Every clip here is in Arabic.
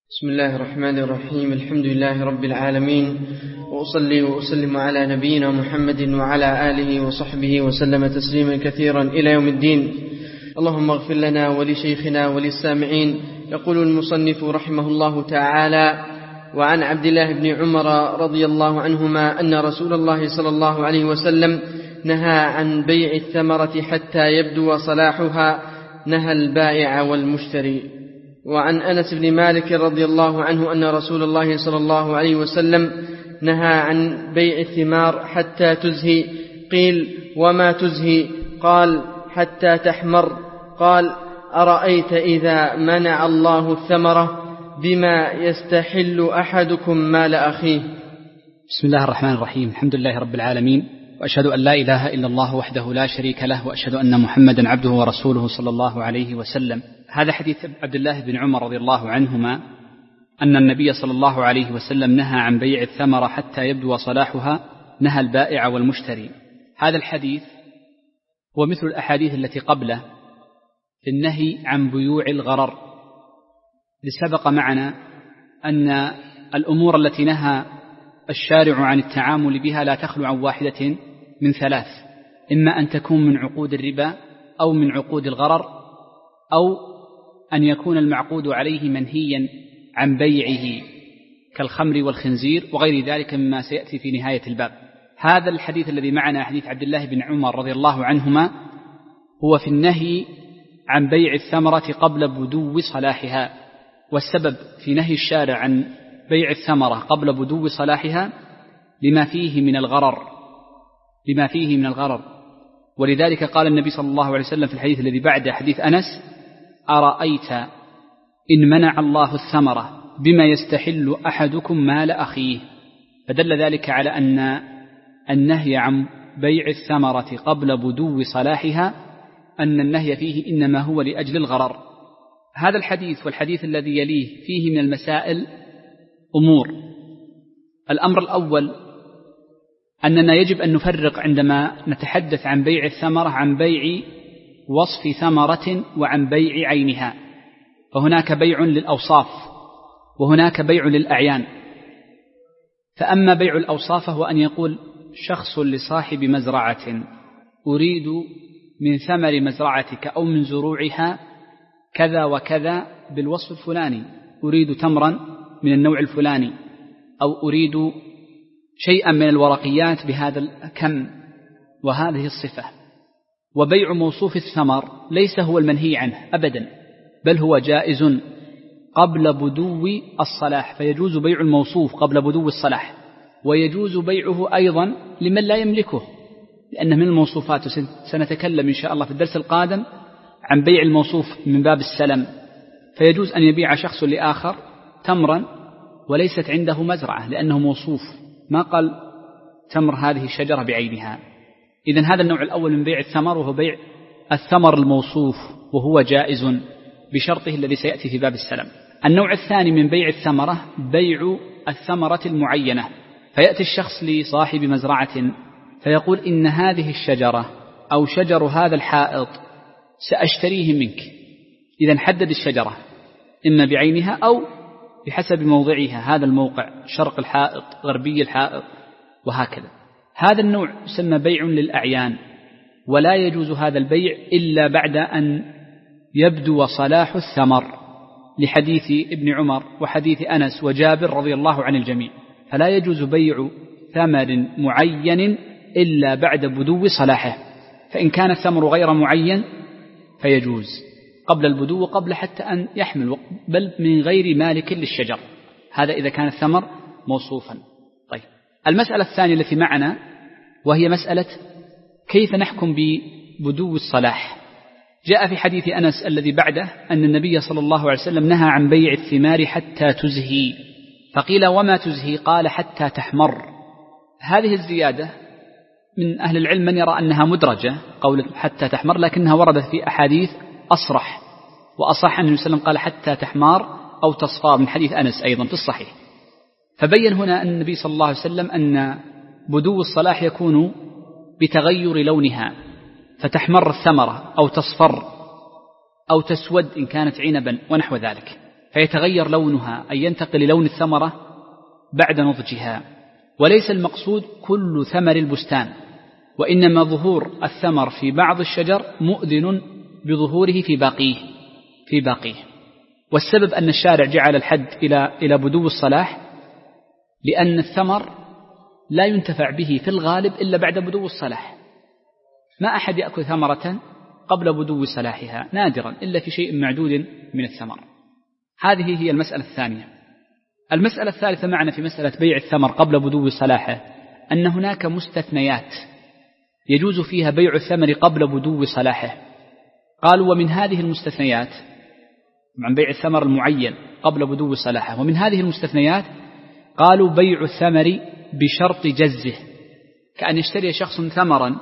بسم الله الرحمن الرحيم. الحمد لله رب العالمين، وأصلي وأسلم على نبينا محمد وعلى آله وصحبه وسلم تسليما كثيرا إلى يوم الدين. اللهم اغفر لنا ولشيخنا وللسامعين. يقول المصنف رحمه الله تعالى: وعن عبد الله بن عمر رضي الله عنهما أن رسول الله صلى الله عليه وسلم نهى عن بيع الثمرة حتى يبدو صلاحها، نهى البائع والمشتري. وعن أنس بن مالك رضي الله عنه أن رسول الله صلى الله عليه وسلم نهى عن بيع الثمار حتى تزهي. قيل: وما تزهي؟ قال: حتى تحمر. قال: أرأيت إذا منع الله الثمرة بما يستحل أحدكم مال أخيه. بسم الله الرحمن الرحيم. الحمد لله رب العالمين، وأشهد أن لا إله إلا الله وحده لا شريك له، وأشهد أن محمدا عبده ورسوله صلى الله عليه وسلم. هذا حديث عبد الله بن عمر رضي الله عنهما أن النبي صلى الله عليه وسلم نهى عن بيع الثمرة حتى يبدو صلاحها، نهى البائع والمشتري. هذا الحديث هو مثل الأحاديث التي قبله في النهي عن بيوع الغرر، لسبق معنا أن الأمور التي نهى الشارع عن التعامل بها لا تخلو عن واحدة من ثلاث: إما أن تكون من عقود الربا، أو من عقود الغرر، أو أن يكون المعقود عليه منهيا عن بيعه كالخمر والخنزير وغير ذلك مما سيأتي في نهاية الباب. هذا الحديث الذي معنا حديث عبد الله بن عمر رضي الله عنهما هو في النهي عن بيع الثمرة قبل بدو صلاحها، والسبب في نهي الشارع عن بيع الثمرة قبل بدو صلاحها لما فيه من الغرر. ولذلك قال النبي صلى الله عليه وسلم في الحديث الذي بعد حديث أنس: أرأيت إن منع الله الثمرة بما يستحل أحدكم مال أخيه. فدل ذلك على أن النهي عن بيع الثمرة قبل بدو صلاحها أن النهي فيه إنما هو لأجل الغرر. هذا الحديث والحديث الذي يليه فيه من المسائل أمور. الأمر الأول أننا يجب أن نفرق عندما نتحدث عن بيع الثمرة عن بيع وصف ثمرة وعن بيع عينها. فهناك بيع للأوصاف وهناك بيع للأعيان. فأما بيع الأوصاف فهو أن يقول شخص لصاحب مزرعة: أريد من ثمر مزرعتك أو من زروعها كذا وكذا بالوصف الفلاني، أريد تمرا من النوع الفلاني، أو أريد شيئا من الورقيات بهذا الكم وهذه الصفة. وبيع موصوف الثمر ليس هو المنهي عنه أبدا، بل هو جائز قبل بدو الصلاح، فيجوز بيع الموصوف قبل بدو الصلاح، ويجوز بيعه أيضا لمن لا يملكه، لأنه من الموصوفات. سنتكلم إن شاء الله في الدرس القادم عن بيع الموصوف من باب السلم. فيجوز أن يبيع شخص لآخر تمرا وليست عنده مزرعة لأنه موصوف، ما قال تمر هذه الشجرة بعينها. إذن هذا النوع الأول من بيع الثمر، وهو بيع الثمر الموصوف، وهو جائز بشرطه الذي سيأتي في باب السلم. النوع الثاني من بيع الثمرة بيع الثمرة المعينة. فيأتي الشخص لصاحب مزرعة فيقول: إن هذه الشجرة أو شجر هذا الحائط سأشتريه منك. إذن حدد الشجرة إما بعينها أو بحسب موضعها، هذا الموقع شرق الحائط، غربي الحائط، وهكذا. هذا النوع يسمى بيع للأعيان، ولا يجوز هذا البيع إلا بعد أن يبدو صلاح الثمر، لحديث ابن عمر وحديث أنس وجابر رضي الله عن الجميع. فلا يجوز بيع ثمر معين إلا بعد بدو صلاحه. فإن كان الثمر غير معين فيجوز قبل البدو، قبل حتى أن يحمل، بل من غير مالك للشجر. هذا إذا كان الثمر موصوفا. طيب، المسألة الثانية التي معنا وهي مسألة كيف نحكم ببدو الصلاح. جاء في حديث أنس الذي بعده أن النبي صلى الله عليه وسلم نهى عن بيع الثمار حتى تزهي. فقيل: وما تزهي؟ قال: حتى تحمر. هذه الزيادة من أهل العلم من يرى أنها مدرجة، قول حتى تحمر، لكنها وردت في أحاديث أصرح وأصح أن النبي صلى الله عليه وسلم قال حتى تحمار أو تصفار، من حديث أنس أيضا في الصحيح. فبين هنا أن النبي صلى الله عليه وسلم أن بدو الصلاح يكون بتغير لونها، فتحمر الثمرة أو تصفر أو تسود إن كانت عنبا ونحو ذلك. فيتغير لونها أي ينتقل للون الثمرة بعد نضجها. وليس المقصود كل ثمر البستان، وإنما ظهور الثمر في بعض الشجر مؤذن بظهوره في باقيه. والسبب أن الشارع جعل الحد إلى بدو الصلاح لأن الثمر لا ينتفع به في الغالب إلا بعد بدو الصلاح. ما أحد يأكل ثمرة قبل بدو صلاحها، نادرا إلا في شيء معدود من الثمر. هذه هي المسألة الثانية. المسألة الثالثة معنا في مسألة بيع الثمر قبل بدو صلاحه أن هناك مستثنيات يجوز فيها بيع الثمر قبل بدو صلاحه. قالوا ومن هذه المستثنيات عن بيع الثمر المعين قبل بدو صلاحه، ومن هذه المستثنيات قالوا بيع الثمر بشرط جزه، كأن يشتري شخص ثمرا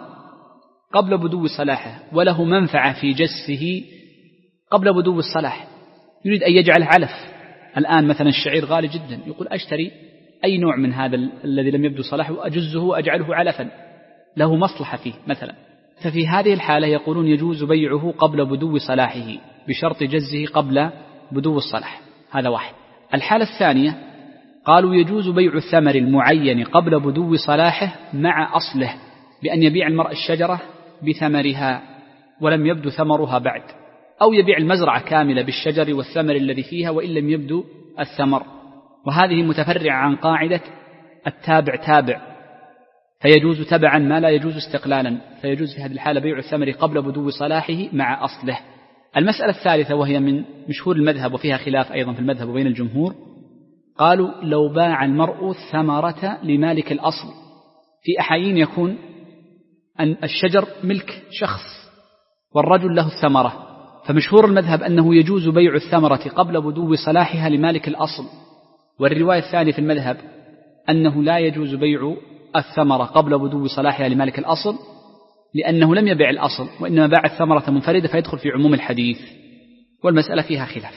قبل بدو صلاحه وله منفعة في جسه قبل بدو الصلاح، يريد أن يجعله علف. الآن مثلا الشعير غالي جدا، يقول أشتري أي نوع من هذا الذي لم يبدو صلاحه وأجزه وأجعله علفا له مصلحة فيه مثلا، ففي هذه الحالة يقولون يجوز بيعه قبل بدو صلاحه بشرط جزه قبل بدو الصلاح. هذا واحد. الحالة الثانية قالوا يجوز بيع الثمر المعين قبل بدو صلاحه مع أصله، بأن يبيع المرء الشجرة بثمرها ولم يبدو ثمرها بعد، أو يبيع المزرعة كاملة بالشجر والثمر الذي فيها وإن لم يبدو الثمر. وهذه متفرعة عن قاعدة التابع تابع، فيجوز تبعا ما لا يجوز استقلالا، فيجوز في هذه الحالة بيع الثمر قبل بدو صلاحه مع أصله. المسألة الثالثة وهي من مشهور المذهب وفيها خلاف أيضا في المذهب وبين الجمهور، قالوا لو باع المرء الثمرة لمالك الأصل، في أحيان يكون أن الشجر ملك شخص والرجل له الثمرة، فمشهور المذهب أنه يجوز بيع الثمرة قبل بدو صلاحها لمالك الأصل. والرواية الثانية في المذهب أنه لا يجوز بيع الثمرة قبل بدو صلاحها لمالك الأصل، لأنه لم يبيع الأصل وإنما باع الثمرة منفردة فيدخل في عموم الحديث، والمسألة فيها خلاف.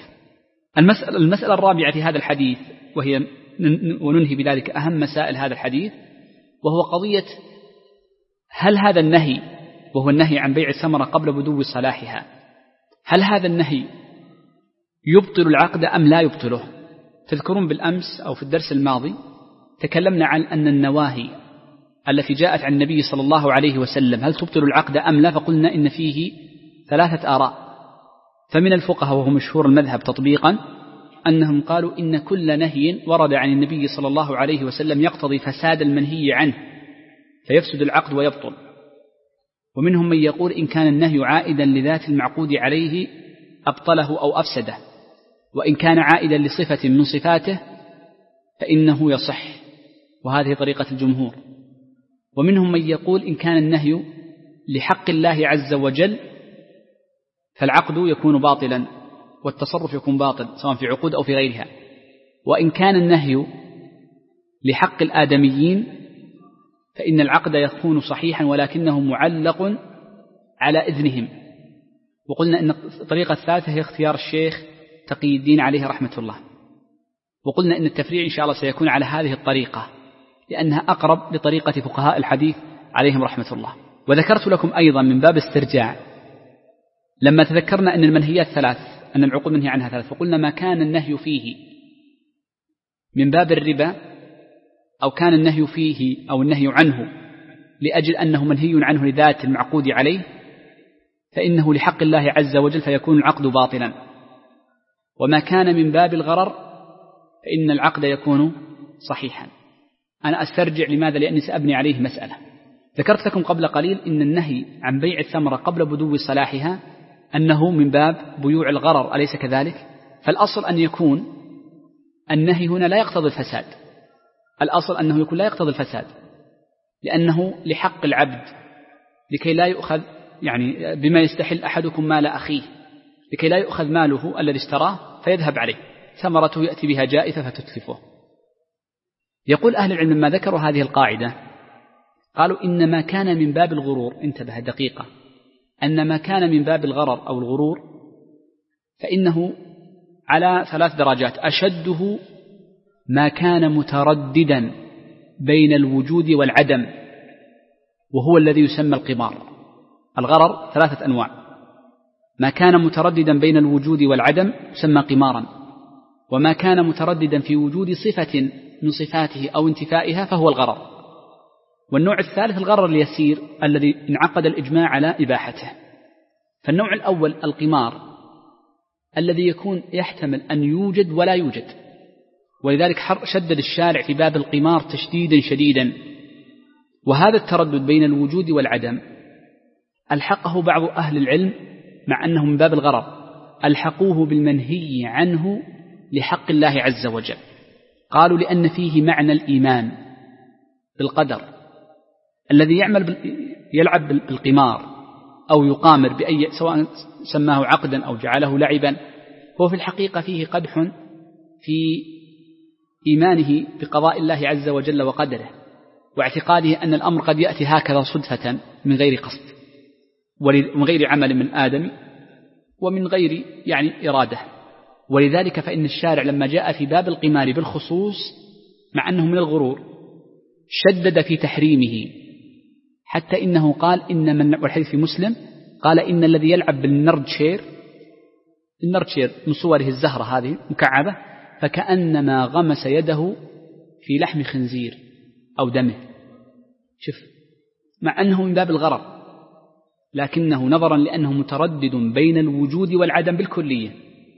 المسألة الرابعة في هذا الحديث وهي وننهي بذلك أهم مسائل هذا الحديث، وهو قضية هل هذا النهي وهو النهي عن بيع الثمرة قبل بدو صلاحها، هل هذا النهي يبطل العقد أم لا يبطله؟ تذكرون بالأمس أو في الدرس الماضي تكلمنا عن أن النواهي التي جاءت عن النبي صلى الله عليه وسلم هل تبطل العقد أم لا، فقلنا إن فيه ثلاثة آراء. فمن الفقهاء وهو مشهور المذهب تطبيقا أنهم قالوا إن كل نهي ورد عن النبي صلى الله عليه وسلم يقتضي فساد المنهي عنه فيفسد العقد ويبطل. ومنهم من يقول إن كان النهي عائدا لذات المعقود عليه أبطله أو أفسده، وإن كان عائدا لصفة من صفاته فإنه يصح، وهذه طريقة الجمهور. ومنهم من يقول إن كان النهي لحق الله عز وجل فالعقد يكون باطلا والتصرف يكون باطل سواء في عقود أو في غيرها، وإن كان النهي لحق الآدميين فإن العقد يكون صحيحا ولكنه معلق على إذنهم. وقلنا إن الطريقة الثالثة هي اختيار الشيخ تقي الدين عليه رحمة الله، وقلنا إن التفريع إن شاء الله سيكون على هذه الطريقة لأنها أقرب لطريقة فقهاء الحديث عليهم رحمة الله. وذكرت لكم أيضا من باب استرجاع لما تذكرنا أن المنهيات ثلاث، أن العقود منهي عنها ثلاث، فقلنا ما كان النهي فيه من باب الربا أو كان النهي فيه أو النهي عنه لأجل أنه منهي عنه لذات المعقود عليه فإنه لحق الله عز وجل فيكون العقد باطلا، وما كان من باب الغرر فإن العقد يكون صحيحا. أنا أسترجع لماذا؟ لأني سأبني عليه مسألة. ذكرت لكم قبل قليل إن النهي عن بيع الثمرة قبل بدو صلاحها أنه من باب بيوع الغرر، أليس كذلك؟ فالأصل أن يكون النهي هنا لا يقتضي الفساد، الأصل أنه يكون لا يقتضي الفساد لأنه لحق العبد لكي لا يؤخذ يعني بما يستحل أحدكم مال أخيه، لكي لا يؤخذ ماله الذي اشتراه فيذهب عليه، ثمرته يأتي بها جائفة فتتلفه. يقول أهل العلم لما ذكروا هذه القاعدة قالوا إن ما كان من باب الغرور، انتبه دقيقة، أن ما كان من باب الغرر أو الغرور فإنه على ثلاث درجات. أشده ما كان مترددا بين الوجود والعدم وهو الذي يسمى القمار. الغرر ثلاثة أنواع، ما كان مترددا بين الوجود والعدم يسمى قمارا، وما كان مترددا في وجود صفة من صفاته أو انتفائها فهو الغرر. والنوع الثالث الغرر اليسير الذي انعقد الإجماع على إباحته. فالنوع الأول القمار الذي يكون يحتمل أن يوجد ولا يوجد، ولذلك شدد الشارع في باب القمار تشديدا شديدا. وهذا التردد بين الوجود والعدم ألحقه بعض أهل العلم مع أنه من باب الغرر، ألحقوه بالمنهي عنه لحق الله عز وجل. قالوا لأن فيه معنى الإيمان بالقدر. الذي يلعب بالقمار أو يقامر بأي سواء سماه عقدا أو جعله لعبا هو في الحقيقة فيه قدح في إيمانه بقضاء الله عز وجل وقدره، واعتقاده أن الأمر قد يأتي هكذا صدفة من غير قصد ومن غير عمل من آدم ومن غير إرادة. ولذلك فإن الشارع لما جاء في باب القمار بالخصوص مع أنه من الغرور شدد في تحريمه، حتى إنه قال إن من، والحديث في مسلم، قال إن الذي يلعب بالنردشير من صوره الزهرة هذه مكعبة فكأنما غمس يده في لحم خنزير أو دمه. شوف، مع أنه من باب الغرر لكنه نظرا لأنه متردد بين الوجود والعدم بالكلية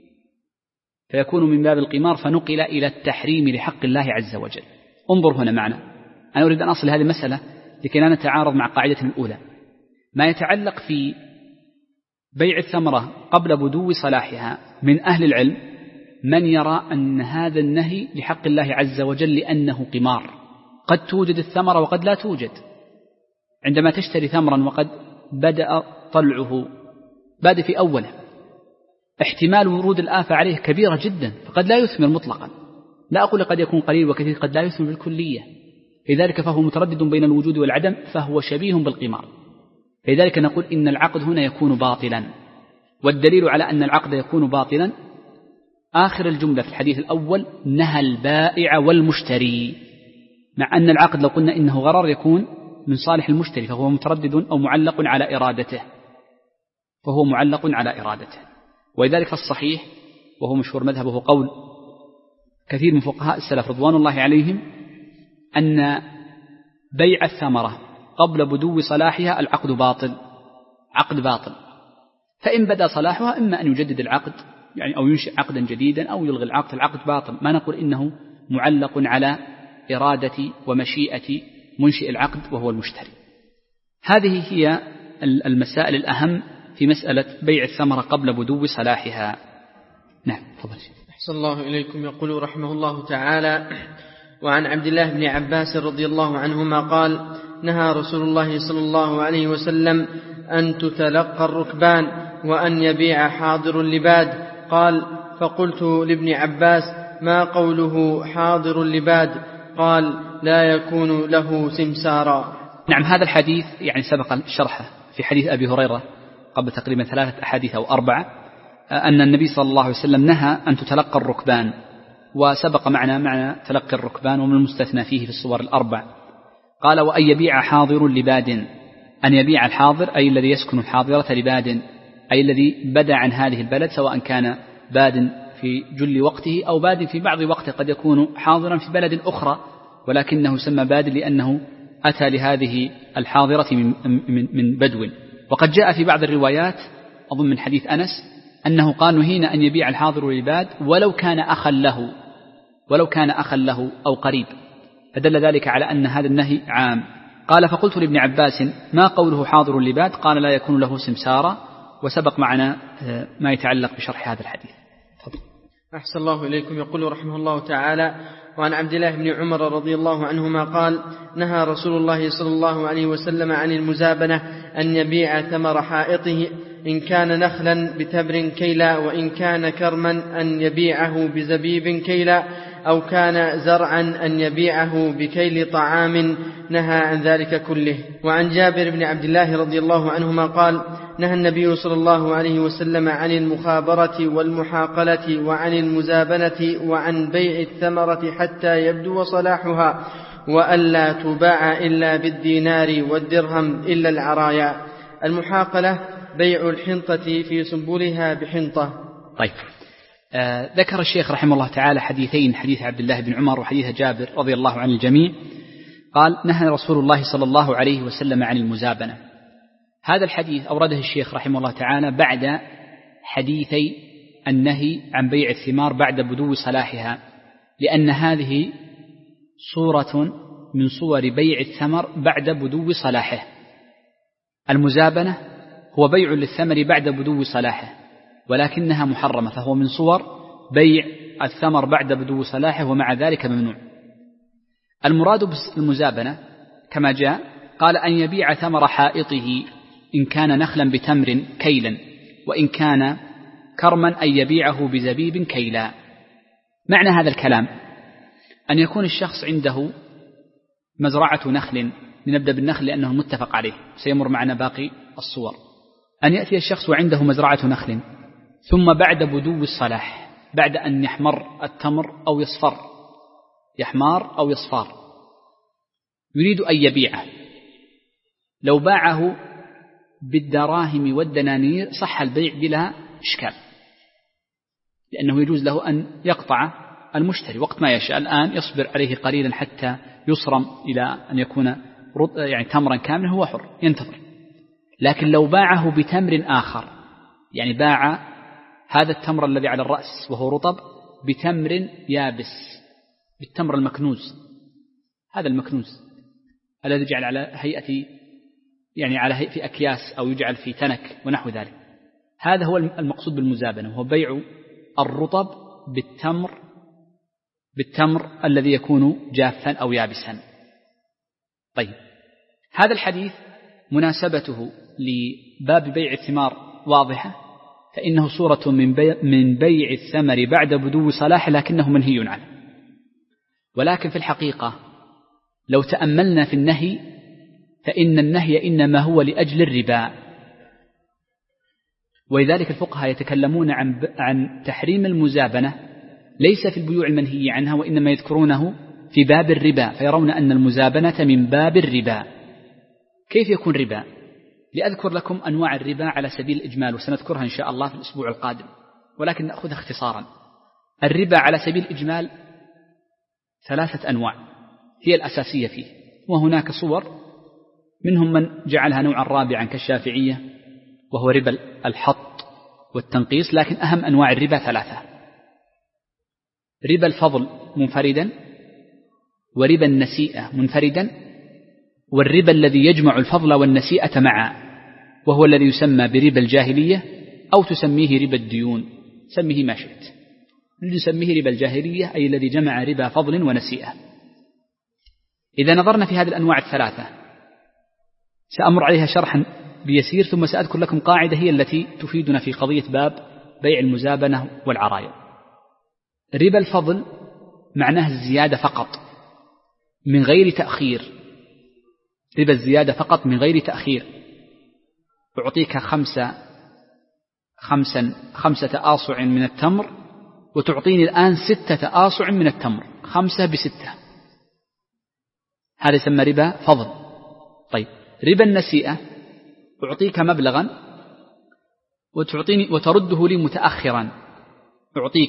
فيكون من باب القمار، فنقل إلى التحريم لحق الله عز وجل. انظر هنا معنا، أنا أريد أن أصل هذه المسألة لكي لا نتعارض مع قاعدة الأولى. ما يتعلق في بيع الثمرة قبل بدو صلاحها من أهل العلم من يرى أن هذا النهي لحق الله عز وجل لأنه قمار. قد توجد الثمرة وقد لا توجد. عندما تشتري ثمرا وقد بدأ طلعه بادئ في أوله، احتمال ورود الآفة عليه كبيرة جدا، فقد لا يثمر مطلقا. لا أقول قد يكون قليل وكثير، قد لا يثمر بالكلية. لذلك فهو متردد بين الوجود والعدم، فهو شبيه بالقمار. لذلك نقول إن العقد هنا يكون باطلا. والدليل على أن العقد يكون باطلا آخر الجملة في الحديث الأول: نهى البائع والمشتري. مع أن العقد لو قلنا إنه غرر يكون من صالح المشتري، فهو متردد أو معلق على إرادته، ولذلك فالصحيح وهو مشهور مذهبه قول كثير من فقهاء السلف رضوان الله عليهم أن بيع الثمرة قبل بدو صلاحها العقد عقد باطل. فإن بدا صلاحها إما أن يجدد العقد أو ينشئ عقدا جديدا أو يلغي العقد، العقد باطل. ما نقول إنه معلق على إرادة ومشيئة منشئ العقد وهو المشتري. هذه هي المسائل الأهم في مسألة بيع الثمرة قبل بدو صلاحها. نعم، تفضل. أحسن الله إليكم. يقول رحمه الله تعالى: وعن عبد الله بن عباس رضي الله عنهما قال: نهى رسول الله صلى الله عليه وسلم أن تتلقى الركبان وأن يبيع حاضر اللباد. قال: فقلت لابن عباس: ما قوله حاضر اللباد؟ قال: لا يكون له سمسارا. نعم، هذا الحديث سبق شرحه في حديث أبي هريرة قبل تقريبا 3 أحاديث أو 4، أن النبي صلى الله عليه وسلم نهى أن تتلقى الركبان، وسبق معنا معنى تلقي الركبان ومن المستثنى فيه في الصور ال4. قال: وأن يبيع حاضر لباد، أن يبيع الحاضر أي الذي يسكن الحاضرة لباد، أي الذي بدا عن هذه البلد، سواء كان باد في جل وقته أو باد في بعض وقته، قد يكون حاضرا في بلد أخرى ولكنه سمى باد لأنه أتى لهذه الحاضرة من بدو. وقد جاء في بعض الروايات أظن من حديث أنس أنه قال: نهينا أن يبيع الحاضر للباد ولو كان أخا له أو قريب، فدل ذلك على أن هذا النهي عام. قال: فقلت لابن عباس: ما قوله حاضر لباد؟ قال: لا يكون له سمسارا. وسبق معنا ما يتعلق بشرح هذا الحديث. تفضل. أحسن الله إليكم. يقول رحمه الله تعالى: وعن عبد الله بن عمر رضي الله عنهما قال: نهى رسول الله صلى الله عليه وسلم عن المزابنة، أن يبيع ثمر حائطه إن كان نخلا بتمر كيلا، وإن كان كرما أن يبيعه بزبيب كيلا، أو كان زرعا أن يبيعه بكيل طعام. نهى عن ذلك كله. وعن جابر بن عبد الله رضي الله عنهما قال: نهى النبي صلى الله عليه وسلم عن المخابرة والمحاقلة وعن المزابنة وعن بيع الثمرة حتى يبدو صلاحها، وألا تباع إلا بالدينار والدرهم إلا العرايا. المحاقلة بيع الحنطة في سنبلها بحنطة. طيب، ذكر الشيخ رحمه الله تعالى حديثين، حديث عبد الله بن عمر وحديث جابر رضي الله عن الجميع. قال: نهى رسول الله صلى الله عليه وسلم عن المزابنة. هذا الحديث أورده الشيخ رحمه الله تعالى بعد حديثي النهي عن بيع الثمار بعد بدو صلاحها، لأن هذه صورة من صور بيع الثمر بعد بدو صلاحه. المزابنة هو بيع للثمر بعد بدو صلاحه، ولكنها محرمة، فهو من صور بيع الثمر بعد بدو صلاحه، ومع ذلك ممنوع. المراد بالمزابنة كما جاء قال: أن يبيع ثمر حائطه إن كان نخلا بتمر كيلا، وإن كان كرما أن يبيعه بزبيب كيلا. معنى هذا الكلام أن يكون الشخص عنده مزرعة نخل، لنبدأ بالنخل لأنه متفق عليه، سيمر معنا باقي الصور. أن يأتي الشخص وعنده مزرعة نخل، ثم بعد بدو الصلاح، بعد أن يحمر التمر أو يصفر، يحمار أو يصفار، يريد أن يبيعه. لو باعه بالدراهم والدنانير صح البيع بلا إشكال، لأنه يجوز له أن يقطع المشتري وقت ما يشاء. الآن يصبر عليه قليلا حتى يصرم إلى أن يكون يعني تمرا كاملا، هو حر ينتظر. لكن لو باعه بتمر آخر، يعني باع هذا التمر الذي على الرأس وهو رطب بتمر يابس، بالتمر المكنوز، هذا المكنوز الذي يجعل على هيئة، يعني على هيئة أكياس أو يجعل في تنك ونحو ذلك، هذا هو المقصود بالمزابنة، وهو بيع الرطب بالتمر الذي يكون جافا أو يابسا. طيب، هذا الحديث مناسبته لباب بيع الثمار واضحة، فإنه صورة من بيع الثمر بعد بدو صلاح، لكنه منهي عنه. ولكن في الحقيقة لو تأملنا في النهي، فإن النهي إنما هو لأجل الربا، ولذلك الفقهاء يتكلمون عن تحريم المزابنة ليس في البيوع المنهي عنها، وإنما يذكرونه في باب الربا، فيرون أن المزابنة من باب الربا. كيف يكون ربا؟ لأذكر لكم أنواع الربا على سبيل الإجمال، وسنذكرها إن شاء الله في الأسبوع القادم، ولكن نأخذ اختصارا. الربا على سبيل الإجمال 3 أنواع هي الأساسية فيه، وهناك صور منهم من جعلها نوعا رابعا كالشافعية، وهو ربا الحط والتنقيص، لكن أهم أنواع الربا 3: ربا الفضل منفردا، وربا النسيئة منفردا، والربا الذي يجمع الفضل والنسيئة معا، وهو الذي يسمى بربا الجاهلية، أو تسميه ربا الديون، سميه ما شئت. نسميه ربا الجاهلية أي الذي جمع ربا فضل ونسيئة. إذا نظرنا في هذه الأنواع 3 سأمر عليها شرحا بيسير، ثم سأذكر لكم قاعدة هي التي تفيدنا في قضية باب بيع المزابنة والعراية. ربا الفضل معناه الزيادة فقط من غير تأخير، ربا الزيادة فقط من غير تأخير. أعطيك 5 آصع من التمر، وتعطيني الآن 6 آصع من التمر، 5 ب6، هذا يسمى ربا فضل. طيب، ربا النسيئة أعطيك مبلغا وترده لي متأخرا، أعطيك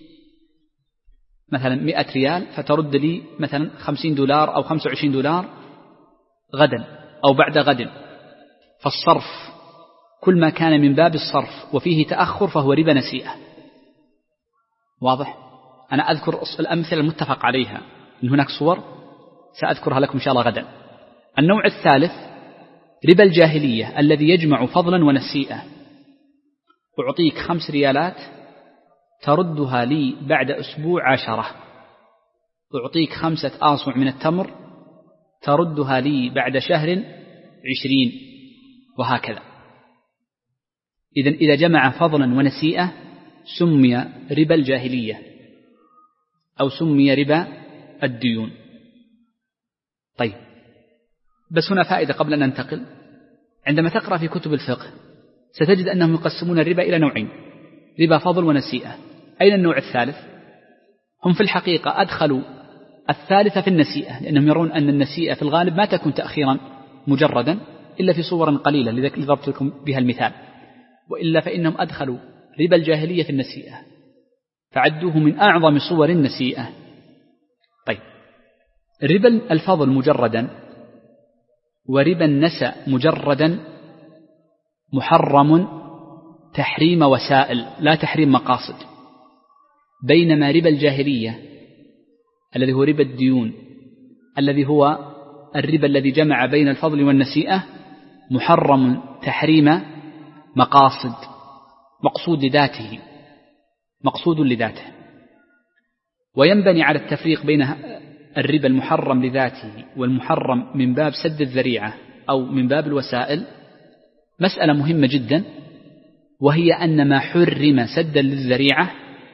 مثلا 100 ريال فترد لي مثلا $50 أو $25 غدا أو بعد غد. فالصرف كل ما كان من باب الصرف وفيه تأخر فهو ربا نسيئة. واضح؟ أنا أذكر الأمثلة المتفق عليها، إن هناك صور سأذكرها لكم إن شاء الله غدا. النوع الثالث ربا الجاهلية الذي يجمع فضلا ونسيئة، أعطيك 5 ريالات تردها لي بعد أسبوع 10، أعطيك 5 آصع من التمر تردها لي بعد شهر 20، وهكذا. إذا جمع فضلا ونسيئة سمي ربا الجاهلية أو سمي ربا الديون. طيب، بس هنا فائدة قبل أن ننتقل. عندما تقرأ في كتب الفقه ستجد أنهم يقسمون الربا إلى نوعين: ربا فضل ونسيئة. أين النوع الثالث؟ هم في الحقيقة أدخلوا الثالثة في النسيئة، لأنهم يرون أن النسيئة في الغالب ما تكون تأخيرا مجردا إلا في صور قليلة، لذلك ضربت لكم بها المثال، وإلا فإنهم أدخلوا ربا الجاهلية في النسيئة فعدوه من أعظم صور النسيئة. طيب، ربا الفضل مجردا وربا النسأ مجردا محرم تحريم وسائل لا تحريم مقاصد، بينما ربا الجاهلية الذي هو ربا الديون الذي هو الربا الذي جمع بين الفضل والنسيئة محرم تحريم مقاصد، مقصود لذاته. وينبني على التفريق بين الربا المحرم لذاته والمحرم من باب سد الذريعة أو من باب الوسائل مسألة مهمة جدا، وهي أن ما حرم سدا للذريعة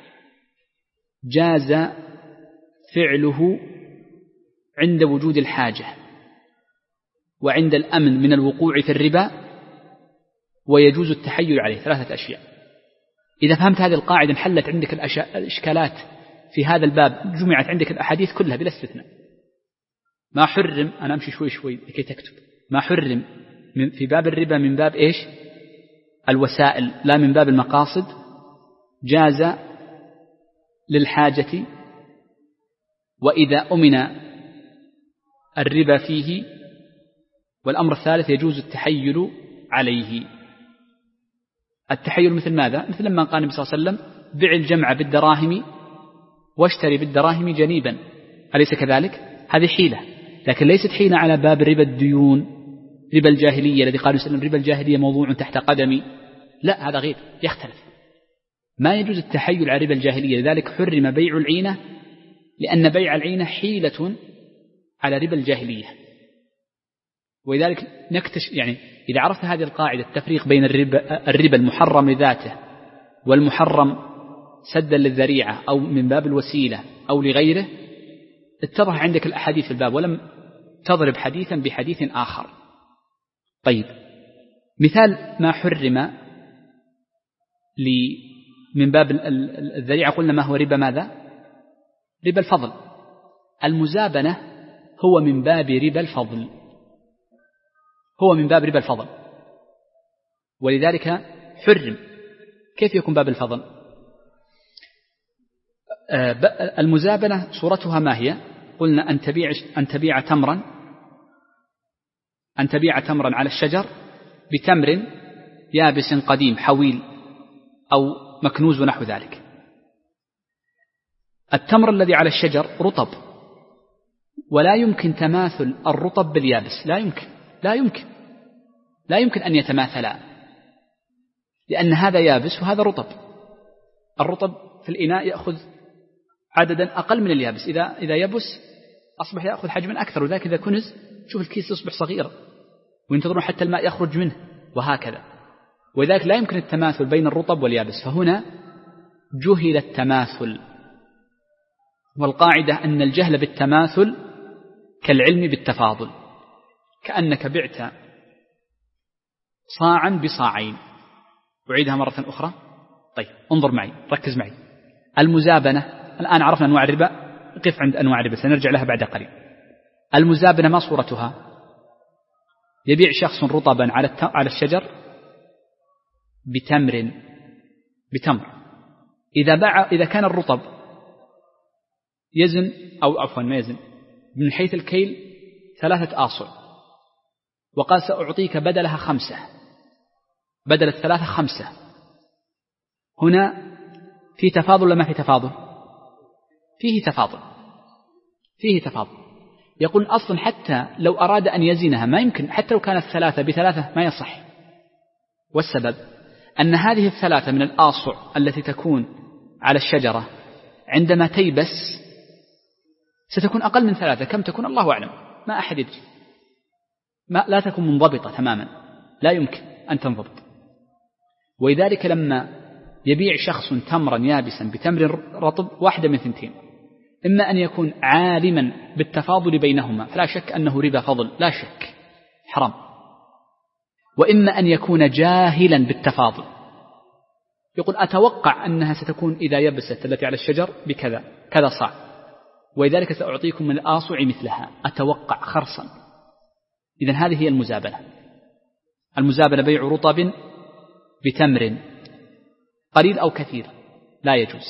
جاز فعله عند وجود الحاجة وعند الأمن من الوقوع في الربا، ويجوز التحيل عليه. 3 أشياء. إذا فهمت هذه القاعدة انحلت عندك الإشكالات في هذا الباب، جمعت عندك الأحاديث كلها بلا استثناء. ما حرم، أنا أمشي شوي لكي تكتب، ما حرم في باب الربا من باب إيش؟ الوسائل لا من باب المقاصد، جاز للحاجة وإذا أمن الربا فيه. والأمر الثالث يجوز التحيل عليه. التحيل مثل ماذا؟ مثل لما قال النبي صلى الله عليه وسلم: بع الجمع بالدراهم واشتري بالدراهم جنيبا، أليس كذلك؟ هذه حيلة، لكن ليست حيلة على باب ربا الديون، ربا الجاهلية الذي قال وسلم ربا الجاهلية موضوع تحت قدمي. لا، هذا غير، يختلف. ما يجوز التحيل على ربا الجاهلية، لذلك حرم بيع العينة، لأن بيع العينة حيلة على ربا الجاهلية. ولذلك يعني إذا عرفت هذه القاعدة التفريق بين الربا المحرم لذاته والمحرم سدا للذريعة أو من باب الوسيلة أو لغيره، اتضح عندك الأحاديث في الباب ولم تضرب حديثا بحديث آخر. طيب، مثال ما حرم من باب الذريعة قلنا ما هو ربا ماذا؟ ربا الفضل. المزابنة هو من باب ربا الفضل، ولذلك حرم. كيف يكون باب الفضل؟ المزابنة صورتها ما هي؟ قلنا أن تبيع تمرا على الشجر بتمر يابس قديم حويل أو مكنوز ونحو ذلك. التمر الذي على الشجر رطب، ولا يمكن تماثل الرطب باليابس، لا يمكن أن يتماثلا، لأن هذا يابس وهذا رطب. الرطب في الإناء يأخذ عددا أقل من اليابس، إذا يبس أصبح يأخذ حجما أكثر، وذلك إذا كنز شوف الكيس يصبح صغيرا وينتظرون حتى الماء يخرج منه وهكذا. وذلك لا يمكن التماثل بين الرطب واليابس، فهنا جهل التماثل. والقاعدة أن الجهل بالتماثل كالعلم بالتفاضل، كأنك بعت صاعا بصاعين. أعيدها مرة أخرى. طيب، انظر معي، ركز معي. المزابنة، الآن عرفنا أنواع الربا، قف عند أنواع الربا سنرجع لها بعد قليل. المزابنة ما صورتها؟ يبيع شخص رطبا على الشجر بتمر. إذا كان الرطب يزن أو عفوا ما يزن من حيث الكيل 3 آصع، وقال سأعطيك بدلها 5، بدل 3 5، هنا في تفاضل ولا ما في تفاضل؟ فيه تفاضل. يقول أصلا حتى لو أراد أن يزنها ما يمكن، حتى لو كانت 3 ب3 ما يصح. والسبب أن هذه 3 من الآصع التي تكون على الشجرة عندما تيبس ستكون أقل من 3. كم تكون الله أعلم، ما أحد يدري، لا تكون منضبطة تماما، لا يمكن أن تنضبط. ولذلك لما يبيع شخص تمرا يابسا بتمر رطب، واحدة من 2، إما أن يكون عالما بالتفاضل بينهما فلا شك أنه ربا فضل، لا شك حرام، وإما أن يكون جاهلا بالتفاضل، يقول أتوقع أنها ستكون إذا يبست التي على الشجر بكذا كذا صاع، ولذلك سأعطيكم من الآصع مثلها، أتوقع خرصا. إذن هذه هي المزابنة بيع رطب بتمر قليل أو كثير لا يجوز،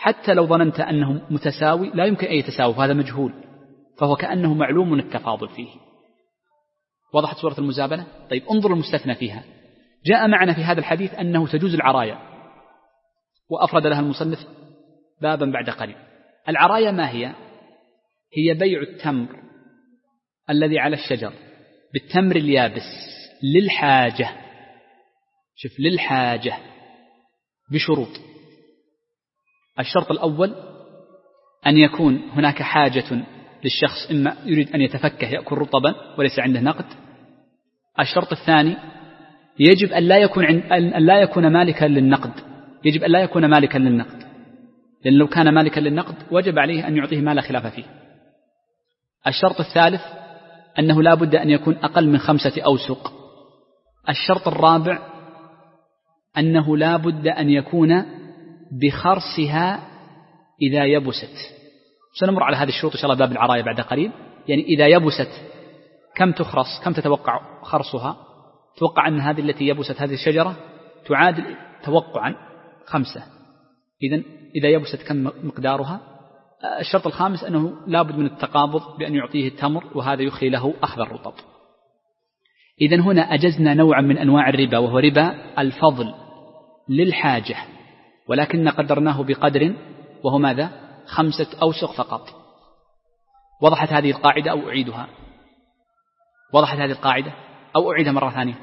حتى لو ظننت أنه متساوي لا يمكن أن يتساوي، وهذا مجهول، فهو كأنه معلوم التفاضل فيه. وضحت صورة المزابنة؟ طيب انظر المستثنى فيها. جاء معنا في هذا الحديث أنه تجوز العرايا، وأفرد لها المصنف بابا بعد قليل. العرايا ما هي؟ هي بيع التمر الذي على الشجر بالتمر اليابس للحاجة. شوف، للحاجة بشروط. الشرط الأول أن يكون هناك حاجة للشخص، إما يريد أن يتفكه يأكل رطبا وليس عنده نقد. الشرط الثاني يجب أن لا يكون مالكا للنقد، يجب أن لا يكون مالكا للنقد، لأن لو كان مالكا للنقد وجب عليه أن يعطيه ما لا خلاف فيه. الشرط الثالث أنه لا بد أن يكون أقل من 5 أوسق. الشرط الرابع أنه لا بد أن يكون بخرسها إذا يبست. سنمر على هذه الشروط إن شاء الله باب العرايا بعد قليل. يعني إذا يبست كم تخرص، كم تتوقع خرصها؟ توقع أن هذه التي يبست هذه الشجرة تعادل توقعا 5. إذا يبست كم مقدارها؟ الشرط الخامس أنه لا بد من التقابض بأن يعطيه التمر، وهذا يخلي له أخذ الرطب. إذن هنا أجزنا نوعا من أنواع الربا، وهو ربا الفضل للحاجة، ولكن قدرناه بقدر، وهو ماذا؟ 5 أوسق فقط. وضحت هذه القاعدة أو أعيدها؟ وضحت هذه القاعدة أو أعيدها مرة ثانية؟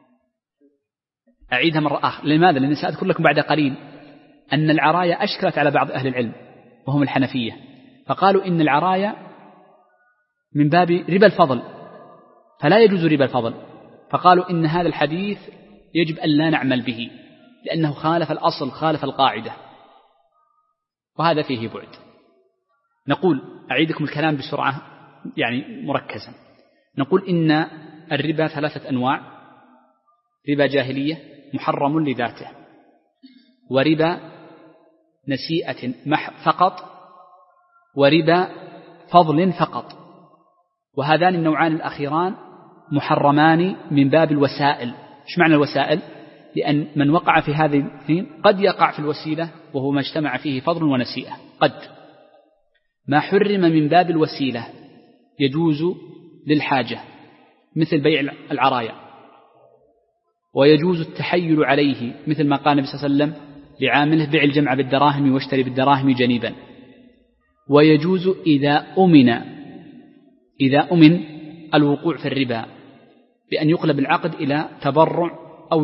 أعيدها مرة آخر. لماذا؟ لأن سأذكر لكم بعد قليل أن العرايا أشكلت على بعض أهل العلم وهم الحنفية، فقالوا إن العرايا من باب ربا الفضل فلا يجوز ربا الفضل، فقالوا إن هذا الحديث يجب أن لا نعمل به لأنه خالف الأصل، خالف القاعدة، وهذا فيه بعد. نقول، أعيدكم الكلام بسرعة يعني مركزا. نقول إن الربا 3 أنواع: ربا جاهلية محرم لذاته، وربا نسيئة فقط، وربا فضل فقط. وهذان النوعان الأخيران محرمان من باب الوسائل. إيش معنى الوسائل؟ لأن من وقع في هذه الاثنين قد يقع في الوسيلة، وهو ما اجتمع فيه فضل ونسيئة. قد ما حرم من باب الوسيلة يجوز للحاجة، مثل بيع العرايا، ويجوز التحيل عليه، مثل ما قال النبي صلى الله عليه وسلم لعامله: بيع الجمع بالدراهم واشتري بالدراهم جنيبا. ويجوز إذا أمن الوقوع في الربا بأن يقلب العقد إلى تبرع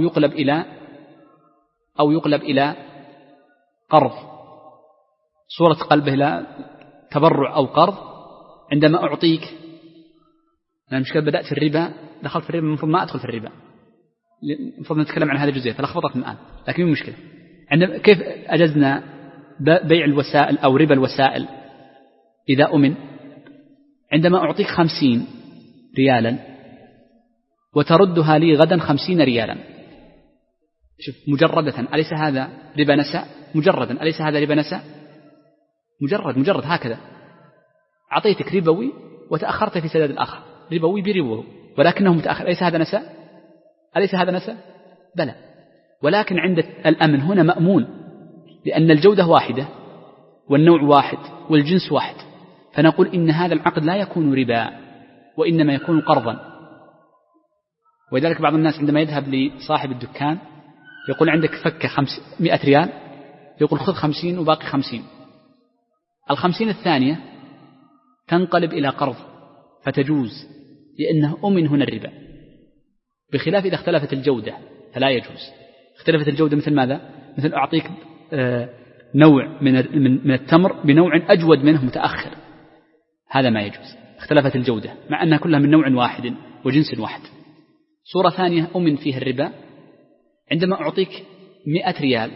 أو يقلب إلى قرض، صورة قلبه إلى تبرع أو قرض. عندما أعطيك، أنا مشكلة بدأت في الربا، دخلت في الربا، المفروض ما أدخل في الربا، المفروض نتكلم عن هذه الجزئية فلخبطت الآن، لكن مو مشكلة. عندما كيف أجزنا بيع الوسائل أو ربا الوسائل إذا أمن؟ عندما أعطيك 50 ريالا وتردها لي غدا 50 ريالا، شوف، مجردة، أليس هذا ربا نساء؟ مجردا، أليس هذا ربا نساء؟ مجرد هكذا. أعطيتك ربوي وتأخرت في سداد الآخر، ربوي بربوه ولكنه متأخر، أليس هذا نساء؟ بلى. ولكن عند الأمن هنا مأمون، لأن الجودة واحدة والنوع واحد والجنس واحد، فنقول إن هذا العقد لا يكون ربا وإنما يكون قرضا. ولذلك بعض الناس عندما يذهب لصاحب الدكان يقول: عندك فكة 100 ريال، يقول: خذ 50 وباقي 50. 50 الثانية تنقلب إلى قرض فتجوز، لأنه أمن هنا الربا، بخلاف إذا اختلفت الجودة فلا يجوز. اختلفت الجودة مثل ماذا؟ مثل أعطيك نوع من التمر بنوع أجود منه متأخر، هذا ما يجوز. اختلفت الجودة مع أنها كلها من نوع واحد وجنس واحد. صورة ثانية أمن فيها الربا: عندما أعطيك 100 ريال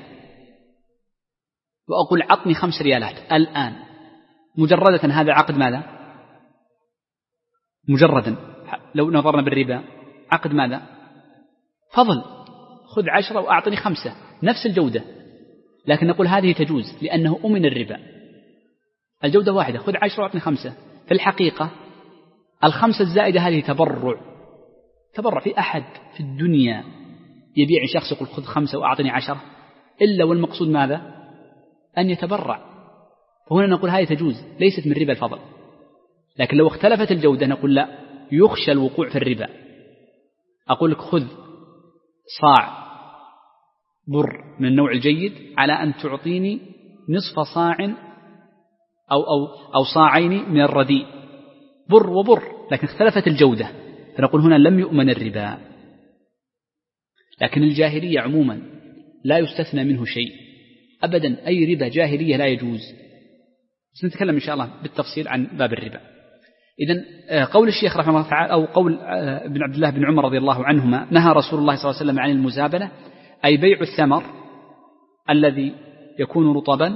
وأقول: عطني 5 ريالات الآن، مجردة هذا عقد ماذا؟ مجردا لو نظرنا بالربا عقد ماذا؟ فضل، خذ 10 وأعطني 5، نفس الجودة، لكن نقول هذه تجوز لأنه أمن الربا، الجودة واحدة، خذ 10 وأعطني 5. في الحقيقة 5 الزائدة هذه تبرع. في أحد في الدنيا يبيع شخص يقول: خذ 5 وأعطني 10، إلا والمقصود ماذا؟ أن يتبرع. فهنا نقول هذه تجوز ليست من ربا الفضل. لكن لو اختلفت الجودة نقول لا، يخشى الوقوع في الربا. أقول لك خذ صاع بر من النوع الجيد على أن تعطيني نصف صاع أو صاعين من الرديء، بر وبر، لكن اختلفت الجودة، فنقول هنا لم يؤمن الربا. لكن الجاهلية عموما لا يستثنى منه شيء أبدا، أي ربا جاهلية لا يجوز. سنتكلم إن شاء الله بالتفصيل عن باب الربا. إذن قول الشيخ رحمه الله تعالى أو قول ابن عبد الله بن عمر رضي الله عنهما نهى رسول الله صلى الله عليه وسلم عن المزابنة، أي بيع الثمر الذي يكون رطبا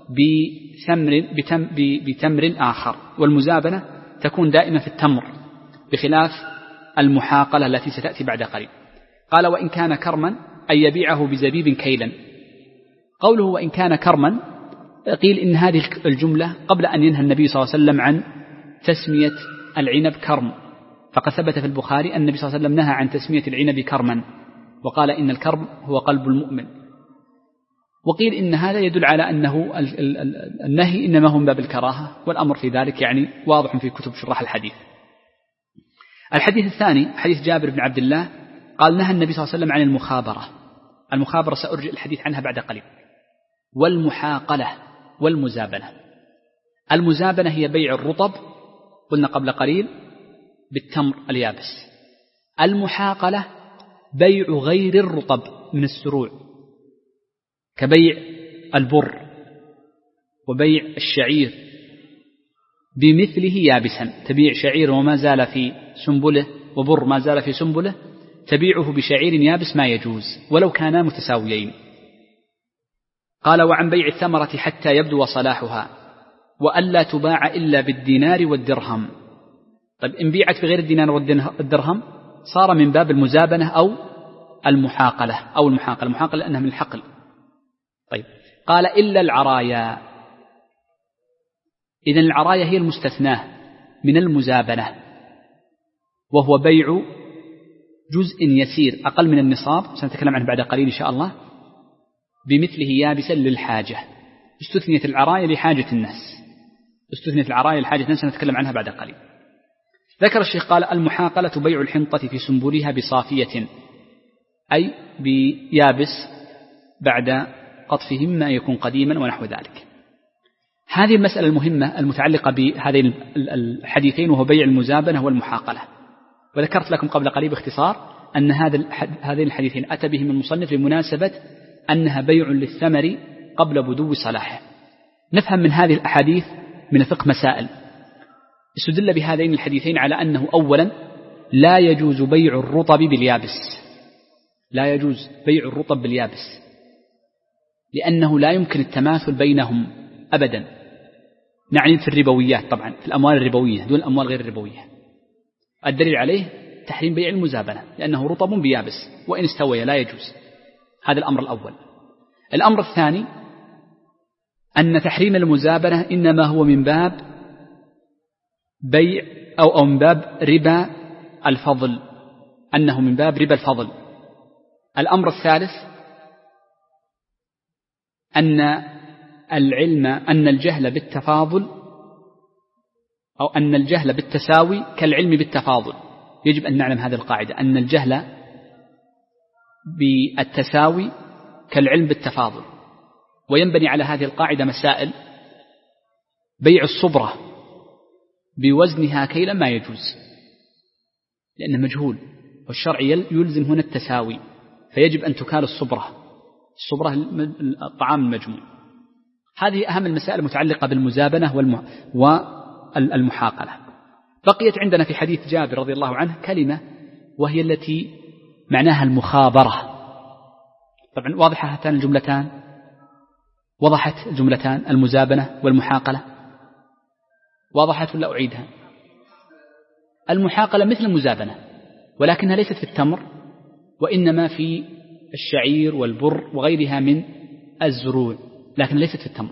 بتمر آخر، والمزابنة تكون دائما في التمر بخلاف المحاقلة التي ستأتي بعد قليل. قال وإن كان كرما أي يبيعه بزبيب كيلا. قوله وإن كان كرما قيل إن هذه الجملة قبل أن ينهى النبي صلى الله عليه وسلم عن تسمية العنب كرم، فقد ثبت في البخاري أن النبي صلى الله عليه وسلم نهى عن تسمية العنب كرما، وقال إن الكرم هو قلب المؤمن. وقيل إن هذا يدل على أنه النهي إنما هو من باب الكراهة، والأمر في ذلك يعني واضح في كتب شرح الحديث. الحديث الثاني حديث جابر بن عبد الله قال نهى النبي صلى الله عليه وسلم عن المخابرة. المخابرة سأرجع الحديث عنها بعد قليل. والمحاقلة والمزابنة. المزابنة هي بيع الرطب قلنا قبل قليل بالتمر اليابس. المحاقلة بيع غير الرطب من السروع كبيع البر وبيع الشعير بمثله يابسا، تبيع شعير وما زال في سنبله وبر ما زال في سنبله تبيعه بشعير يابس ما يجوز ولو كانا متساويين. قال وعن بيع الثمرة حتى يبدو صلاحها وألا تباع إلا بالدينار والدرهم. طيب إن بيعت بغير الدينار والدرهم صار من باب المزابنة أو المحاقلة المحاقلة لأنها من الحقل. طيب قال إلا العرايا. إذن العرايا هي المستثناة من المزابنة، وهو بيع جزء يسير أقل من النصاب سنتكلم عنه بعد قليل إن شاء الله بمثله يابسا للحاجة. استثنيت العرايا لحاجة الناس، سنتكلم عنها بعد قليل. ذكر الشيخ قال المحاقلة بيع الحنطة في سنبلها بصافية أي بيابس بعد قطفه مما يكون قديما ونحو ذلك. هذه المسألة المهمة المتعلقة بهذين الحديثين وهو بيع المزابنة والمحاقلة. وذكرت لكم قبل قليل باختصار أن هذين الحديثين أتى بهم المصنف لمناسبة أنها بيع للثمر قبل بدو صلاحه. نفهم من هذه الأحاديث من الفقه مسائل. استدل بهذين الحديثين على أنه أولا لا يجوز بيع الرطب باليابس، لأنه لا يمكن التماثل بينهم أبدا. نعني في الربويات طبعا، في الأموال الربوية دون الأموال غير الربوية. الدليل عليه تحريم بيع المزابنة لأنه رطب بيابس وإن استوي لا يجوز. هذا الأمر الأول. الأمر الثاني أن تحريم المزابنة إنما هو من باب بيع أو من باب ربا الفضل، أنه من باب ربا الفضل. الأمر الثالث أن الجهل بالتفاضل أو أن الجهل بالتساوي كالعلم بالتفاضل. يجب أن نعلم هذه القاعدة، أن الجهل بالتساوي كالعلم بالتفاضل. وينبني على هذه القاعدة مسائل. بيع الصبرة بوزنها كيلا ما يجوز لأنه مجهول، والشرع يلزم هنا التساوي، فيجب أن تكال الصبرة الطعام المجموع. هذه أهم المسائل المتعلقة بالمزابنة والمحاقلة. بقيت عندنا في حديث جابر رضي الله عنه كلمة وهي التي معناها المخابرة. طبعا واضحة هاتان الجملتان، وضحت الجملتان المزابنة والمحاقلة، واضحت ولا أعيدها؟ المحاقلة مثل المزابنة ولكنها ليست في التمر وإنما في الشعير والبر وغيرها من الزروع، لكن ليست في التمر.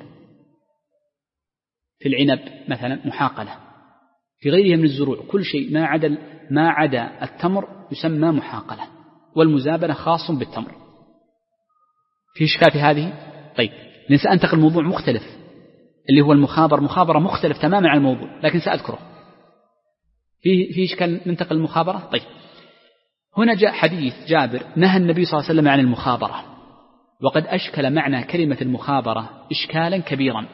في العنب مثلا محاقلة، في غيرها من الزروع كل شيء ما عدا التمر يسمى محاقلة، والمزابنة خاص بالتمر. في إشكال في هذه؟ طيب ننسى أنتقل الموضوع مختلف. اللي هو مخابرة مختلف تماما عن الموضوع، لكن سأذكره. فيه إشكال ننتقل المخابرة. طيب، هنا جاء حديث جابر نهى النبي صلى الله عليه وسلم عن المخابرة، وقد أشكل معنى كلمة المخابرة إشكالا كبيرا،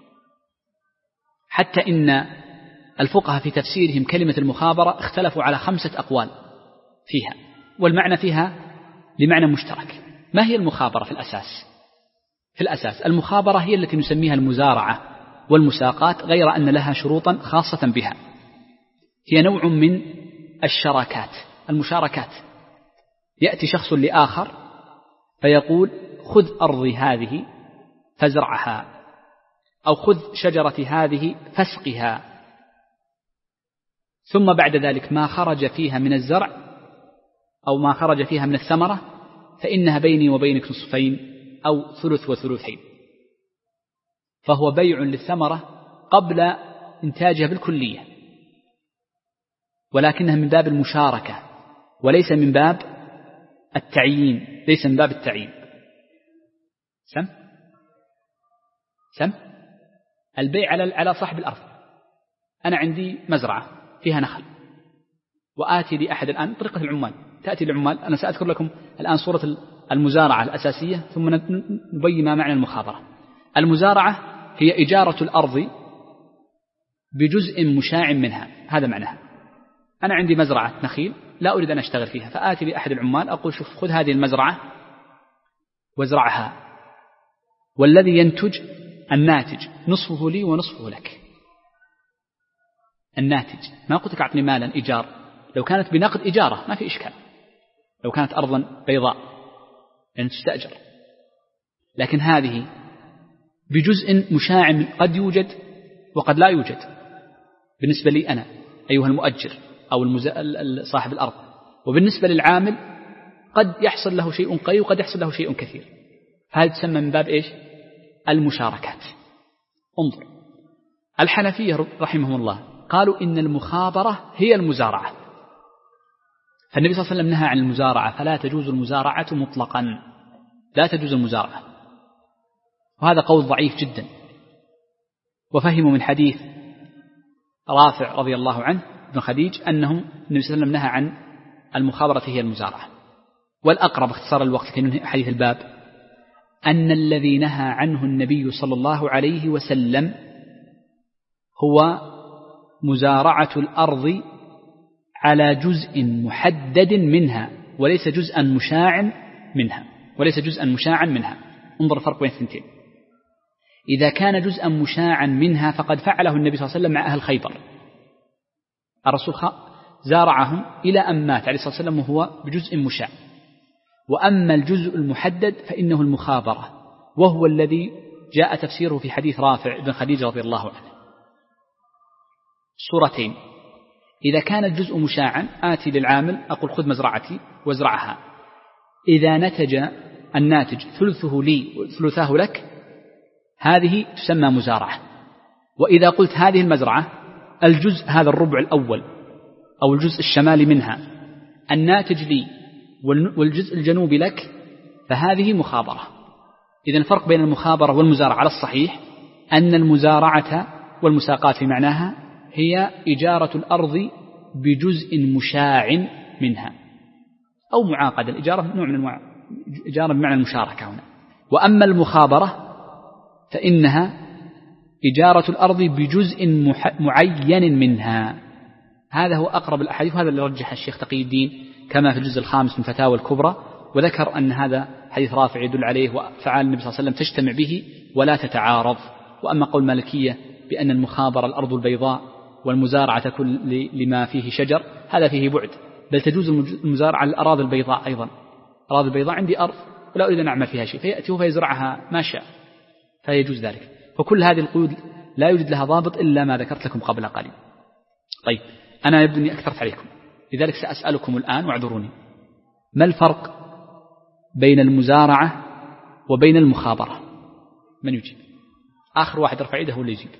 حتى إن الفقهاء في تفسيرهم كلمة المخابرة اختلفوا على 5 أقوال فيها، والمعنى فيها لمعنى مشترك. ما هي المخابرة في الأساس؟ في الأساس المخابرة هي التي نسميها المزارعة والمساقات، غير أن لها شروطا خاصة بها. هي نوع من الشراكات، المشاركات. يأتي شخص لآخر فيقول خذ أرضي هذه فازرعها، أو خذ شجرتي هذه فاسقها، ثم بعد ذلك ما خرج فيها من الزرع أو ما خرج فيها من الثمرة فإنها بيني وبينك نصفين أو ثلث وثلثين. فهو بيع للثمرة قبل إنتاجها بالكلية، ولكنها من باب المشاركة وليس من باب التعيين، ليس من باب التعيين. سم البيع على صاحب الأرض. أنا عندي مزرعة فيها نخل، وآتي لأحد الآن طريقة العمال، تأتي للعمال. أنا سأذكر لكم الآن صورة المزارعة الأساسية، ثم نبين ما معنى المخابرة. المزارعة هي إجارة الأرض بجزء مشاع منها، هذا معناها. أنا عندي مزرعة نخيل لا أريد أن أشتغل فيها، فآتي لأحد العمال أقول شوف خذ هذه المزرعة وازرعها، والذي ينتج الناتج نصفه لي ونصفه لك. الناتج، ما قلت لك أعطني مالا إيجار، لو كانت بنقد إجارة ما في إشكال، لو كانت أرضا بيضاء لأن تستأجر، لكن هذه بجزء مشاع قد يوجد وقد لا يوجد بالنسبة لي أنا أيها المؤجر أو صاحب الأرض، وبالنسبة للعامل قد يحصل له شيء قليل وقد يحصل له شيء كثير. هذا تسمى من باب إيش؟ المشاركات. انظر، الحنفية رحمهم الله قالوا إن المخابرة هي المزارعة، فالنبي صلى الله عليه وسلم نهى عن المزارعة، فلا تجوز المزارعة مطلقا، لا تجوز المزارعة، وهذا قول ضعيف جدا. وفهموا من حديث رافع رضي الله عنه بن خديج أنهم النبي صلى الله عليه وسلم نهى عن المخابرة هي المزارعة. والأقرب اختصار الوقت في حديث الباب أن الذي نهى عنه النبي صلى الله عليه وسلم هو مزارعة الأرض على جزء محدد منها، وليس جزءا مشاعا منها. انظر الفرق بين الثنتين. إذا كان جزءا مشاعا منها فقد فعله النبي صلى الله عليه وسلم مع أهل خيبر. الرسول زارعهم إلى أن مات عليه الصلاة والسلام وهو بجزء مشاع. وأما الجزء المحدد فإنه المخابرة، وهو الذي جاء تفسيره في حديث رافع بن خديج رضي الله عنه. صورتين: إذا كان الجزء مشاعا آتي للعامل أقول خذ مزرعتي وازرعها، إذا نتج الناتج ثلثه لي وثلثاه لك، هذه تسمى مزارعة. وإذا قلت هذه المزرعة الجزء هذا الربع الأول أو الجزء الشمالي منها الناتج لي والجزء الجنوبي لك، فهذه مخابرة. إذن الفرق بين المخابرة والمزارعة على الصحيح أن المزارعة والمساقات في معناها هي إجارة الأرض بجزء مشاع منها، أو معاقدة. الإجارة نوع من أنواع إجارة بمعنى المشاركة هنا. وأما المخابرة فإنها إجارة الأرض بجزء معين منها. هذا هو أقرب الأحاديث، وهذا اللي رجح الشيخ تقي الدين كما في الجزء 5 من فتاوى الكبرى، وذكر أن هذا حديث رافع يدل عليه، وفعال النبي صلى الله عليه وسلم تجتمع به ولا تتعارض. وأما قول مالكية بأن المخابرة الأرض البيضاء والمزارعة تكون لما فيه شجر، هذا فيه بعد، بل تجوز المزارعة للأراضي البيضاء أيضا. أراضي البيضاء عندي أرض ولا أريد أن أعمل فيها شيء، فيأتي فيزرعها ما شاء، فيجوز ذلك. فكل هذه القيود لا يوجد لها ضابط إلا ما ذكرت لكم قبل قليل. طيب، أنا يبدو أني أكثرت عليكم، لذلك سأسألكم الآن واعذروني: ما الفرق بين المزارعة وبين المخابرة؟ من يجيب؟ آخر واحد رفع يده هو اللي يجيب.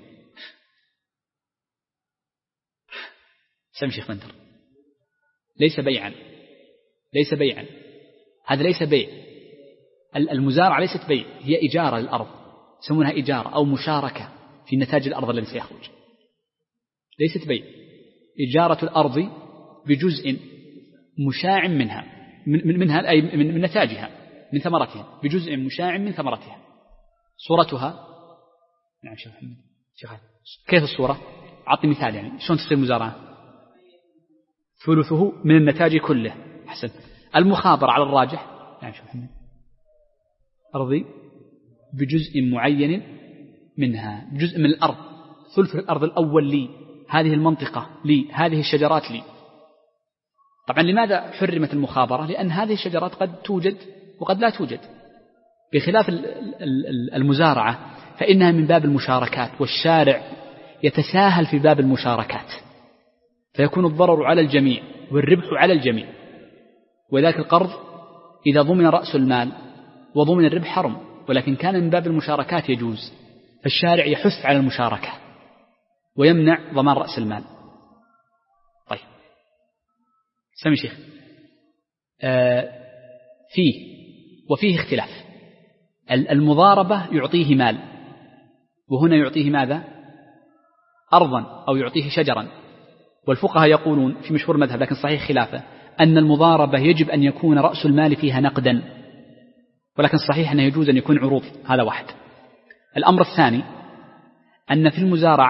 سم شيخ منتر. ليس بيعا، هذا ليس بيع. المزارعة ليست بيع، هي إجارة للأرض، يسمونها إجارة أو مشاركة. في نتاج الأرض الذي سيخرج، ليست بيع. إجارة الأرض بجزء مشاع منها أي من نتاجها، من ثمرتها، بجزء مشاع من ثمرتها. صورتها، نعم شيخ محمد، كيف الصورة؟ أعطي مثال، يعني شلون تصير مزارعة؟ ثلثه من النتاج كله. أحسن. المخابرة على الراجح، نعم شيخ محمد، أرضي بجزء معين منها، جزء من الأرض، ثلث الأرض الأول لي، هذه المنطقة لي، هذه الشجرات لي. طبعا لماذا حرمت المخابرة؟ لأن هذه الشجرات قد توجد وقد لا توجد، بخلاف المزارعة فإنها من باب المشاركات، والشارع يتساهل في باب المشاركات، فيكون الضرر على الجميع والربح على الجميع. وذلك القرض إذا ضمن رأس المال وضمن الربح حرم، ولكن كان من باب المشاركات يجوز، فالشارع يحث على المشاركة ويمنع ضمان رأس المال. طيب سمي شيخ، وفيه اختلاف. المضاربة يعطيه مال، وهنا يعطيه ماذا؟ أرضا أو يعطيه شجرا. والفقهاء يقولون في مشهور المذهب لكن صحيح خلافه أن المضاربة يجب أن يكون رأس المال فيها نقدا، ولكن صحيح أنه يجوز أن يكون عروض. هذا واحد. الأمر الثاني أن في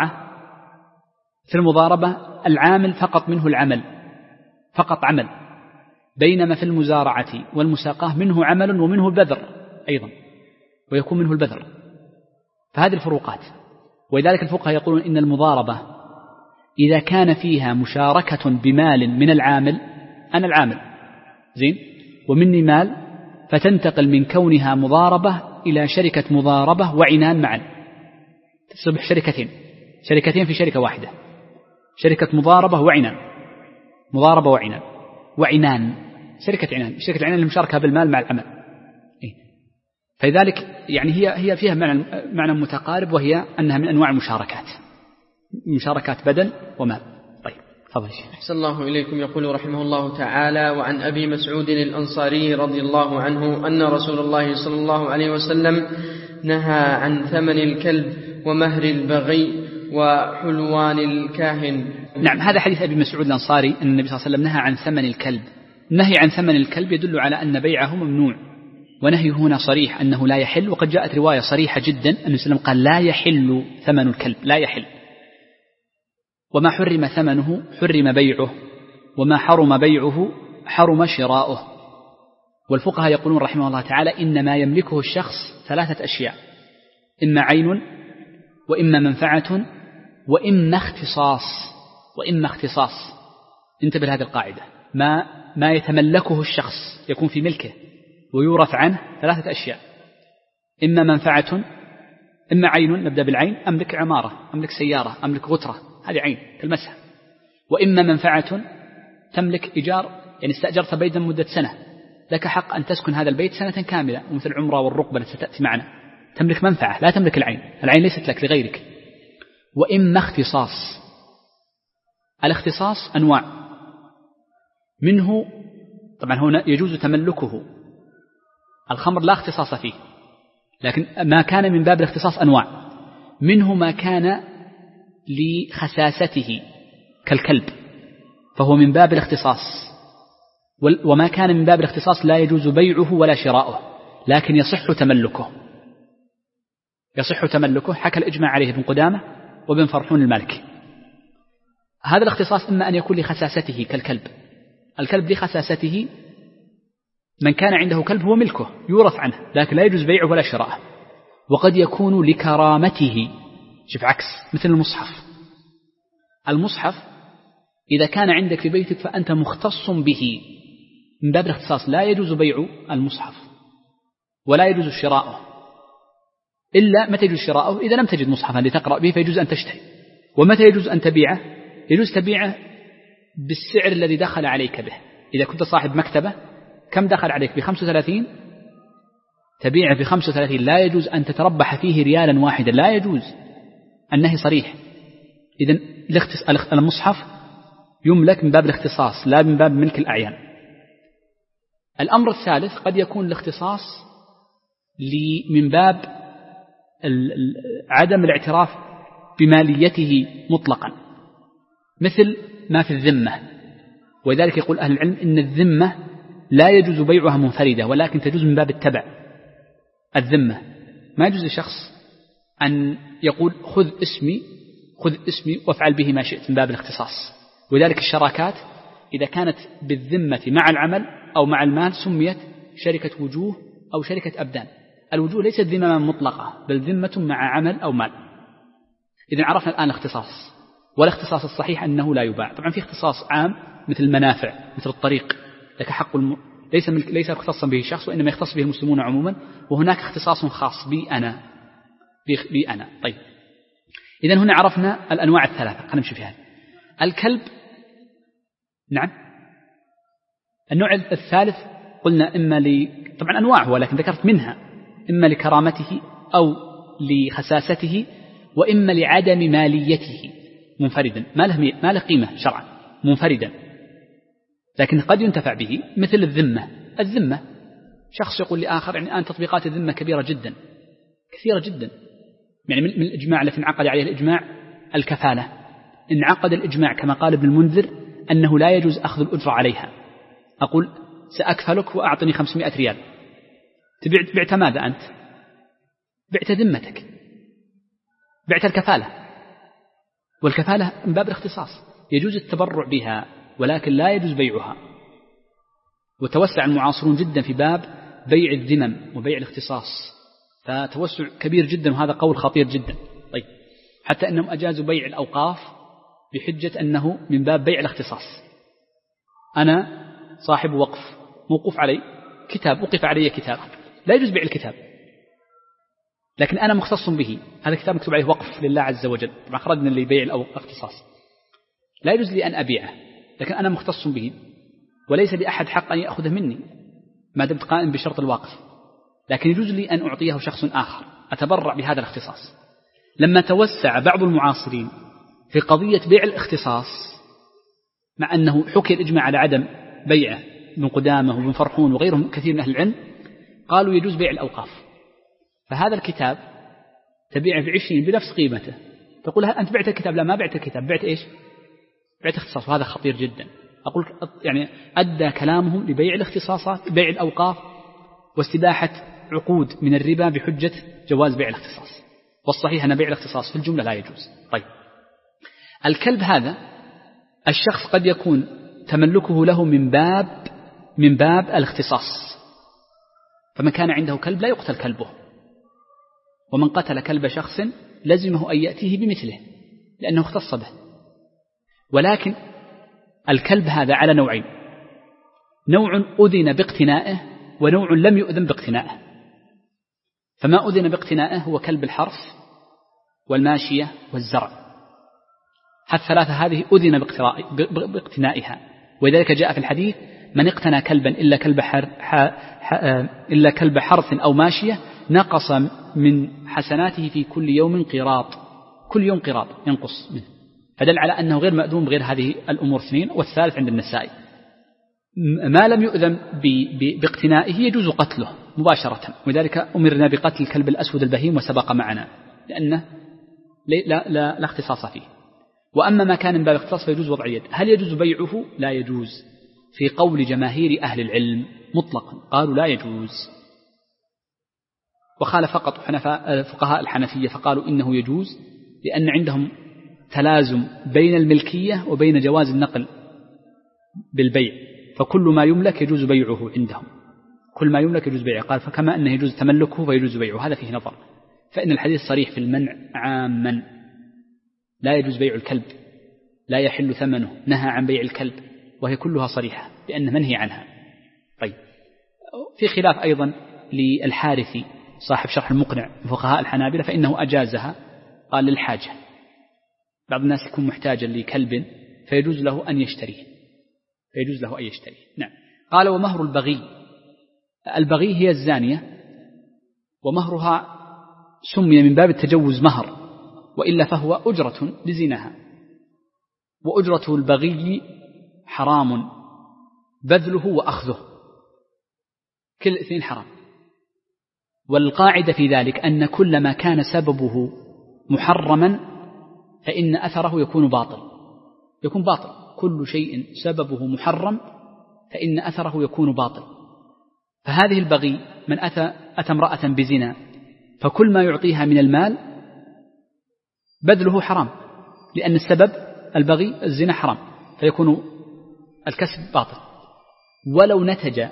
المضاربة العامل فقط منه العمل، فقط عمل، بينما في المزارعة والمساقاه منه عمل ومنه البذر أيضا، ويكون منه البذر. فهذه الفروقات. ولذلك الفقهاء يقولون إن المضاربة إذا كان فيها مشاركة بمال من العامل، أنا العامل زين ومني مال، فتنتقل من كونها مضاربة إلى شركة مضاربة وعنان معا، تصبح شركتين في شركة واحدة، شركة مضاربة وعنان، مضاربة وعنان، شركة عنان المشاركة بالمال مع العمل. فلذلك يعني هي فيها معنى متقارب، وهي أنها من أنواع المشاركات، مشاركات بدن ومال. طيب تفضل شيخ. أحسن الله إليكم. يقول رحمه الله تعالى: وعن أبي مسعود الأنصاري رضي الله عنه أن رسول الله صلى الله عليه وسلم نهى عن ثمن الكلب ومهر البغي وحلوان الكاهن. نعم، هذا حديث أبي مسعود الأنصاري أن النبي صلى الله عليه وسلم نهى عن ثمن الكلب. النهي عن ثمن الكلب يدل على أن بيعه ممنوع، ونهي هنا صريح أنه لا يحل. وقد جاءت رواية صريحة جدا أن النبي صلى الله عليه وسلم قال لا يحل ثمن الكلب، لا يحل. وما حرم ثمنه حرم بيعه، وما حرم بيعه حرم شراؤه. والفقهاء يقولون رحمه الله تعالى إنما يملكه الشخص ثلاثة أشياء: إما عين، وإما منفعة، وإما اختصاص. انتبه لهذه القاعدة، ما يتملكه الشخص يكون في ملكه ويورث عنه ثلاثة أشياء: إما منفعة، إما عين، نبدأ بالعين، أملك عمارة، أملك سيارة، أملك غترة، هذه عين تلمسها. وإما منفعة، تملك إيجار، يعني استأجرت بيتا مدة سنة، لك حق أن تسكن هذا البيت سنة كاملة، ومثل العمرة والرقبة التي ستأتي معنا، تملك منفعة، لا تملك العين ليست لك لغيرك. وإما اختصاص. الاختصاص أنواع، منه طبعا هنا يجوز تملكه، الخمر لا اختصاص فيه، لكن ما كان من باب الاختصاص أنواع، منه ما كان لخساسته كالكلب فهو من باب الاختصاص، وما كان من باب الاختصاص لا يجوز بيعه ولا شراؤه، لكن يصح تملكه. حكى الإجماع عليه ابن قدامة وابن فرحون المالكي. هذا الاختصاص إما أن يكون لخساسته كالكلب، الكلب لخساسته، من كان عنده كلب هو ملكه يورث عنه، لكن لا يجوز بيعه ولا شراءه. وقد يكون لكرامته، شوف عكس، مثل المصحف إذا كان عندك في بيتك فأنت مختص به، من باب الاختصاص لا يجوز بيع المصحف ولا يجوز شراؤه، إلا متى يجوز شراؤه؟ إذا لم تجد مصحفا لتقرأ به فيجوز أن تشتري. ومتى يجوز أن تبيعه؟ يجوز تبيعه بالسعر الذي دخل عليك به. إذا كنت صاحب مكتبة كم دخل عليك؟ ب35، تبيعه ب35، لا يجوز أن تتربح فيه ريالا واحدا، لا يجوز. النهي صريح. إذن المصحف يملك من باب الاختصاص لا من باب ملك الأعيان. الأمر الثالث قد يكون الاختصاص من باب عدم الاعتراف بماليته مطلقا، مثل ما في الذمة. ولذلك يقول أهل العلم إن الذمة لا يجوز بيعها منفردة، ولكن تجوز من باب التبع. الذمة ما يجوز لشخص أن يقول خذ اسمي وافعل به ما شئت من باب الاختصاص. ولذلك الشراكات إذا كانت بالذمة مع العمل أو مع المال سميت شركة وجوه أو شركة أبدان. الوجوه ليست ذمة مطلقة، بل ذمة مع عمل أو مال. إذن عرفنا الآن الاختصاص، والاختصاص الصحيح أنه لا يباع. طبعا في اختصاص عام مثل المنافع، مثل الطريق لك حق ليس مختصا به شخص، وإنما يختص به المسلمون عموما، وهناك اختصاص خاص بي أنا. طيب، إذن هنا عرفنا الأنواع الثلاثة. خلينا نمشي فيها. الكلب، نعم، النوع الثالث قلنا طبعا أنواع، ولكن ذكرت منها إما لكرامته أو لخساسته، وإما لعدم ماليته منفردا، ما له قيمة شرعا منفردا، لكن قد ينتفع به، مثل الذمة. شخص يقول لآخر يعني الآن تطبيقات الذمة كثيرة جدا. يعني من الإجماع التي انعقد عليه الإجماع الكفالة، انعقد الإجماع كما قال ابن المنذر أنه لا يجوز أخذ الأجرة عليها. أقول سأكفلك وأعطني 500 ريال، بعت ماذا أنت؟ بعت ذمتك، بعت الكفالة. والكفالة من باب الاختصاص يجوز التبرع بها، ولكن لا يجوز بيعها. وتوسع المعاصرون جدا في باب بيع الذمم وبيع الاختصاص، فتوسع كبير جدا، وهذا قول خطير جدا. طيب، حتى أنهم أجازوا بيع الأوقاف بحجة أنه من باب بيع الاختصاص. أنا صاحب وقف موقوف علي كتاب، وقف علي كتاب، لا يجوز بيع الكتاب، لكن أنا مختص به، هذا الكتاب مكتوب عليه وقف لله عز وجل. طبعا خرجنا لبيع الاختصاص، لا يجوز لي أن أبيعه، لكن أنا مختص به، وليس لأحد حق أن يأخذه مني ما دمت قائم بشرط الوقف، لكن يجوز لي أن أعطيه شخص آخر، أتبرع بهذا الاختصاص. لما توسع بعض المعاصرين في قضية بيع الاختصاص، مع أنه حكي الإجماع على عدم بيعه، ابن قدامة وابن فرحون وغيرهم كثير من أهل العلم قالوا يجوز بيع الأوقاف. فهذا الكتاب تبيعه ب20 بنفس قيمته، تقول أنت بعت الكتاب؟ لا، ما بعت الكتاب، بعت إيش؟ بعت اختصاص. وهذا خطير جدا. أقول يعني أدى كلامهم لبيع الاختصاصات، بيع الأوقاف، واستباحة عقود من الربا بحجة جواز بيع الاختصاص. والصحيح أن بيع الاختصاص في الجملة لا يجوز. طيب، الكلب هذا الشخص قد يكون تملكه له من باب الاختصاص، فمن كان عنده كلب لا يقتل كلبه، ومن قتل كلب شخص لزمه أن يأتيه بمثله لأنه اختص به. ولكن الكلب هذا على نوعين: نوع أذن باقتنائه، ونوع لم يؤذن باقتنائه. فما أذن باقتنائه هو كلب الحرث والماشية والزرع، الثلاثة هذه أذن باقتنائها. ولذلك جاء في الحديث: من اقتنى كلبا إلا كلب حرث أو ماشية نقص من حسناته في كل يوم قيراط، كل يوم قيراط ينقص منه. فدل على أنه غير مأذون بغير هذه الأمور اثنين. والثالث عند النسائي: ما لم يؤذن باقتنائه يجوز قتله مباشرة، ولذلك أمرنا بقتل الكلب الأسود البهيم وسبق معنا، لأنه لا اختصاص فيه. وأما ما كان من باب اختصاص فيجوز وضع يد. هل يجوز بيعه؟ لا يجوز، في قول جماهير أهل العلم مطلقا، قالوا لا يجوز. وخالف فقط فقهاء الحنفية فقالوا إنه يجوز، لأن عندهم تلازم بين الملكية وبين جواز النقل بالبيع، فكل ما يملك يجوز بيعه عندهم، كل ما يملك يجوز بيعه. قال فكما أنه يجوز تملكه فيجوز بيعه. هذا فيه نظر، فإن الحديث صريح في المنع عاما: لا يجوز بيع الكلب، لا يحل ثمنه، نهى عن بيع الكلب، وهي كلها صريحة بأن منهي عنها. طيب، في خلاف أيضا للحارثي صاحب شرح المقنع فقهاء الحنابلة، فإنه أجازها، قال للحاجة، بعض الناس يكون محتاجا لكلب فيجوز له أن يشتريه، نعم. قال: ومهر البغي هي الزانية، ومهرها سمي من باب التجوز مهر، وإلا فهو أجرة لزناها. وأجرة البغي حرام بذله وأخذه، كل الاثنين حرام. والقاعدة في ذلك أن كل ما كان سببه محرما فإن أثره يكون باطل. كل شيء سببه محرم فإن أثره يكون باطل. فهذه البغي من أتى امرأة بزنا فكل ما يعطيها من المال بذله حرام، لأن السبب البغي الزنا حرام، فيكون الكسب باطل. ولو نتج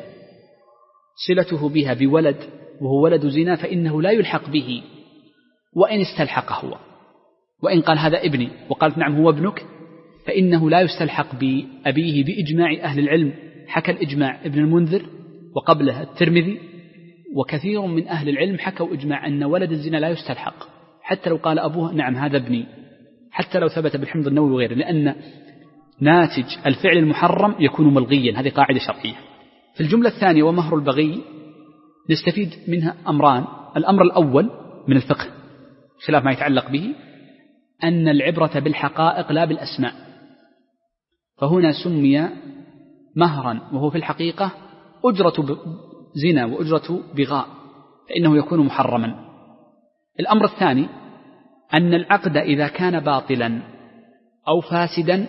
صلته بها بولد وهو ولد زنا فإنه لا يلحق به وإن استلحق هو، وإن قال هذا ابني وقالت نعم هو ابنك فإنه لا يستلحق بأبيه بإجماع أهل العلم. حكى الإجماع ابن المنذر وقبله الترمذي، وكثير من أهل العلم حكوا إجماع أن ولد الزنا لا يستلحق حتى لو قال أبوه نعم هذا ابني، حتى لو ثبت بالحمض النووي وغيره، لأن ناتج الفعل المحرم يكون ملغيا. هذه قاعدة شرعية. في الجملة الثانية ومهر البغي نستفيد منها أمران. الأمر الأول من الفقه خلاف ما يتعلق به أن العبرة بالحقائق لا بالأسماء، فهنا سمي مهرا وهو في الحقيقة أجرة زنا وأجرة بغاء، فإنه يكون محرما. الأمر الثاني أن العقد إذا كان باطلا أو فاسدا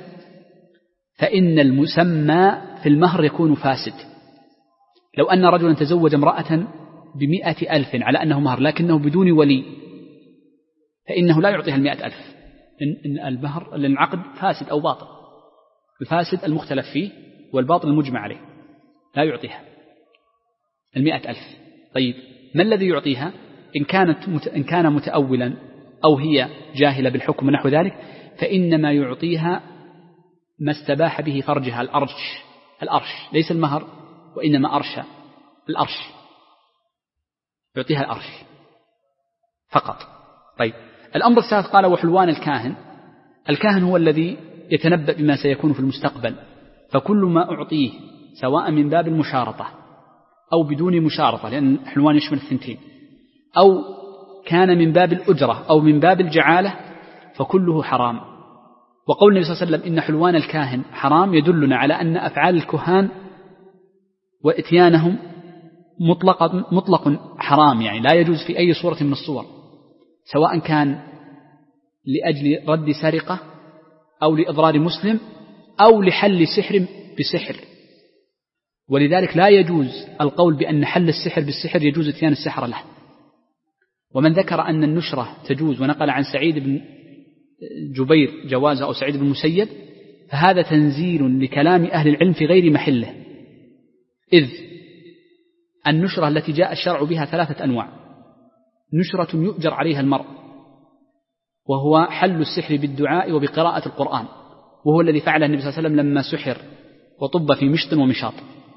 فإن المسمى في المهر يكون فاسد. لو أن رجلا تزوج امرأة ب100,000 على أنه مهر لكنه بدون ولي فإنه لا يعطيها 100,000، إن المهر لأن العقد فاسد أو باطل، الفاسد المختلف فيه والباطل المجمع عليه، لا يعطيها 100,000. طيب ما الذي يعطيها؟ إن كان متأولا أو هي جاهلة بالحكم ونحو ذلك فإنما يعطيها ما استباح به فرجها، الأرش ليس المهر وإنما الأرش، يعطيها الأرش فقط. طيب الأمر الثالث قال وحلوان الكاهن هو الذي يتنبأ بما سيكون في المستقبل، فكل ما أعطيه سواء من باب المشارطة أو بدون مشارطة، لأن حلوان يشمل الثنتين، أو كان من باب الأجرة أو من باب الجعالة فكله حرام. وقول النبي صلى الله عليه وسلم إن حلوان الكاهن حرام يدلنا على أن أفعال الكهان وإتيانهم مطلق حرام، يعني لا يجوز في أي صورة من الصور، سواء كان لأجل رد سرقة أو لإضرار مسلم أو لحل سحر بسحر. ولذلك لا يجوز القول بأن حل السحر بالسحر يجوز إتيان السحر له. ومن ذكر أن النشرة تجوز ونقل عن سعيد بن جبير جوازه أو سعيد بن المسيب فهذا تنزيل لكلام أهل العلم في غير محله، إذ النشرة التي جاء الشرع بها 3 أنواع: نشرة يؤجر عليها المرء وهو حل السحر بالدعاء وبقراءة القرآن، وهو الذي فعله النبي صلى الله عليه وسلم لما سحر وطب في مشط ومشاط.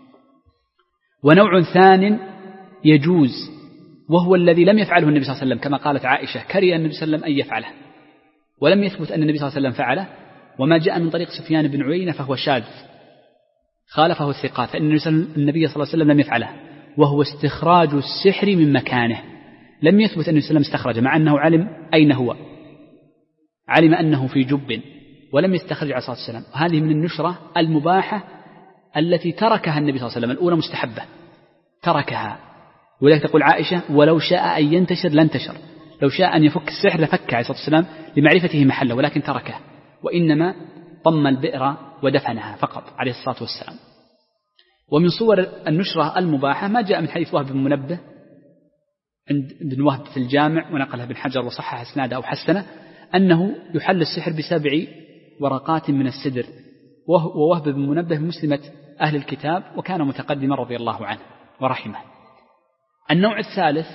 ونوع ثان يجوز وهو الذي لم يفعله النبي صلى الله عليه وسلم، كما قالت عائشة كره النبي صلى الله عليه وسلم أن يفعله، ولم يثبت أن النبي صلى الله عليه وسلم فعله، وما جاء من طريق سفيان بن عيينة فهو شاذ خالفه الثقات، فإن النبي صلى الله عليه وسلم لم يفعله، وهو استخراج السحر من مكانه. لم يثبت أن النبي صلى الله عليه وسلم استخرجه مع أنه علم أين هو، علم أنه في جب ولم يستخرج عليه الصلاة والسلام. هذه من النشرة المباحة التي تركها النبي صلى الله عليه وسلم، الأولى مستحبة تركها، ولذلك تقول عائشة ولو شاء أن ينتشر لانتشر، لو شاء أن يفك السحر لفك عليه الصلاة والسلام لمعرفته محله، ولكن تركه، وإنما ضم البئر ودفنها فقط عليه الصلاة والسلام. ومن صور النشرة المباحة ما جاء من حديث وهب بن منبه عند ابن وهب في الجامع ونقله ابن حجر وصحح اسناده أو حسنه، أنه يحل السحر ب7 ورقات من السدر، ووهب بن منبه مسلمة أهل الكتاب وكان متقدما رضي الله عنه ورحمه. النوع الثالث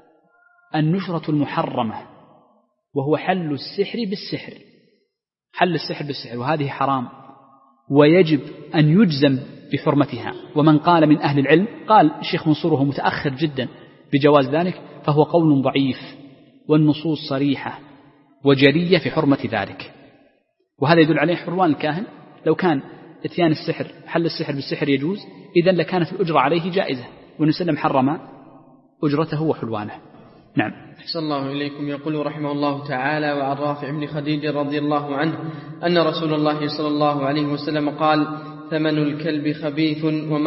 النشرة المحرمة، وهو حل السحر بالسحر، حل السحر بالسحر، وهذه حرام ويجب أن يجزم بحرمتها. ومن قال من أهل العلم قال الشيخ منصور وهو متأخر جدا بجواز ذلك، فهو قول ضعيف، والنصوص صريحة وجرية في حرمة ذلك. وهذا يدل عليه حلوان الكاهن، لو كان اتيان السحر حل السحر بالسحر يجوز إذن لكانت الأجرة عليه جائزة، ونسلم حرم أجرته وحلوانه. نعم. أحسن الله إليكم. يقول رحمه الله تعالى: وعن رافع بن خديج رضي الله عنه أن رسول الله صلى الله عليه وسلم قال: ثمن الكلب خبيث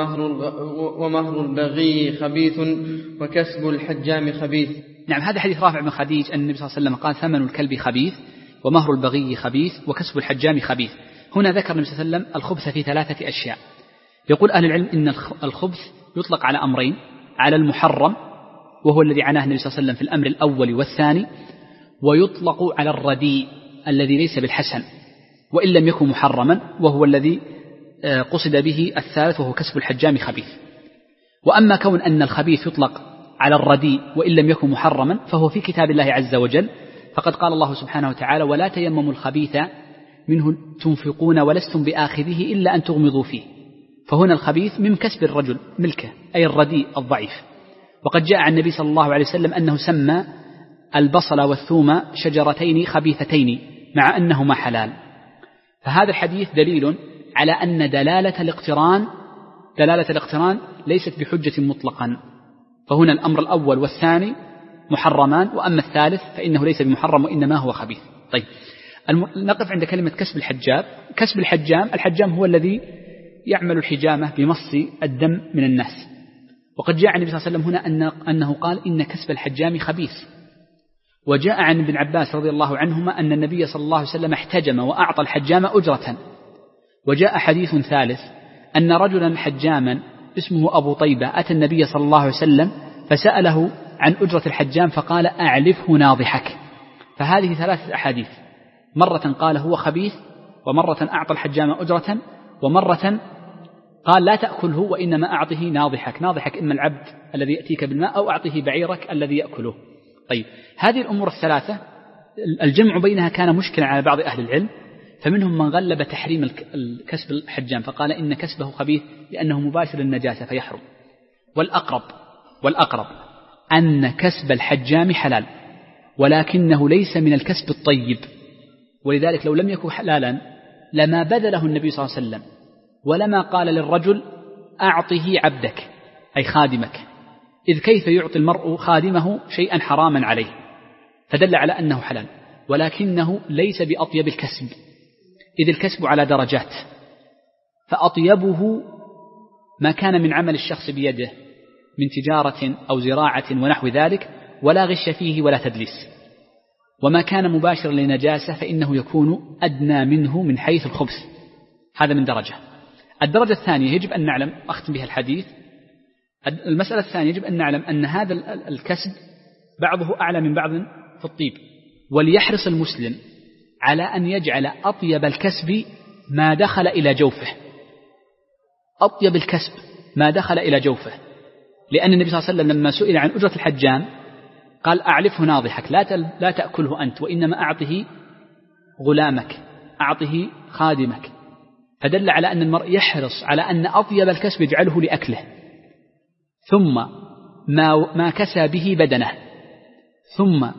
ومهر البغي خبيث وكسب الحجام خبيث. نعم، هذا حديث رافع بن خديج أن النبي صلى الله عليه وسلم قال ثمن الكلب خبيث، ومهر البغي خبيث وكسب الحجام خبيث. هنا ذكر النبي صلى الله عليه وسلم الخبث في 3 أشياء. يقول أهل العلم إن الخبث يطلق على أمرين: على المحرم وهو الذي عناه النبي صلى الله عليه وسلم في الأمر الأول والثاني، ويطلق على الرديء الذي ليس بالحسن وإن لم يكن محرما، وهو الذي قصد به الثالث وهو كسب الحجام خبيث. وأما كون أن الخبيث يطلق على الرديء وإن لم يكن محرما فهو في كتاب الله عز وجل، فقد قال الله سبحانه وتعالى: ولا تيمموا الخبيث منه تنفقون ولستم بآخذه إلا أن تغمضوا فيه. فهنا الخبيث من كسب الرجل ملكه، أي الرديء الضعيف. وقد جاء عن النبي صلى الله عليه وسلم أنه سمى البصل والثوم شجرتين خبيثتين مع أنهما حلال. فهذا الحديث دليل على أن دلالة الاقتران ليست بحجة مطلقا، فهنا الأمر الأول والثاني محرمان، وأما الثالث فإنه ليس بمحرم وإنما هو خبيث. طيب، نقف عند كلمة كسب الحجام. كسب الحجام هو الذي يعمل الحجامة بمص الدم من الناس. وقد جاء عن النبي صلى الله عليه وسلم هنا أنه قال: إن كسب الحجام خبيث. وجاء عن ابن عباس رضي الله عنهما أن النبي صلى الله عليه وسلم احتجم وأعطى الحجام أجرة. وجاء حديث ثالث أن رجلا حجاما اسمه أبو طيبة أتى النبي صلى الله عليه وسلم فسأله عن أجرة الحجام فقال: أعلفه ناضحك. فهذه 3 أحاديث، مرة قال هو خبيث، ومرة أعطى الحجام أجرة، ومرة قال لا تأكله وإنما أعطه ناضحك إما العبد الذي يأتيك بالماء أو أعطه بعيرك الذي يأكله. طيب، هذه الأمور ال3 الجمع بينها كان مشكلا على بعض أهل العلم، فمنهم من غلب تحريم كسب الحجام فقال إن كسبه خبيث لأنه مباشر للنجاسة فيحرم. والأقرب أن كسب الحجام حلال، ولكنه ليس من الكسب الطيب، ولذلك لو لم يكن حلالا لما بذله النبي صلى الله عليه وسلم، ولما قال للرجل: أعطه عبدك أي خادمك، إذ كيف يعطي المرء خادمه شيئا حراما عليه؟ فدل على أنه حلال، ولكنه ليس بأطيب الكسب، إذ الكسب على درجات، فأطيبه ما كان من عمل الشخص بيده من تجارة أو زراعة ونحو ذلك، ولا غش فيه ولا تدليس. وما كان مباشر لنجاسة فإنه يكون أدنى منه من حيث الخبث. هذا من درجة. الدرجة الثانية يجب أن نعلم، أختم بها الحديث، المسألة الثانية يجب أن نعلم أن هذا الكسب بعضه أعلى من بعض في الطيب، وليحرص المسلم على أن يجعل أطيب الكسب ما دخل إلى جوفه، أطيب الكسب ما دخل إلى جوفه، لأن النبي صلى الله عليه وسلم لما سئل عن أجرة الحجام قال: أعلفه ناضحك، لا تأكله أنت وإنما أعطه غلامك، أعطه خادمك. فدل على أن المرء يحرص على أن أطيب الكسب يجعله لأكله، ثم ما كسى به بدنه، ثم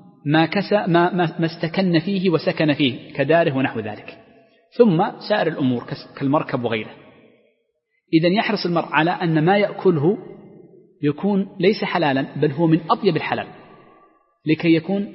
ما استكن فيه وسكن فيه كداره ونحو ذلك، ثم سائر الأمور كالمركب وغيره. إذن يحرص المرء على أن ما يأكله يكون ليس حلالا بل هو من أطيب الحلال، لكي يكون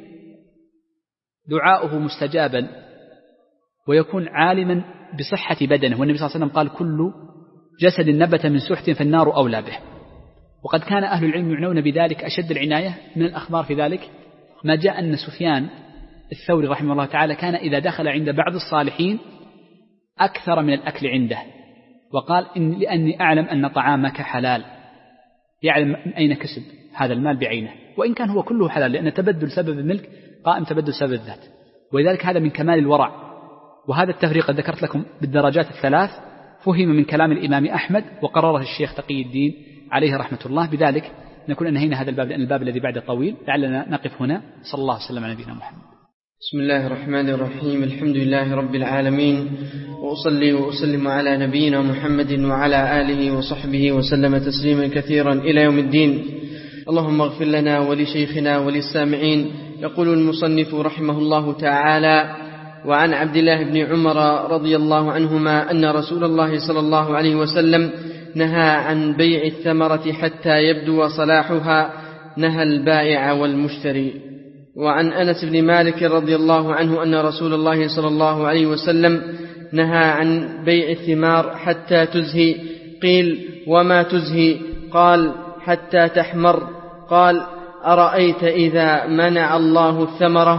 دعاؤه مستجابا ويكون عالما بصحة بدنه. والنبي صلى الله عليه وسلم قال: كل جسد نبت من سحت فالنار أولى به. وقد كان أهل العلم يعنون بذلك أشد العناية. من الأخبار في ذلك ما جاء أن سفيان الثوري رحمه الله تعالى كان إذا دخل عند بعض الصالحين أكثر من الأكل عنده، وقال: لأني أعلم أن طعامك حلال، يعلم من أين كسب هذا المال بعينه، وإن كان هو كله حلال، لأن تبدل سبب الملك قائم تبدل سبب الذات. ولذلك هذا من كمال الورع. وهذا التفريق ذكرت لكم بالدرجات ال3 فهم من كلام الإمام أحمد وقرره الشيخ تقي الدين عليه رحمة الله. بذلك نكون أنهينا هذا الباب، لأن الباب الذي بعده طويل. لعلنا نقف هنا. صلى الله وسلم على نبينا محمد. بسم الله الرحمن الرحيم. الحمد لله رب العالمين، وأصلي وأسلم على نبينا محمد وعلى آله وصحبه وسلم تسليما كثيرا إلى يوم الدين. اللهم اغفر لنا ولشيخنا وللسامعين. يقول المصنف رحمه الله تعالى: وعن عبد الله بن عمر رضي الله عنهما أن رسول الله صلى الله عليه وسلم نهى عن بيع الثمرة حتى يبدو صلاحها، نهى البائع والمشتري. وعن أنس بن مالك رضي الله عنه أن رسول الله صلى الله عليه وسلم نهى عن بيع الثمار حتى تزهي. قيل: وما تزهي؟ قال: حتى تحمر. قال: أرأيت إذا منع الله الثمرة؟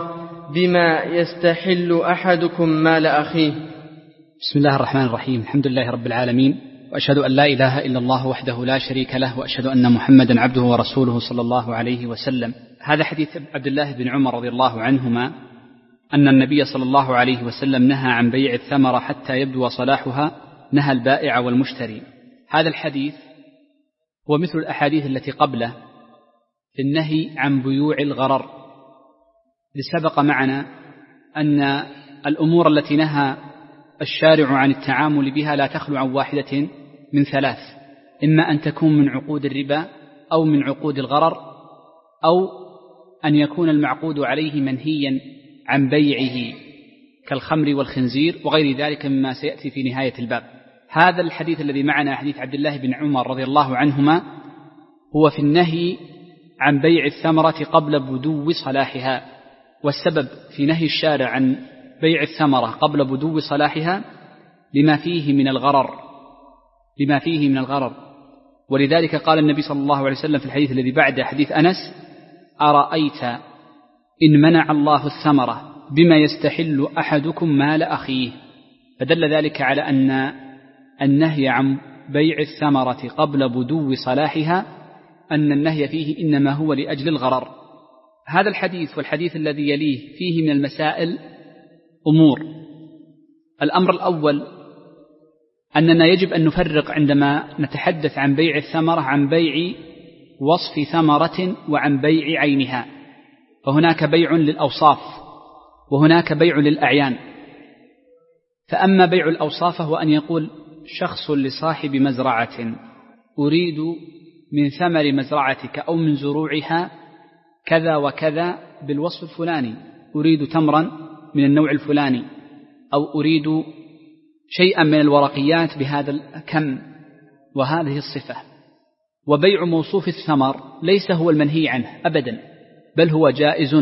بما يستحل أحدكم مال أخيه. بسم الله الرحمن الرحيم. الحمد لله رب العالمين، وأشهد أن لا إله إلا الله وحده لا شريك له، وأشهد أن محمدا عبده ورسوله صلى الله عليه وسلم. هذا حديث عبد الله بن عمر رضي الله عنهما أن النبي صلى الله عليه وسلم نهى عن بيع الثمرة حتى يبدو صلاحها، نهى البائع والمشتري. هذا الحديث هو مثل الأحاديث التي قبله في النهي عن بيوع الغرر، لسبق معنا أن الأمور التي نهى الشارع عن التعامل بها لا تخلو عن واحدة من ثلاث: إما أن تكون من عقود الربا، أو من عقود الغرر، أو أن يكون المعقود عليه منهيا عن بيعه كالخمر والخنزير وغير ذلك مما سيأتي في نهاية الباب. هذا الحديث الذي معنا حديث عبد الله بن عمر رضي الله عنهما هو في النهي عن بيع الثمرة قبل بدو صلاحها، والسبب في نهي الشارع عن بيع الثمرة قبل بدو صلاحها لما فيه من الغرر. ولذلك قال النبي صلى الله عليه وسلم في الحديث الذي بعد حديث أنس: أرأيت إن منع الله الثمرة بما يستحل أحدكم مال أخيه. فدل ذلك على أن النهي عن بيع الثمرة قبل بدو صلاحها أن النهي فيه إنما هو لأجل الغرر. هذا الحديث والحديث الذي يليه فيه من المسائل أمور. الأمر الأول أننا يجب أن نفرق عندما نتحدث عن بيع الثمرة عن بيع وصف ثمرة وعن بيع عينها، فهناك بيع للأوصاف وهناك بيع للأعيان. فأما بيع الأوصاف فهو أن يقول شخص لصاحب مزرعة: أريد من ثمر مزرعتك أو من زروعها كذا وكذا بالوصف الفلاني، أريد تمرا من النوع الفلاني، أو أريد شيئا من الورقيات بهذا الكم وهذه الصفة. وبيع موصوف الثمر ليس هو المنهي عنه أبدا، بل هو جائز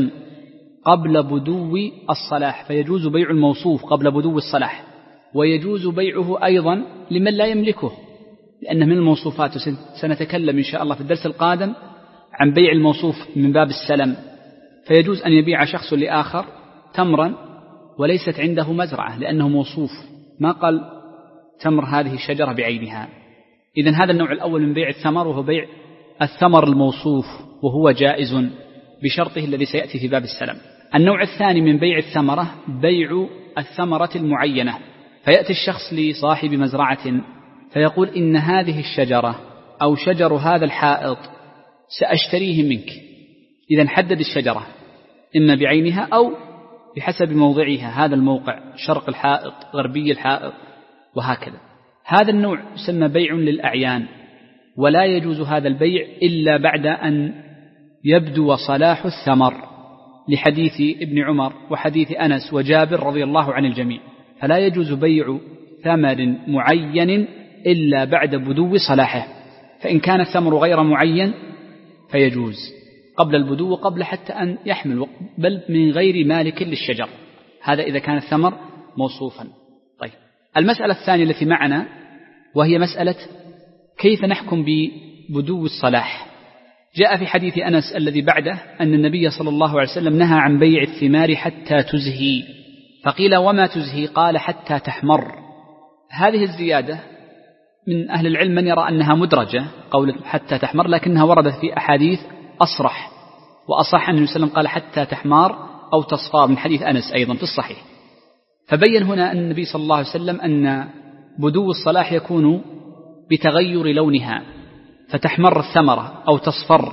قبل بدو الصلاح، فيجوز بيع الموصوف قبل بدو الصلاح، ويجوز بيعه أيضا لمن لا يملكه، لأنه من الموصوفات. سنتكلم إن شاء الله في الدرس القادم عن بيع الموصوف من باب السلم، فيجوز أن يبيع شخص لآخر تمرا وليست عنده مزرعة لأنه موصوف، ما قال تمر هذه الشجرة بعينها. إذن هذا النوع الأول من بيع الثمر، وهو بيع الثمر الموصوف، وهو جائز بشرطه الذي سيأتي في باب السلم. النوع الثاني من بيع الثمرة بيع الثمرة المعينة، فيأتي الشخص لصاحب مزرعة فيقول: إن هذه الشجرة أو شجر هذا الحائط سأشتريه منك. إذن حدد الشجرة إما بعينها أو بحسب موضعها، هذا الموقع شرق الحائط غربي الحائط وهكذا. هذا النوع يسمى بيع للأعيان، ولا يجوز هذا البيع إلا بعد أن يبدو صلاح الثمر، لحديث ابن عمر وحديث أنس وجابر رضي الله عن الجميع. فلا يجوز بيع ثمر معين إلا بعد بدو صلاحه، فإن كان الثمر غير معين فيجوز قبل البدو، قبل حتى أن يحمل، بل من غير مالك للشجر، هذا إذا كان الثمر موصوفا. طيب، المسألة الثانية التي معنا وهي مسألة كيف نحكم ببدو الصلاح. جاء في حديث أنس الذي بعده أن النبي صلى الله عليه وسلم نهى عن بيع الثمار حتى تزهي، فقيل: وما تزهي؟ قال: حتى تحمر. هذه الزيادة من أهل العلم من يرى أنها مدرجة، قول حتى تحمر، لكنها وردت في أحاديث أصرح وأصح أن النبي صلى الله عليه وسلم قال حتى تحمار أو تصفار، من حديث أنس أيضا في الصحيح. فبين هنا أن النبي صلى الله عليه وسلم أن بدو الصلاح يكون بتغير لونها، فتحمر الثمرة أو تصفر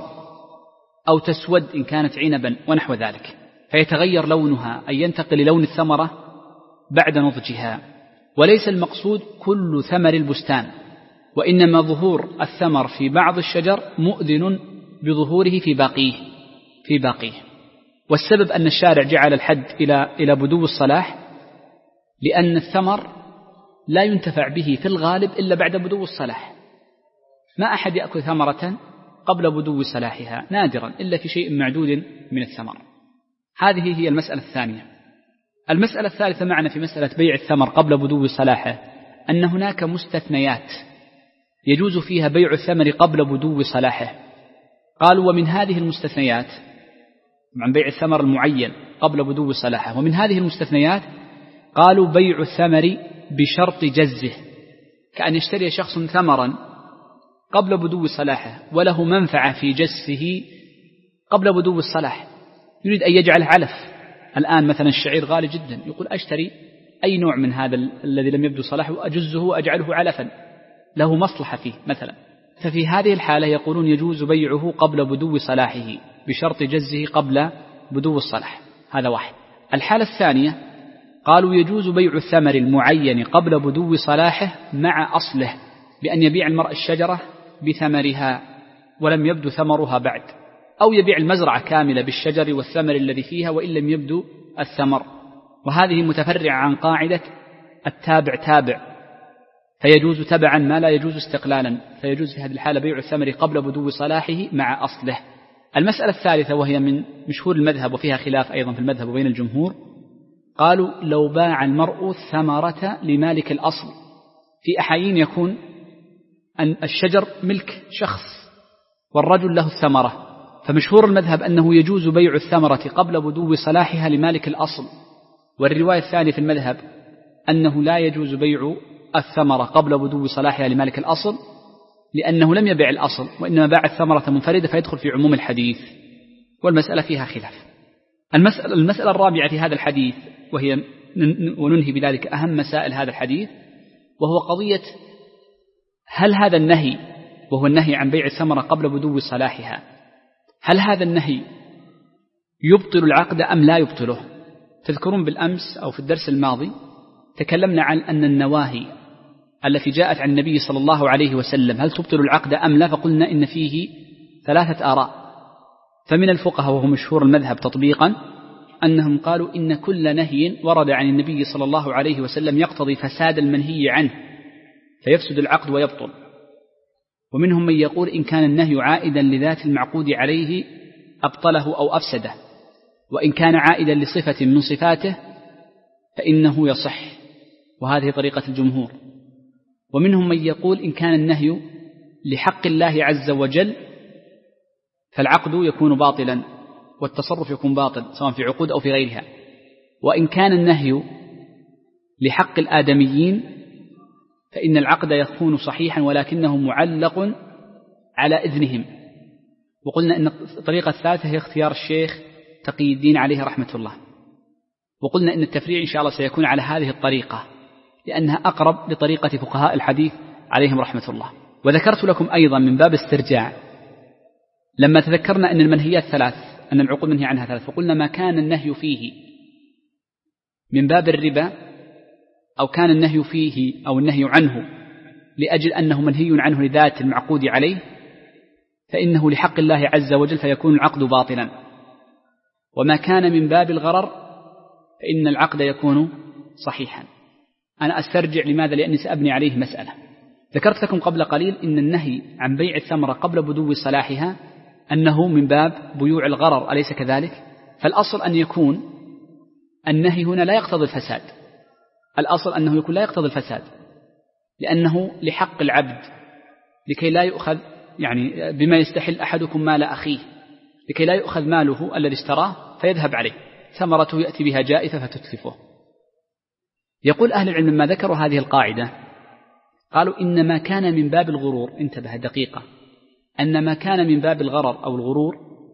أو تسود إن كانت عنبا ونحو ذلك، فيتغير لونها أي ينتقل للون الثمرة بعد نضجها. وليس المقصود كل ثمر البستان، وإنما ظهور الثمر في بعض الشجر مؤذن بظهوره في باقيه. والسبب أن الشارع جعل الحد إلى بدو الصلاح لأن الثمر لا ينتفع به في الغالب إلا بعد بدو الصلاح. ما أحد يأكل ثمرة قبل بدو صلاحها، نادرا إلا في شيء معدود من الثمر. هذه هي المسألة الثانية. المسألة الثالثة معنا في مسألة بيع الثمر قبل بدو صلاحه أن هناك مستثنيات يجوز فيها بيع الثمر قبل بدو صلاحه. قالوا: ومن هذه المستثنيات عن بيع الثمر المعين قبل بدو صلاحه. ومن هذه المستثنيات قالوا بيع الثمر بشرط جزه، كأن يشتري شخص ثمرا قبل بدو صلاحه وله منفعة في جسه قبل بدو الصلاح، يريد أن يجعله علف. الآن مثلا الشعير غالي جدا، يقول أشتري أي نوع من هذا الذي لم يبدو صلاحه وأجزه وأجعله علفا له مصلحة فيه مثلا، ففي هذه الحالة يقولون يجوز بيعه قبل بدو صلاحه بشرط جزه قبل بدو الصلاح. هذا واحد. الحالة الثانية قالوا يجوز بيع الثمر المعين قبل بدو صلاحه مع أصله، بأن يبيع المرء الشجرة بثمرها ولم يبدو ثمرها بعد، أو يبيع المزرعة كاملة بالشجر والثمر الذي فيها وإن لم يبدو الثمر. وهذه متفرعة عن قاعدة التابع تابع، فيجوز تبعا ما لا يجوز استقلالا، فيجوز في هذه الحالة بيع الثمر قبل بدو صلاحه مع أصله. المسألة الثالثة وهي من مشهور المذهب وفيها خلاف أيضا في المذهب وبين الجمهور، قالوا لو باع المرء الثمرة لمالك الأصل، في أحيان يكون أن الشجر ملك شخص والرجل له الثمرة، فمشهور المذهب أنه يجوز بيع الثمرة قبل بدو صلاحها لمالك الأصل. والرواية الثانية في المذهب أنه لا يجوز بيع الثمرة قبل بدو صلاحها لمالك الأصل، لأنه لم يبيع الأصل وإنما باع الثمرة منفردة فيدخل في عموم الحديث، والمسألة فيها خلاف. المسألة الرابعة في هذا الحديث، وهي وننهي بذلك أهم مسائل هذا الحديث، وهو قضية هل هذا النهي، وهو النهي عن بيع الثمرة قبل بدو صلاحها، هل هذا النهي يبطل العقد أم لا يبطله؟ تذكرون بالأمس أو في الدرس الماضي تكلمنا عن أن النواهي التي جاءت عن النبي صلى الله عليه وسلم هل تبطل العقد أم لا، فقلنا إن فيه ثلاثة آراء. فمن الفقهاء وهو مشهور المذهب تطبيقا أنهم قالوا إن كل نهي ورد عن النبي صلى الله عليه وسلم يقتضي فساد المنهي عنه فيفسد العقد ويبطل. ومنهم من يقول إن كان النهي عائدا لذات المعقود عليه أبطله أو أفسده، وإن كان عائدا لصفة من صفاته فإنه يصح، وهذه طريقة الجمهور. ومنهم من يقول إن كان النهي لحق الله عز وجل فالعقد يكون باطلا والتصرف يكون باطل سواء في عقود أو في غيرها، وإن كان النهي لحق الآدميين فإن العقد يكون صحيحا ولكنه معلق على إذنهم. وقلنا إن الطريقة الثالثة هي اختيار الشيخ تقي الدين عليه رحمة الله، وقلنا إن التفريع إن شاء الله سيكون على هذه الطريقة لأنها أقرب لطريقة فقهاء الحديث عليهم رحمة الله. وذكرت لكم أيضا من باب استرجاع لما تذكرنا أن المنهيات ثلاث، أن العقود منهي عنها ثلاث، فقلنا ما كان النهي فيه من باب الربا أو كان النهي فيه أو النهي عنه لأجل أنه منهي عنه لذات المعقود عليه فإنه لحق الله عز وجل فيكون العقد باطلا، وما كان من باب الغرر فإن العقد يكون صحيحا. أنا أسترجع لماذا؟ لأني سأبني عليه مسألة. ذكرت لكم قبل قليل إن النهي عن بيع الثمرة قبل بدو صلاحها أنه من باب بيوع الغرر، أليس كذلك؟ فالأصل أن يكون النهي هنا لا يقتضي الفساد، الأصل أنه يكون لا يقتضي الفساد لأنه لحق العبد لكي لا يؤخذ، يعني بما يستحل أحدكم مال أخيه، لكي لا يؤخذ ماله الذي اشتراه فيذهب عليه، ثمرته يأتي بها جائفة فتتلفه. يقول أهل العلم ما ذكروا هذه القاعدة قالوا إن ما كان من باب الغرور، انتبه دقيقة، أن ما كان من باب الغرر أو الغرور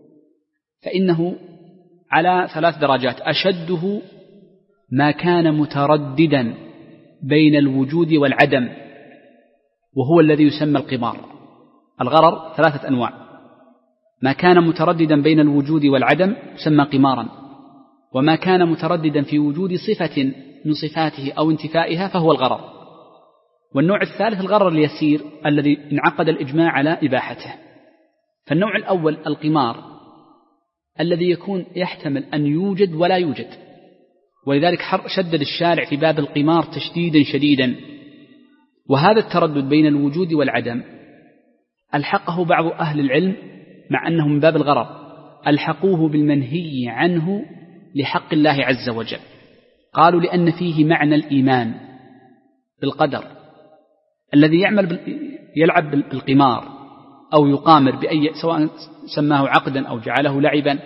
فإنه على ثلاث درجات. أشده ما كان مترددا بين الوجود والعدم وهو الذي يسمى القمار. الغرر ثلاثة أنواع، ما كان مترددا بين الوجود والعدم يسمى قمارا، وما كان مترددا في وجود صفة من صفاته أو انتفائها فهو الغرر، والنوع الثالث الغرر اليسير الذي انعقد الإجماع على إباحته. فالنوع الأول القمار الذي يكون يحتمل أن يوجد ولا يوجد، ولذلك شدد الشارع في باب القمار تشديدا شديدا. وهذا التردد بين الوجود والعدم ألحقه بعض أهل العلم مع أنه من باب الغرر، ألحقوه بالمنهي عنه لحق الله عز وجل. قالوا لأن فيه معنى الإيمان بالقدر. الذي يلعب بالقمار أو يقامر بأي، سواء سماه عقدا أو جعله لعبا،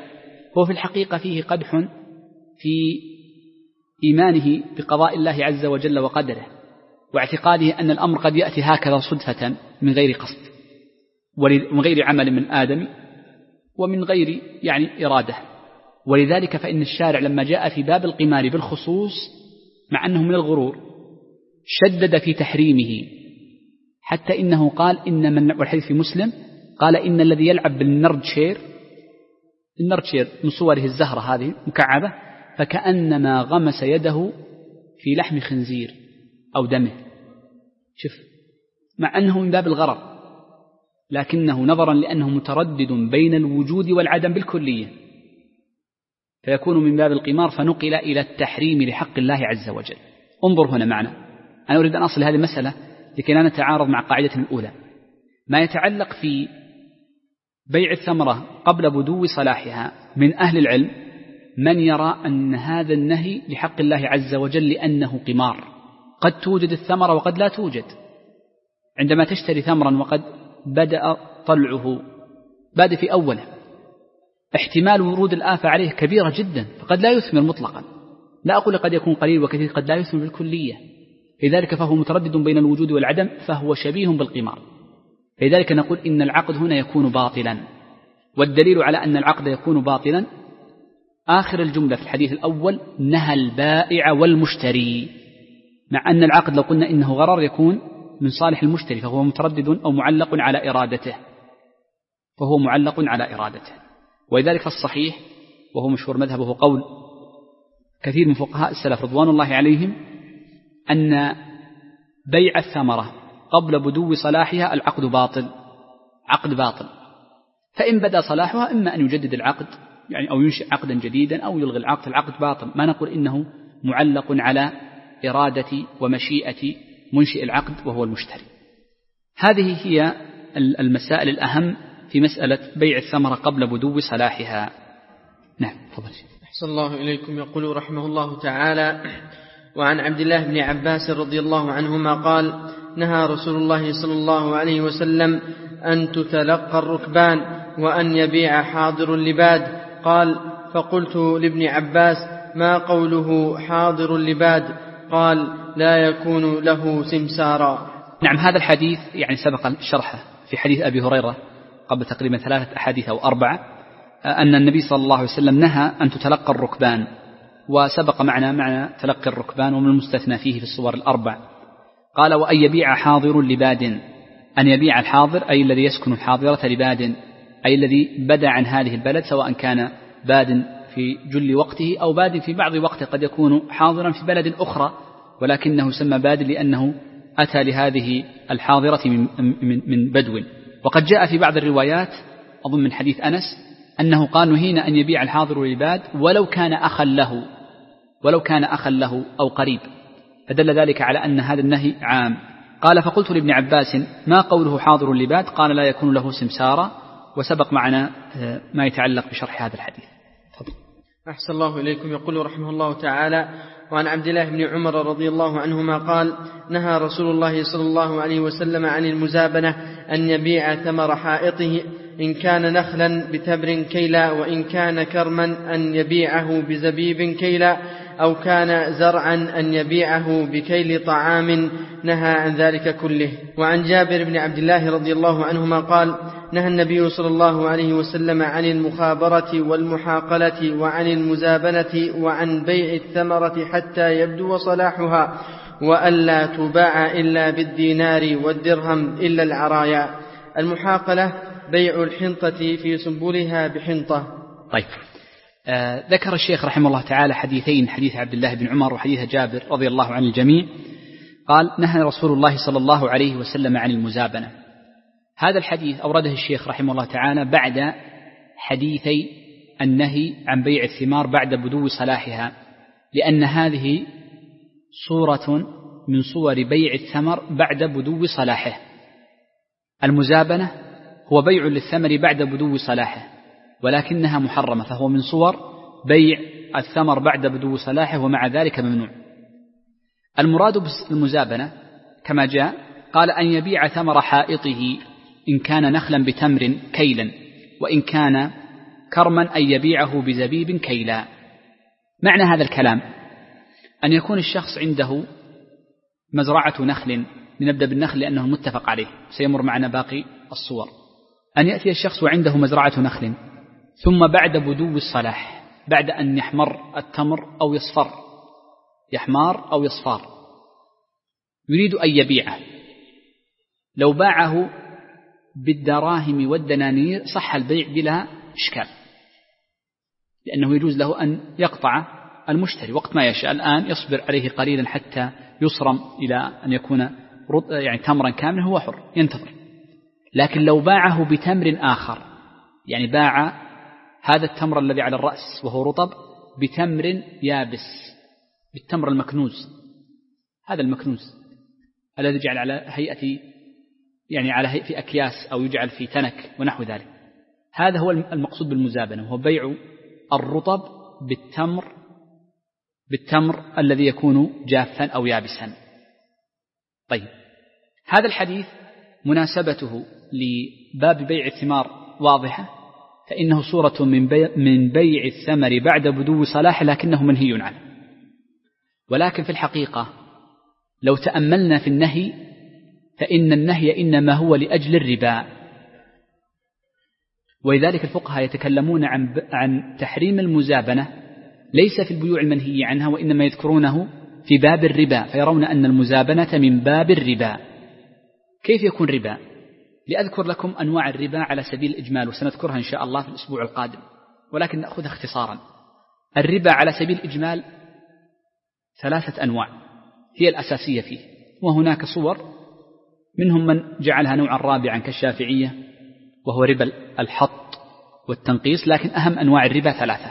هو في الحقيقة فيه قدح في إيمانه بقضاء الله عز وجل وقدره، واعتقاده أن الأمر قد يأتي هكذا صدفة من غير قصد ومن غير عمل من آدم ومن غير إرادة. ولذلك فإن الشارع لما جاء في باب القمار بالخصوص مع أنه من الغرور شدد في تحريمه، حتى إنه قال إن من، والحديث في مسلم، قال إن الذي يلعب بالنردشير، النردشير من صوره الزهرة هذه مكعبة، فكأنما غمس يده في لحم خنزير أو دمه. شوف، مع أنه من باب الغرر، لكنه نظرا لأنه متردد بين الوجود والعدم بالكلية فيكون من باب القمار، فنقل إلى التحريم لحق الله عز وجل. انظر هنا معنا، أنا أريد أن أصل هذه المسألة لكي لا نتعارض مع قاعدتنا الأولى. ما يتعلق في بيع الثمرة قبل بدو صلاحها من أهل العلم من يرى أن هذا النهي لحق الله عز وجل لأنه قمار، قد توجد الثمرة وقد لا توجد. عندما تشتري ثمرا وقد بدأ طلعه بادئ في أوله، احتمال ورود الآفة عليه كبيرة جدا، فقد لا يثمر مطلقا. لا أقول قد يكون قليل وكثير، قد لا يثمر بالكلية. لذلك فهو متردد بين الوجود والعدم، فهو شبيه بالقمار. لذلك نقول إن العقد هنا يكون باطلا. والدليل على أن العقد يكون باطلا آخر الجملة في الحديث الأول: نهى البائع والمشتري. مع أن العقد لو قلنا إنه غرر يكون من صالح المشتري، فهو متردد أو معلق على إرادته، ولذلك فالصحيح، وهو مشهور مذهبه قول كثير من فقهاء السلف رضوان الله عليهم، أن بيع الثمرة قبل بدو صلاحها العقد باطل، عقد باطل. فإن بدا صلاحها إما أن يجدد العقد أو ينشئ عقدا جديدا أو يلغي العقد، العقد باطل. ما نقول إنه معلق على إرادة ومشيئة منشئ العقد وهو المشتري. هذه هي المسائل الأهم في مسألة بيع الثمرة قبل بدو صلاحها. نعم، تفضل. أحسن الله إليكم. يقول رحمه الله تعالى: وعن عبد الله بن عباس رضي الله عنهما قال: نهى رسول الله صلى الله عليه وسلم أن تتلقى الركبان وأن يبيع حاضر اللباد. قال: فقلت لابن عباس: ما قوله حاضر اللباد؟ قال: لا يكون له سمسارا. نعم، هذا الحديث سبق شرحه في حديث أبي هريرة قبل تقريبا 3 أحاديث أو 4، أن النبي صلى الله عليه وسلم نهى أن تتلقى الركبان، وسبق معنا معنى تلقي الركبان ومن المستثنى فيه في الصور ال4. قال: وأن يبيع حاضر لباد، أن يبيع الحاضر أي الذي يسكن الحاضرة لباد، أي الذي بدا عن هذه البلد، سواء كان باد في جل وقته أو باد في بعض وقته، قد يكون حاضرا في بلد أخرى ولكنه سمى باد لأنه أتى لهذه الحاضرة من بدو. وقد جاء في بعض الروايات أظن من حديث أنس أنه قال: نهينا أن يبيع الحاضر للباد ولو كان أخا له أو قريب، فدل ذلك على أن هذا النهي عام. قال: فقلت لابن عباس: ما قوله حاضر لباد؟ قال: لا يكون له سمسارا. وسبق معنا ما يتعلق بشرح هذا الحديث. تفضل. أحسن الله إليكم. يقول رحمه الله تعالى: وعن عبد الله بن عمر رضي الله عنهما قال: نهى رسول الله صلى الله عليه وسلم عن المزابنة، أن يبيع ثمر حائطه إن كان نخلا بتمر كيلا، وإن كان كرما أن يبيعه بزبيب كيلا، أو كان زرعا أن يبيعه بكيل طعام. نهى عن ذلك كله. وعن جابر بن عبد الله رضي الله عنهما قال: نهى النبي صلى الله عليه وسلم عن المخابرة والمحاقلة وعن المزابنة وعن بيع الثمرة حتى يبدو صلاحها، وألا تباع إلا بالدينار والدرهم إلا العرايا. المحاقلة بيع الحنطة في سنبلها بحنطة. طيب، ذكر الشيخ رحمه الله تعالى حديثين: حديث عبد الله بن عمر وحديث جابر رضي الله عن الجميع. قال: نهى رسول الله صلى الله عليه وسلم عن المزابنة. هذا الحديث أورده الشيخ رحمه الله تعالى بعد حديثي النهي عن بيع الثمار بعد بدو صلاحها، لأن هذه صورة من صور بيع الثمر بعد بدو صلاحه. المزابنة هو بيع للثمر بعد بدو صلاحه، ولكنها محرمة، فهو من صور بيع الثمر بعد بدو صلاحه، ومع ذلك ممنوع. المراد بالمزابنة كما جاء قال: أن يبيع ثمر حائطه إن كان نخلا بتمر كيلا، وإن كان كرما أن يبيعه بزبيب كيلا. معنى هذا الكلام أن يكون الشخص عنده مزرعة نخل، لنبدأ بالنخل لأنه متفق عليه، سيمر معنا باقي الصور. أن يأتي الشخص وعنده مزرعة نخل، ثم بعد بدو الصلاح، بعد أن يحمر التمر أو يصفر، يحمار أو يصفار، يريد أن يبيعه. لو باعه بالدراهم والدنانير صح البيع بلا إشكال، لأنه يجوز له أن يقطع المشتري وقت ما يشاء. الآن يصبر عليه قليلا حتى يصرم إلى أن يكون يعني تمرا كاملا، هو حر ينتظر. لكن لو باعه بتمر آخر، يعني باع هذا التمر الذي على الرأس وهو رطب بتمر يابس، بالتمر المكنوز، هذا المكنوز الذي يجعل على هيئة، يعني على هيئة أكياس أو يجعل في تنك ونحو ذلك، هذا هو المقصود بالمزابنة، وهو بيع الرطب بالتمر الذي يكون جافا أو يابسا. طيب، هذا الحديث مناسبته لباب بيع الثمار واضحة، فإنه صورة من بيع الثمر بعد بدو صلاح، لكنه منهي عنه. ولكن في الحقيقة لو تأملنا في النهي، فإن النهي إنما هو لأجل الربا، ولذلك الفقهاء يتكلمون عن تحريم المزابنة ليس في البيوع المنهي عنها، وإنما يذكرونه في باب الربا، فيرون أن المزابنة من باب الربا. كيف يكون ربا؟ لأذكر لكم أنواع الربا على سبيل الإجمال، وسنذكرها إن شاء الله في الأسبوع القادم، ولكن نأخذ اختصارا. الربا على سبيل الإجمال 3 أنواع هي الأساسية فيه، وهناك صور منهم من جعلها نوعا رابعا كالشافعية، وهو ربا الحط والتنقيص، لكن أهم أنواع الربا 3: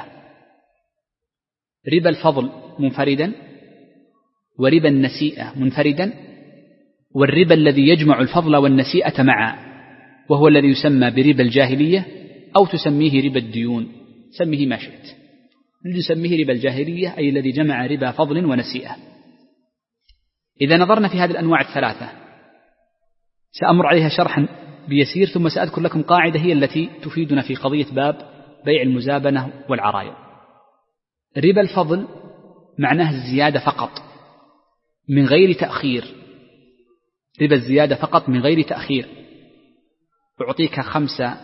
ربا الفضل منفردا، وربا النسيئة منفردا، والربا الذي يجمع الفضل والنسيئة معا، وهو الذي يسمى بربا الجاهلية، أو تسميه ربا الديون، سميه ما شئت. نسميه ربا الجاهلية أي الذي جمع ربا فضل ونسيئة. إذا نظرنا في هذه الأنواع 3 سأمر عليها شرحا بيسير، ثم سأذكر لكم قاعدة هي التي تفيدنا في قضية باب بيع المزابنة والعراية. ربا الفضل معناه الزيادة فقط من غير تأخير، ربا الزيادة فقط من غير تأخير. أعطيك 5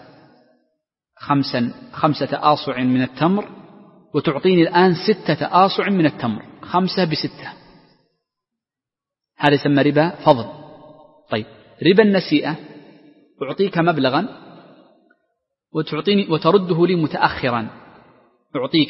آصع من التمر، وتعطيني الآن 6 آصع من التمر، 5 ب6، هذا يسمى ربا فضل. طيب، ربا النسيئة أعطيك مبلغا وترده لي متأخرا، أعطيك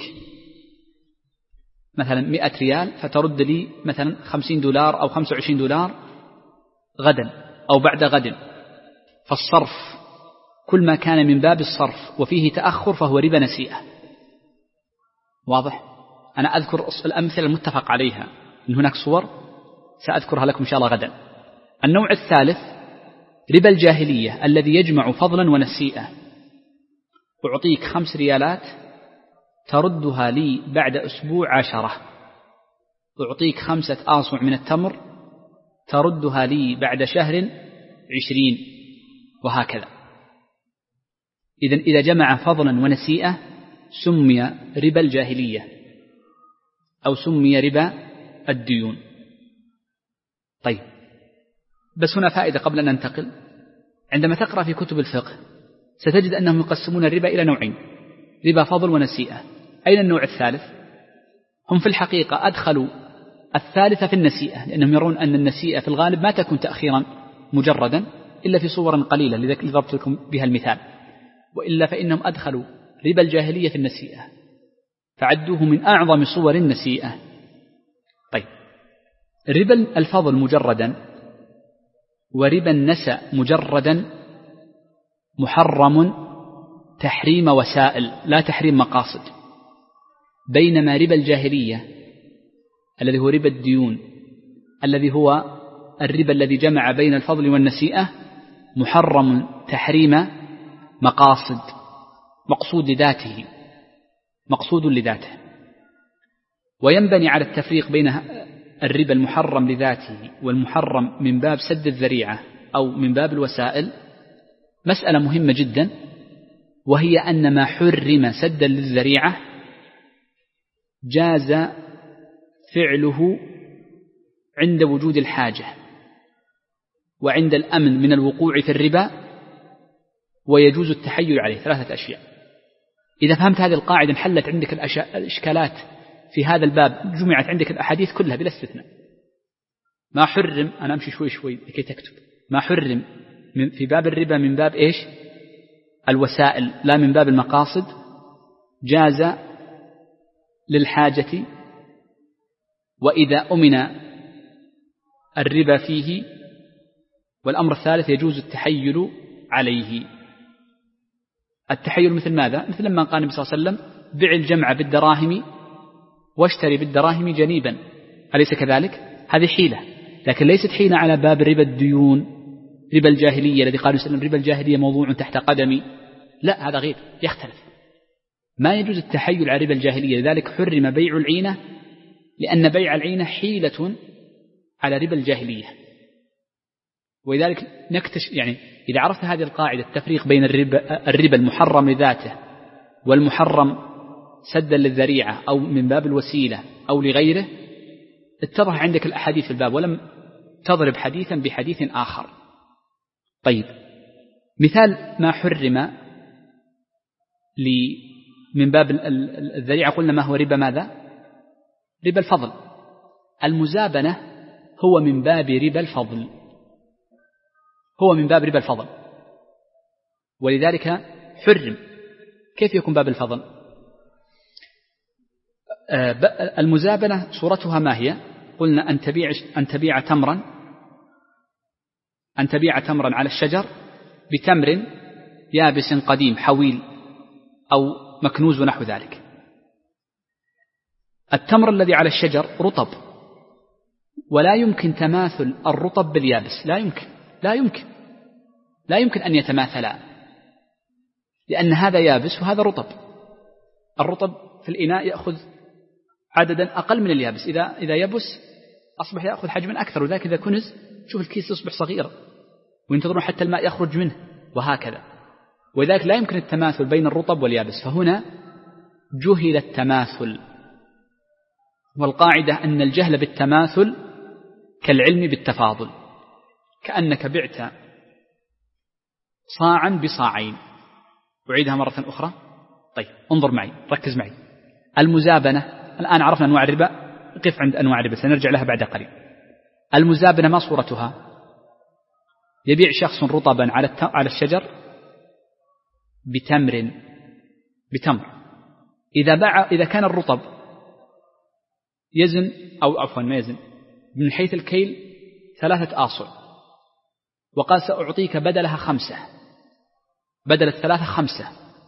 مثلا 100 ريال فترد لي مثلا $50 أو $25 غدا أو بعد غد. فالصرف كل ما كان من باب الصرف وفيه تأخر فهو ربا نسيئة. واضح؟ أنا أذكر الأمثلة المتفق عليها، إن هناك صور سأذكرها لكم إن شاء الله غدا. النوع الثالث ربا الجاهلية الذي يجمع فضلا ونسيئة، أعطيك 5 ريالات تردها لي بعد أسبوع 10، أعطيك 5 آصع من التمر تردها لي بعد شهر 20، وهكذا. إذا جمع فضلا ونسيئة سمي ربا الجاهلية أو سمي ربا الديون. طيب، بس هنا فائدة قبل أن ننتقل. عندما تقرأ في كتب الفقه ستجد أنهم يقسمون الربا إلى نوعين: ربا فضل ونسيئة. أين النوع الثالث؟ هم في الحقيقة أدخلوا الثالثة في النسيئة، لأنهم يرون أن النسيئة في الغالب ما تكون تأخيرا مجردا إلا في صور قليلة، لذلك ضربت لكم بها المثال، وإلا فإنهم أدخلوا ربا الجاهلية في النسيئة فعدوه من أعظم صور النسيئة. طيب، ربا الفضل مجردا وربا النسأ مجردا محرم تحريم وسائل لا تحريم مقاصد، بينما ربا الجاهلية الذي هو ربا الديون الذي هو الربا الذي جمع بين الفضل والنسيئة محرم تحريم مقاصد، مقصود لذاته، مقصود لذاته. وينبني على التفريق بين الربا المحرم لذاته والمحرم من باب سد الذريعة أو من باب الوسائل مسألة مهمة جدا، وهي أن ما حرم سدا للذريعة جاز فعله عند وجود الحاجة وعند الأمن من الوقوع في الربا، ويجوز التحيل عليه. 3 أشياء. إذا فهمت هذه القاعدة انحلت عندك الإشكالات في هذا الباب، جمعت عندك الأحاديث كلها بلا استثناء. ما حرم، أنا أمشي شوي شوي لكي تكتب، ما حرم في باب الربا من باب إيش؟ الوسائل لا من باب المقاصد، جاز للحاجة وإذا أمن الربا فيه. والأمر الثالث يجوز التحيل عليه. التحيل مثل ماذا؟ مثل لما قال النبي صلى الله عليه وسلم بع الجمع بالدراهم واشتري بالدراهم جنيبا، أليس كذلك؟ هذه حيلة، لكن ليست حيلة على باب ربا الديون، ربا الجاهلية الذي قال وسلم ربا الجاهلية موضوع تحت قدمي، لا هذا غير، يختلف. ما يجوز التحيل على ربا الجاهلية، لذلك حرم بيع العينة، لأن بيع العينة حيلة على ربا الجاهلية. ولذلك نكتشف، يعني إذا عرفت هذه القاعدة التفريق بين الربا المحرم لذاته والمحرم سدا للذريعة أو من باب الوسيلة أو لغيره، اتضح عندك الأحاديث في الباب ولم تضرب حديثا بحديث آخر. طيب، مثال ما حرم من باب الذريعة قلنا ما هو ربا ماذا؟ ربا الفضل. المزابنة هو من باب ربا الفضل، هو من باب ربا الفضل، ولذلك حرم. كيف يكون باب الفضل؟ المزابنة صورتها ما هي؟ قلنا أن تبيع تمرا على الشجر بتمر يابس قديم حويل أو مكنوز ونحو ذلك. التمر الذي على الشجر رطب، ولا يمكن تماثل الرطب باليابس، لا يمكن أن يتماثلا، لأن هذا يابس وهذا رطب. الرطب في الإناء يأخذ عددا أقل من اليابس، إذا يبس أصبح يأخذ حجما أكثر، وذلك إذا كنز شوف الكيس يصبح صغير وينتظرون حتى الماء يخرج منه وهكذا. وذلك لا يمكن التماثل بين الرطب واليابس، فهنا جهل التماثل. والقاعدة أن الجهل بالتماثل كالعلم بالتفاضل، كأنك بعت صاعا بصاعين. أعيدها مرة أخرى. طيب انظر معي، ركز معي. المزابنة، الآن عرفنا أنواع الربا، قف عند أنواع الربا سنرجع لها بعد قليل. المزابنة ما صورتها؟ يبيع شخص رطبا على الشجر بتمر. إذا كان الرطب يزن، أو عفوا ما يزن، من حيث الكيل 3 آصع، وقال سأعطيك بدلها 5، بدل 3 5،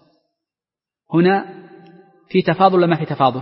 هنا في تفاضل ولا ما في تفاضل؟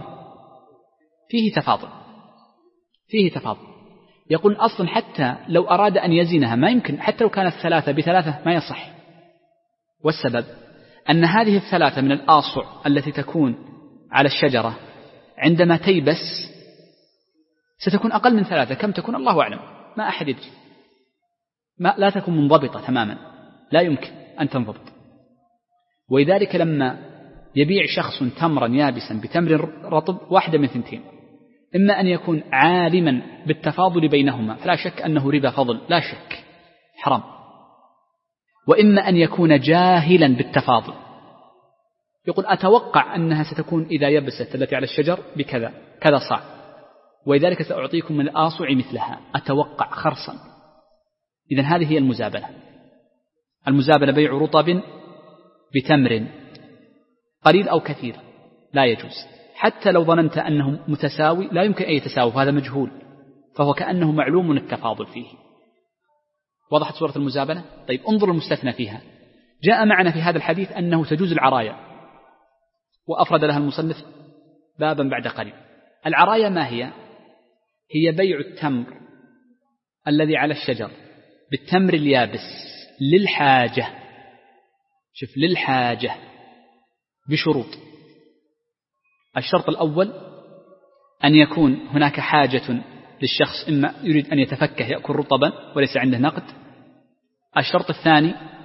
فيه تفاضل. يقول أصلا حتى لو أراد أن يزنها ما يمكن، حتى لو كانت 3 ب3 ما يصح. والسبب أن هذه 3 من الآصع التي تكون على الشجرة عندما تيبس ستكون أقل من 3. كم تكون الله أعلم، ما أحد يدري، لا تكون منضبطة تماما، لا يمكن أن تنضبط. ولذلك لما يبيع شخص تمرا يابسا بتمر رطب، واحدة من 2، إما أن يكون عالما بالتفاضل بينهما فلا شك أنه ربا فضل، لا شك حرام، وإما أن يكون جاهلا بالتفاضل، يقول أتوقع أنها ستكون إذا يبست التي على الشجر بكذا كذا صاع، ولذلك سأعطيكم من الآصع مثلها، أتوقع خرصا. إذن هذه هي المزابنة. المزابنة بيع رطب بتمر قليل أو كثير لا يجوز، حتى لو ظننت أنه متساوي لا يمكن أن يتساوي، هذا مجهول، فهو كأنه معلوم التفاضل فيه. وضحت صورة المزابنة؟ طيب انظر المستثنى فيها. جاء معنا في هذا الحديث أنه تجوز العرايا، وأفرد لها المصنف بابا بعد قليل. العرايا ما هي؟ هي بيع التمر الذي على الشجر بالتمر اليابس للحاجة، شوف للحاجة، بشروط. الشرط الأول أن يكون هناك حاجة للشخص، إما يريد أن يتفكه يأكل رطبا وليس عنده نقد. الشرط الثاني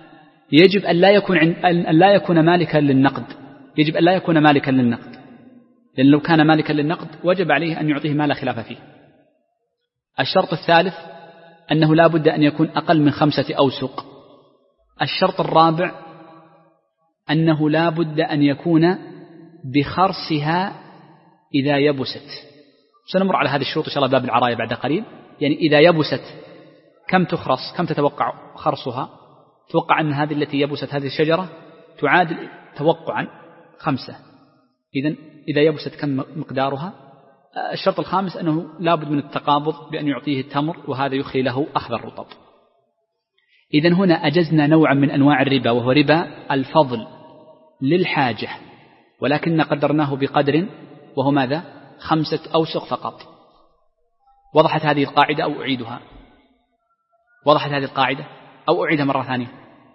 يجب أن لا يكون مالكا للنقد، يجب أن لا يكون مالكا للنقد، لأن لو كان مالكا للنقد وجب عليه أن يعطيه ما لا خلاف فيه. الشرط الثالث أنه لا بد أن يكون أقل من 5 أوسق. الشرط الرابع أنه لا بد أن يكون بخرسها إذا يبست. سنمر على هذه الشروط إن شاء الله باب العراية بعد قليل. يعني إذا يبست كم تخرص، كم تتوقع خرصها؟ توقع أن هذه التي يبست هذه الشجرة تعادل توقعا 5. إذا يبست كم مقدارها؟ الشرط الخامس أنه لا بد من التقابض بأن يعطيه التمر، وهذا يخلي له أخذ الرطب. إذن هنا أجزنا نوعا من أنواع الربا، وهو ربا الفضل للحاجة، ولكن قدرناه بقدر وهو ماذا؟ 5 أوسق فقط. وضحت هذه القاعدة أو أعيدها؟ وضحت هذه القاعدة أو أعيدها مرة ثانية؟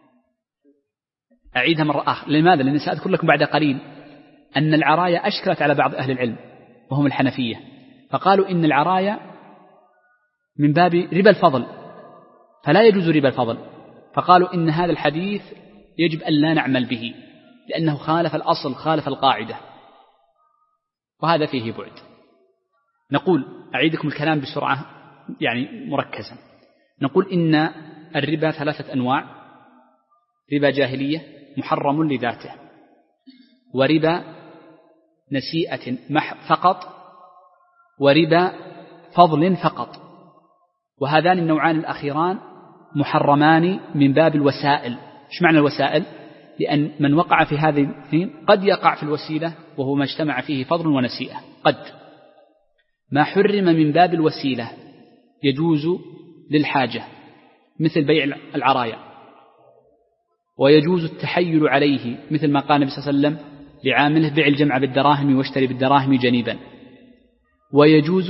أعيدها مرة آخر. لماذا؟ لأن سأذكر لكم بعد قليل أن العراية أشكلت على بعض أهل العلم وهم الحنفية، فقالوا إن العراية من باب ربا الفضل فلا يجوز ربا الفضل، فقالوا إن هذا الحديث يجب أن لا نعمل به لأنه خالف الأصل، خالف القاعدة، وهذا فيه بعد. نقول أعيدكم الكلام بسرعة يعني مركزا. نقول إن الربا 3 أنواع: ربا جاهلية محرم لذاته، وربا نسيئة فقط، وربا فضل فقط. وهذان النوعان الأخيران محرمان من باب الوسائل. إيش معنى الوسائل؟ لأن من وقع في هذه الاثنين قد يقع في الوسيلة وهو ما اجتمع فيه فضل ونسيئة. قد ما حرم من باب الوسيلة يجوز للحاجة مثل بيع العراية، ويجوز التحيل عليه مثل ما قال النبي صلى الله عليه وسلم لعامله: بيع الجمع بالدراهم واشتري بالدراهم جنيبا. ويجوز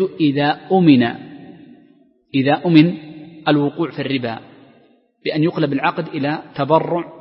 إذا أمن الوقوع في الربا بأن يقلب العقد إلى تبرع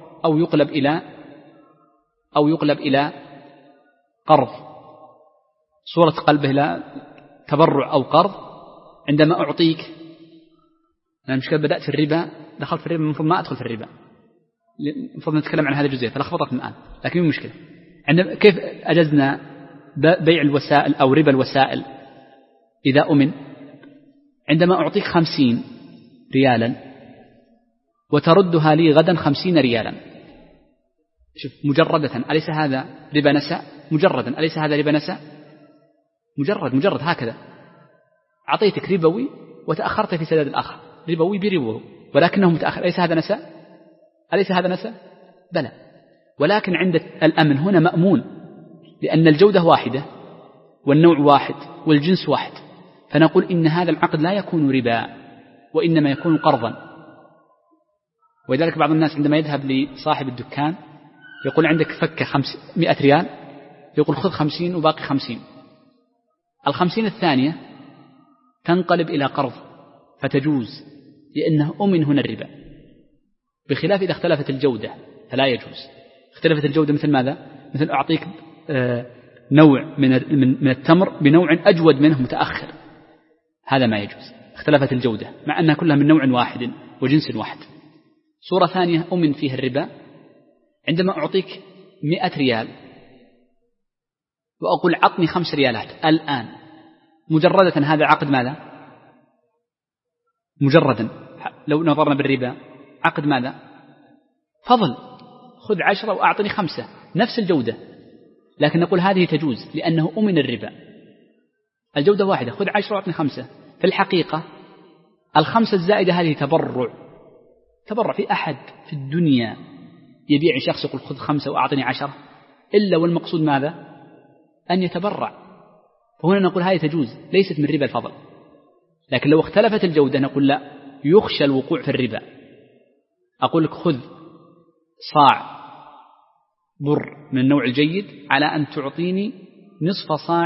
أو يقلب إلى قرض، صورة قلبه إلى تبرع أو قرض. عندما أعطيك، أنا مشكلة بدأت في الربا، دخلت في الربا، المفروض ما أدخل في الربا، المفروض نتكلم عن هذه الجزئية فلخبطت الآن، لكن مو مشكلة. عندما كيف أجزنا بيع الوسائل أو ربا الوسائل إذا أمن؟ عندما أعطيك 50 ريالا وتردها لي غدا 50 ريالا، شوف مجردة، أليس هذا ربا نساء؟ مجردا، أليس هذا ربا نساء؟ مجرد هكذا. أعطيتك ربوي وتأخرت في سداد الآخر، ربوي بربوه ولكنه متأخر، أليس هذا نساء؟ أليس هذا نساء؟ بلى. ولكن عند الأمن هنا مأمون، لأن الجودة واحدة والنوع واحد والجنس واحد، فنقول إن هذا العقد لا يكون ربا وإنما يكون قرضا. ولذلك بعض الناس عندما يذهب لصاحب الدكان يقول: عندك فكة 100 ريال، يقول: خذ 50 وباقي 50. 50 الثانية تنقلب إلى قرض فتجوز، لأنه أمن هنا الربا، بخلاف إذا اختلفت الجودة فلا يجوز. اختلفت الجودة مثل ماذا؟ مثل أعطيك نوع من التمر بنوع أجود منه متأخر، هذا ما يجوز. اختلفت الجودة مع أنها كلها من نوع واحد وجنس واحد. صورة ثانية أمن فيها الربا: عندما أعطيك 100 ريال وأقول عطني 5 ريالات الآن، مجردة هذا عقد ماذا؟ مجردا لو نظرنا بالربا عقد ماذا؟ فضل، خذ 10 وأعطني 5، نفس الجودة، لكن نقول هذه تجوز لأنه أمن الربا، الجودة واحدة، خذ 10 وأعطني 5. في الحقيقة 5 الزائدة هذه تبرع. في أحد في الدنيا يبيع شخص يقول خذ 5 وأعطني 10 إلا والمقصود ماذا؟ أن يتبرع. فهنا نقول هذه تجوز، ليست من ربا الفضل. لكن لو اختلفت الجودة نقول لا، يخشى الوقوع في الربا. أقول لك خذ صاع بر من النوع الجيد على أن تعطيني نصف صاع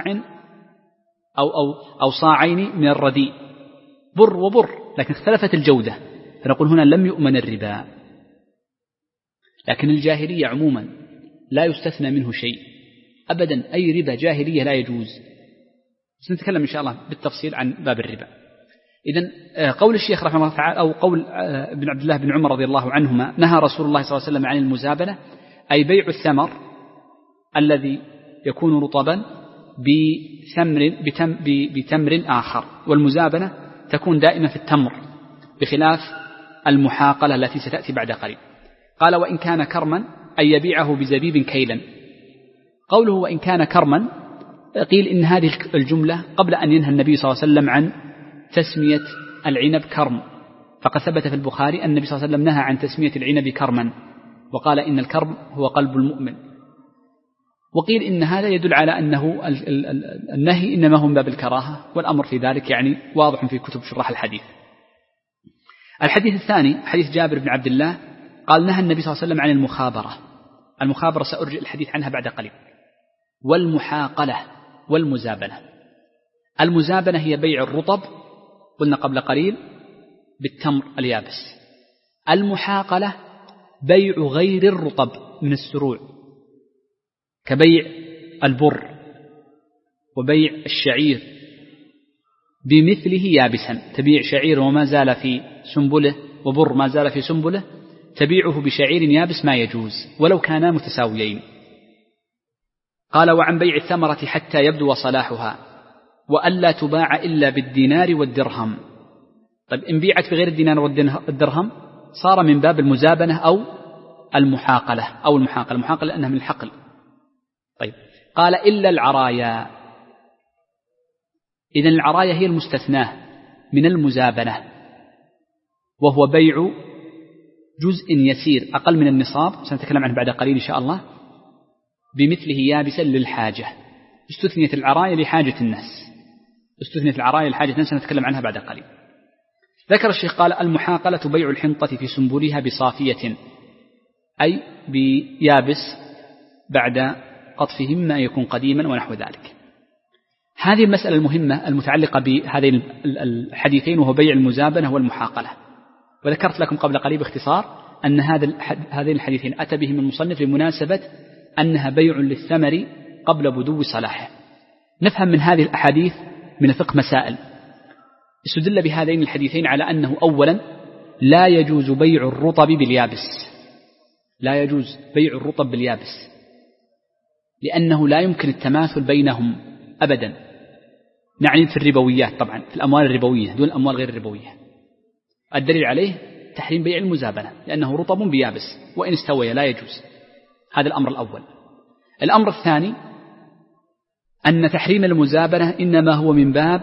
أو صاعين من الرديء، بر وبر، لكن اختلفت الجودة، فنقول هنا لم يؤمن الربا. لكن الجاهلية عموما لا يستثنى منه شيء أبدا، أي ربا جاهلية لا يجوز. سنتكلم إن شاء الله بالتفصيل عن باب الربا. إذن قول الشيخ رحمه الله تعالى أو قول ابن عبد الله بن عمر رضي الله عنهما نهى رسول الله صلى الله عليه وسلم عن المزابنة، أي بيع الثمر الذي يكون رطبا بتمر آخر، والمزابنة تكون دائما في التمر بخلاف المحاقلة التي ستأتي بعد قليل. قال وإن كان كرما أي يبيعه بزبيب كيلا. قوله وإن كان كرما قيل إن هذه الجملة قبل أن ينهى النبي صلى الله عليه وسلم عن تسمية العنب كرم، فقد ثبت في البخاري أن النبي صلى الله عليه وسلم نهى عن تسمية العنب كرما، وقال إن الكرم هو قلب المؤمن. وقيل إن هذا يدل على أنه النهي إنما هو من باب الكراهة، والأمر في ذلك يعني واضح في كتب شرح الحديث. الحديث الثاني حديث جابر بن عبد الله قال نهى النبي صلى الله عليه وسلم عن المخابرة. المخابرة سأرجع الحديث عنها بعد قليل. والمحاقلة والمزابنة. المزابنة هي بيع الرطب قلنا قبل قليل بالتمر اليابس. المحاقلة بيع غير الرطب من السروع كبيع البر وبيع الشعير بمثله يابسا، تبيع شعير وما زال في سنبله وبر ما زال في سنبله تبيعه بشعير يابس ما يجوز ولو كانا متساويين. قال وعن بيع الثمرة حتى يبدو صلاحها وألا تباع إلا بالدينار والدرهم. طيب إن بيعت بغير الدينار والدرهم صار من باب المزابنة أو المحاقلة المحاقلة لأنها من الحقل. طيب قال إلا العرايا. إذن العرايا هي المستثناة من المزابنة، وهو بيع جزء يسير أقل من النصاب سنتكلم عنه بعد قليل إن شاء الله بمثله يابسا للحاجة. استثنيت العرايا لحاجة الناس، سنتكلم عنها بعد قليل. ذكر الشيخ قال المحاقلة بيع الحنطة في سنبلها بصافية أي بيابس بعد قطفه مما يكون قديما ونحو ذلك. هذه المسألة المهمة المتعلقة بهذين الحديثين وهو بيع المزابنة والمحاقلة. وذكرت لكم قبل قليل باختصار أن هذين الحديثين أتى بهم المصنف لمناسبة أنها بيع للثمر قبل بدو صلاحه. نفهم من هذه الأحاديث من الفقه مسائل. استدل بهذين الحديثين على أنه أولا لا يجوز بيع الرطب باليابس، لأنه لا يمكن التماثل بينهم أبدا. نعني في الربويات طبعا، في الأموال الربوية دون الأموال غير الربوية. الدليل عليه تحريم بيع المزابنة لأنه رطب بيابس وإن استوي لا يجوز. هذا الأمر الأول. الأمر الثاني أن تحريم المزابنة إنما هو من باب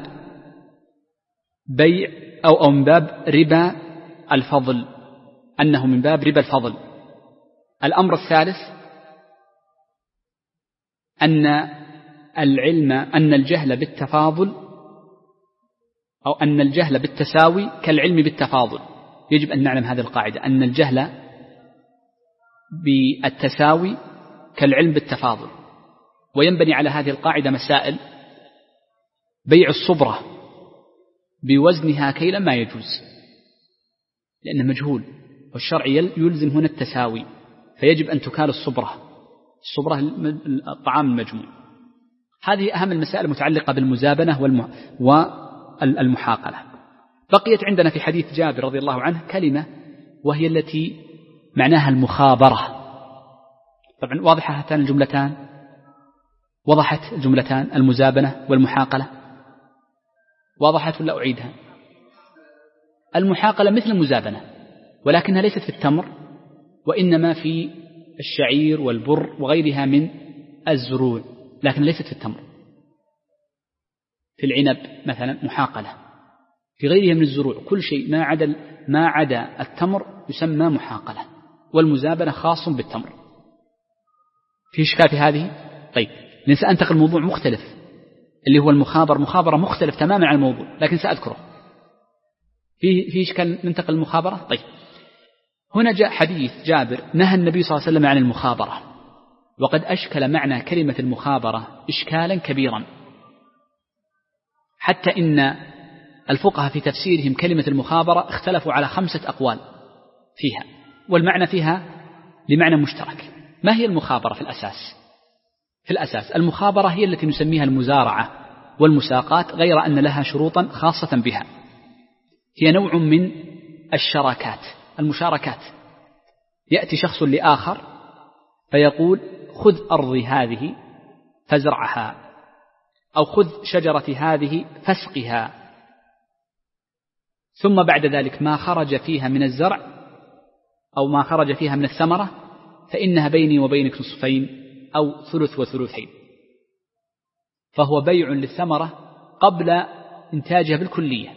بيع أو من باب ربا الفضل، أنه من باب ربا الفضل. الأمر الثالث أن الجهل بالتفاضل أو أن الجهل بالتساوي كالعلم بالتفاضل. يجب أن نعلم هذه القاعدة، أن الجهل بالتساوي كالعلم بالتفاضل. وينبني على هذه القاعدة مسائل. بيع الصبرة بوزنها كيلا ما يجوز لأنه مجهول، والشرع يلزم هنا التساوي، فيجب أن تكال الصبرة الطعام المجموع. هذه أهم المسائل المتعلقة بالمزابنة والمحاقلة. بقيت عندنا في حديث جابر رضي الله عنه كلمة وهي التي معناها المخابرة. طبعا واضحة هاتان الجملتان، وضحت الجملتان المزابنة والمحاقلة، واضحت ولا أعيدها؟ المحاقلة مثل المزابنة ولكنها ليست في التمر وإنما في الشعير والبر وغيرها من الزروع، لكن ليست في التمر. في العنب مثلا محاقلة، في غيرها من الزروع كل شيء ما عدا التمر يسمى محاقلة، والمزابنة خاص بالتمر. في إشكال في هذه؟ طيب سأنتقل الموضوع مختلف اللي هو مخابرة مختلف تماما عن الموضوع، لكن سأذكره. في إشكال ننتقل المخابرة. طيب هنا جاء حديث جابر نهى النبي صلى الله عليه وسلم عن المخابرة، وقد أشكل معنى كلمة المخابرة إشكالا كبيرا، حتى إن الفقهاء في تفسيرهم كلمة المخابرة اختلفوا على 5 أقوال فيها، والمعنى فيها لمعنى مشترك. ما هي المخابرة في الأساس؟ المخابرة هي التي نسميها المزارعة والمساقات، غير أن لها شروطا خاصة بها. هي نوع من المشاركات. يأتي شخص لآخر فيقول خذ أرضي هذه فازرعها، أو خذ شجرتي هذه فاسقها، ثم بعد ذلك ما خرج فيها من الزرع أو ما خرج فيها من الثمرة فإنها بيني وبينك نصفين أو ثلث وثلثين. فهو بيع للثمرة قبل إنتاجها بالكلية،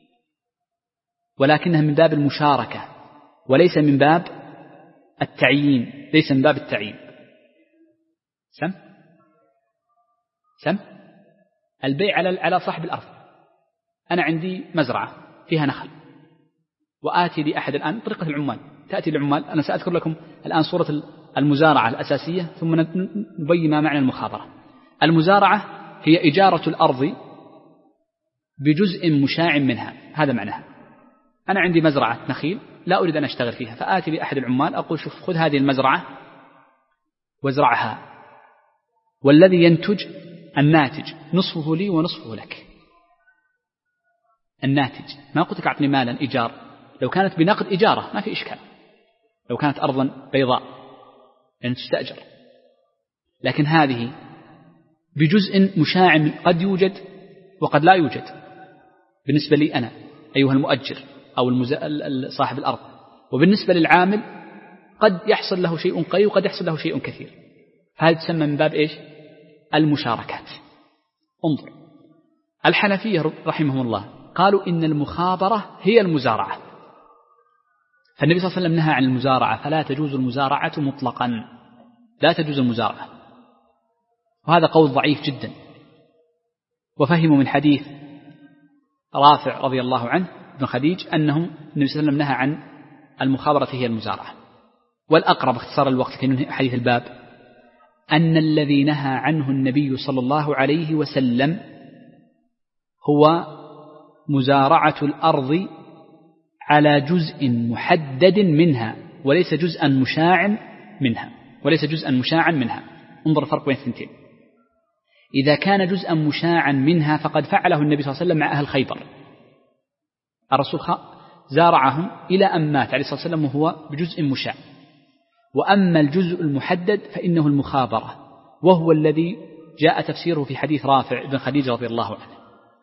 ولكنها من باب المشاركة وليس من باب التعيين، ليس من باب التعيين. سم البيع على صاحب الأرض. أنا عندي مزرعة فيها نخل، وآتي لأحد الآن طريقة العمال، تأتي للعمال. أنا سأذكر لكم الآن صورة المزارعة الأساسية ثم نبين ما معنى المخابرة. المزارعة هي إجارة الأرض بجزء مشاع منها، هذا معناها. أنا عندي مزرعة نخيل لا أريد أن أشتغل فيها، فآتي لأحد العمال أقول شوف خذ هذه المزرعة وازرعها، والذي ينتج الناتج نصفه لي ونصفه لك. الناتج، ما قلت لك أعطني مالا إيجار، لو كانت بنقد إجارة ما في إشكال، لو كانت أرضا بيضاء لأن تستأجر، لكن هذه بجزء مشاع قد يوجد وقد لا يوجد بالنسبة لي أنا أيها المؤجر أو صاحب الأرض، وبالنسبة للعامل قد يحصل له شيء قليل وقد يحصل له شيء كثير. فهذه تسمى من باب إيش؟ المشاركات. انظر، الحنفية رحمهم الله قالوا إن المخابرة هي المزارعة، فالنبي صلى الله عليه وسلم نهى عن المزارعة، فلا تجوز المزارعة مطلقا، لا تجوز المزارعة، وهذا قول ضعيف جدا. وفهموا من حديث رافع رضي الله عنه بن خديج أنهم النبي صلى الله عليه وسلم نهى عن المخابرة هي المزارعة. والأقرب اختصار الوقت في حديث الباب أن الذي نهى عنه النبي صلى الله عليه وسلم هو مزارعة الأرض على جزء محدد منها وليس جزءا مشاعا منها. انظر الفرق بين الثنتين. إذا كان جزءا مشاعا منها فقد فعله النبي صلى الله عليه وسلم مع أهل خيبر. الرسول زارعهم إلى أن مات عليه الصلاة والسلام وهو بجزء مشاع. وأما الجزء المحدد فإنه المخابرة، وهو الذي جاء تفسيره في حديث رافع بن خديج رضي الله عنه.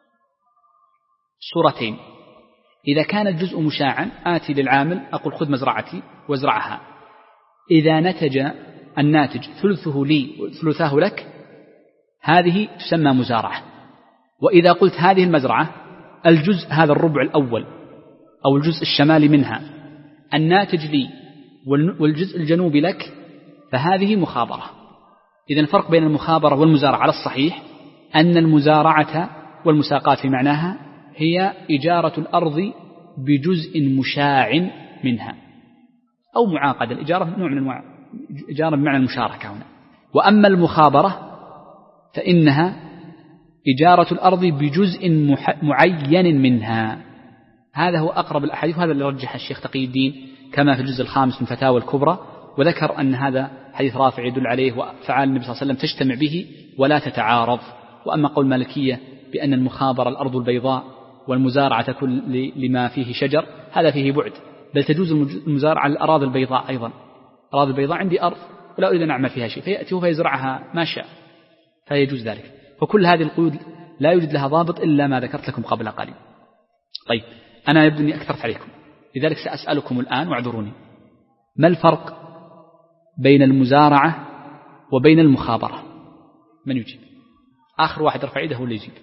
صورتين: إذا كان الجزء مشاعا آتي للعامل أقول خذ مزرعتي وازرعها، إذا نتج الناتج ثلثه لي وثلثاه لك هذه تسمى مزارعة. وإذا قلت هذه المزرعة الجزء هذا الربع الأول أو الجزء الشمالي منها الناتج لي والجزء الجنوبي لك فهذه مخابرة. إذن الفرق بين المخابرة والمزارعة على الصحيح أن المزارعة والمساقات في معناها هي إجارة الأرض بجزء مشاع منها أو معاقدة. الإجارة نوع من أنواع إجارة بمعنى المشاركة هنا. وأما المخابرة فإنها إجارة الأرض بجزء معين منها. هذا هو أقرب الأحاديث، وهذا اللي رجح الشيخ تقي الدين كما في الجزء الخامس من فتاوى الكبرى، وذكر أن هذا حديث رافع يدل عليه وفعال النبي صلى الله عليه وسلم تجتمع به ولا تتعارض. وأما قول مالكية بأن المخابرة الأرض البيضاء والمزارعة تكون لما فيه شجر هذا فيه بعد، بل تجوز المزارعة على الأراضي البيضاء أيضا. الأراضي البيضاء عندي أرض ولا أريد أن أعمل فيها شيء فيأتي فيزرعها ما شاء فيجوز ذلك. فكل هذه القيود لا يوجد لها ضابط إلا ما ذكرت لكم قبل قليل. طيب، أنا يبدو أني أكثرت عليكم، لذلك سأسألكم الآن واعذروني: ما الفرق بين المزارعة وبين المخابرة؟ من يجيب؟ آخر واحد رفع يده هو اللي يجيب.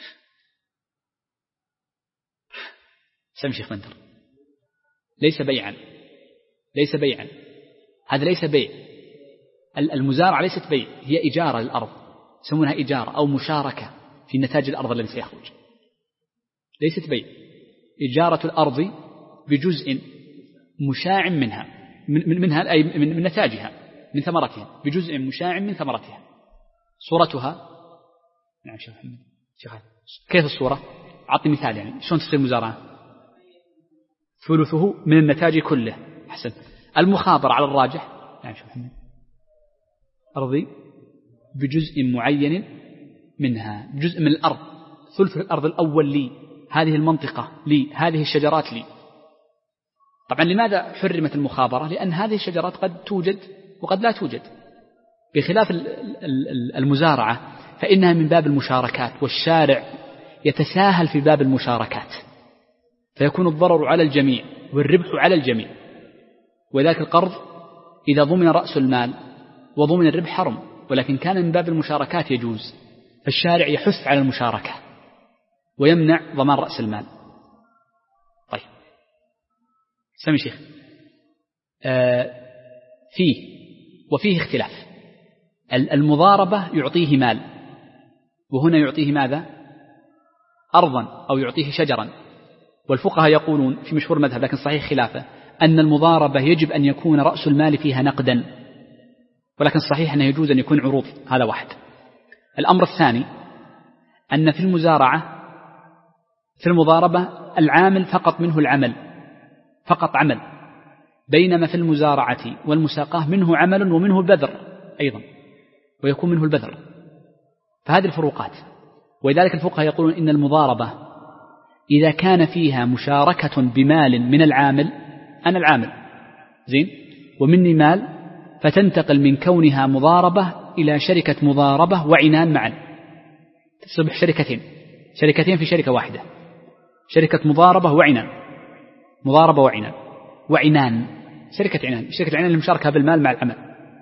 سم شيخ منتر. ليس بيعا، هذا ليس بيع. المزارعة ليست بيع، هي إجارة للأرض، يسمونها إجارة أو مشاركة في نتاج الأرض الذي سيخرج. ليست بيع، إجارة الأرض بجزء مشاع منها أي من نتاجها، من ثمرتها، بجزء مشاع من ثمرتها. صورتها نعم شيخ محمد. كيف الصورة؟ أعطني مثال، يعني شلون تصير مزارعة؟ ثلثه من النتاج كله. أحسن. المخابرة على الراجح نعم شيخ محمد أرضي بجزء معين منها، جزء من الأرض، ثلث الأرض الأول لي، هذه المنطقة لي، هذه الشجرات لي. طبعا لماذا حرمت المخابرة؟ لأن هذه الشجرات قد توجد وقد لا توجد، بخلاف المزارعة فإنها من باب المشاركات، والشارع يتساهل في باب المشاركات، فيكون الضرر على الجميع والربح على الجميع. وذاك القرض إذا ضمن رأس المال وضمن الربح حرم، ولكن كان من باب المشاركات يجوز، فالشارع يحث على المشاركة ويمنع ضمان رأس المال. طيب سمي شيخ. وفيه اختلاف. المضاربة يعطيه مال، وهنا يعطيه ماذا؟ أرضا أو يعطيه شجرا. والفقهاء يقولون في مشهور مذهب لكن صحيح خلافه أن المضاربة يجب أن يكون رأس المال فيها نقدا، ولكن صحيح أنه يجوز أن يكون عروض. هذا واحد. الأمر الثاني أن في المضاربة العامل فقط منه العمل، فقط عمل، بينما في المزارعة والمساقاه منه عمل ومنه البذر أيضا، ويكون منه البذر. فهذه الفروقات. ولذلك الفقهاء يقولون إن المضاربة إذا كان فيها مشاركة بمال من العامل، أنا العامل زين ومني مال، فتنتقل من كونها مضاربة إلى شركة مضاربة وعنان معا، تصبح شركتين في شركة واحدة، شركة مضاربة وعنان، مضاربة وعنان، شركة عنان المشاركة بالمال مع العمل.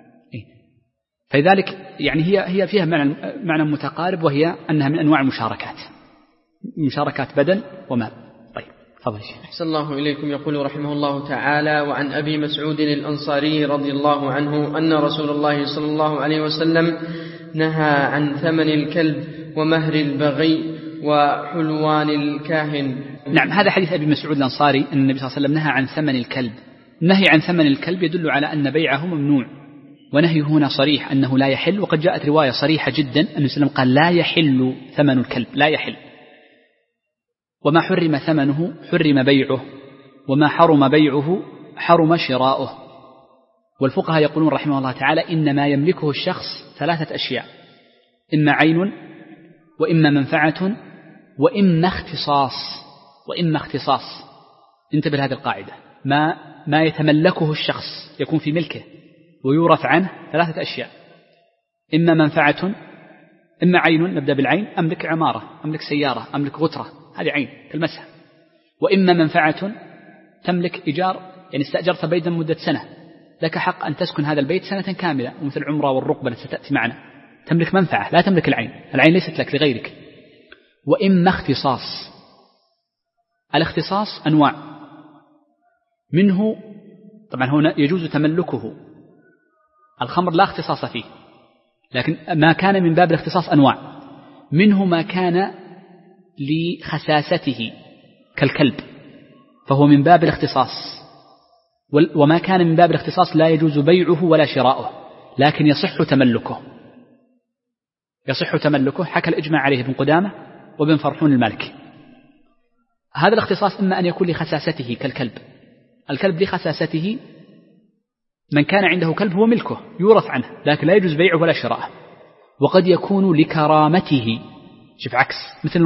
فلذلك يعني هي فيها معنى متقارب، وهي أنها من أنواع المشاركات، مشاركات بدن ومال. طيب تفضل شيخ. أحسن الله إليكم. يقول رحمه الله تعالى: وعن أبي مسعود الأنصاري رضي الله عنه أن رسول الله صلى الله عليه وسلم نهى عن ثمن الكلب ومهر البغي وحلوان الكاهن. نعم، هذا حديث أبي مسعود الأنصاري أن النبي صلى الله عليه وسلم نهى عن ثمن الكلب. النهي عن ثمن الكلب يدل على أن بيعه ممنوع، ونهي هنا صريح أنه لا يحل. وقد جاءت رواية صريحة جدا أن النبي صلى الله عليه وسلم قال لا يحل ثمن الكلب، لا يحل. وما حرم ثمنه حرم بيعه، وما حرم بيعه حرم شراؤه. والفقهاء يقولون رحمه الله تعالى إنما يملكه الشخص ثلاثة أشياء: إما عين، وإما منفعة، وإما اختصاص. انتبه لهذه القاعدة. ما يتملكه الشخص يكون في ملكه ويورث عنه ثلاثة أشياء: إما منفعة، إما عين، نبدأ بالعين، أملك عمارة، أملك سيارة، أملك غترة، هذه عين كالمسح. وإما منفعة تملك إيجار، يعني استأجرت بيتا مدة سنة، لك حق أن تسكن هذا البيت سنة كاملة، ومثل العمرة والرقبة التي ستأتي معنا، تملك منفعة لا تملك العين ليست لك لغيرك. وإما اختصاص. الاختصاص أنواع، منه طبعا هنا يجوز تملكه، الخمر لا اختصاص فيه، لكن ما كان من باب الاختصاص أنواع، منه ما كان لخساسته كالكلب فهو من باب الاختصاص، وما كان من باب الاختصاص لا يجوز بيعه ولا شراؤه، لكن يصح تملكه. حكى الإجماع عليه ابن قدامة وابن فرحون المالكي. هذا الاختصاص إما أن يكون لخساسته كالكلب، الكلب لخساسته، من كان عنده كلب هو ملكه يورث عنه، لكن لا يجوز بيعه ولا شراءه. وقد يكون لكرامته، شوف عكس، مثل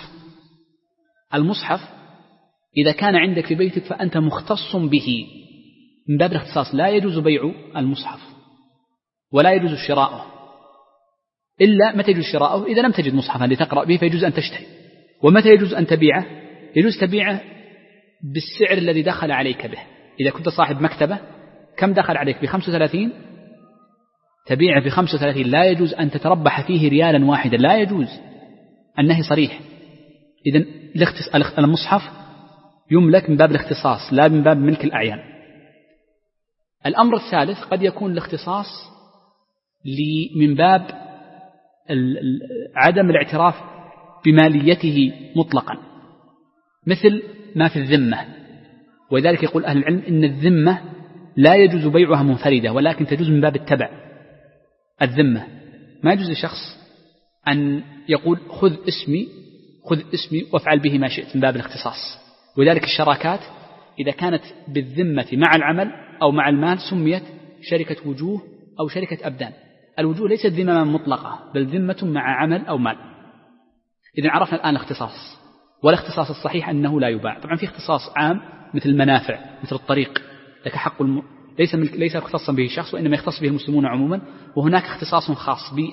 المصحف إذا كان عندك في بيتك فأنت مختص به، من باب الاختصاص لا يجوز بيع المصحف ولا يجوز شراؤه، إلا متى يجوز شراؤه؟ إذا لم تجد مصحفا لتقرأ به فيجوز أن تشتري. ومتى يجوز أن تبيعه؟ يجوز تبيعه بالسعر الذي دخل عليك به. إذا كنت صاحب مكتبة كم دخل عليك؟ ب35، تبيعه ب35، لا يجوز أن تتربح فيه ريالا واحدا، لا يجوز. النهي صريح. إذن المصحف يملك من باب الاختصاص لا من باب ملك الأعيان. الأمر الثالث قد يكون الاختصاص من باب عدم الاعتراف بماليته مطلقا، مثل ما في الذمة. ولذلك يقول أهل العلم إن الذمة لا يجوز بيعها منفردة، ولكن تجوز من باب التبع. الذمة ما يجوز لشخص أن يقول خذ اسمي وافعل به ما شئت، من باب الاختصاص. ولذلك الشراكات إذا كانت بالذمة مع العمل أو مع المال سميت شركة وجوه أو شركة أبدان. الوجوه ليست ذمة مطلقة، بل ذمة مع عمل أو مال. إذن عرفنا الآن الاختصاص. والاختصاص الصحيح أنه لا يباع. طبعا في اختصاص عام مثل المنافع مثل الطريق لك حق ليس اختصاصا به شخص وإنما يختص به المسلمون عموما، وهناك اختصاص خاص بي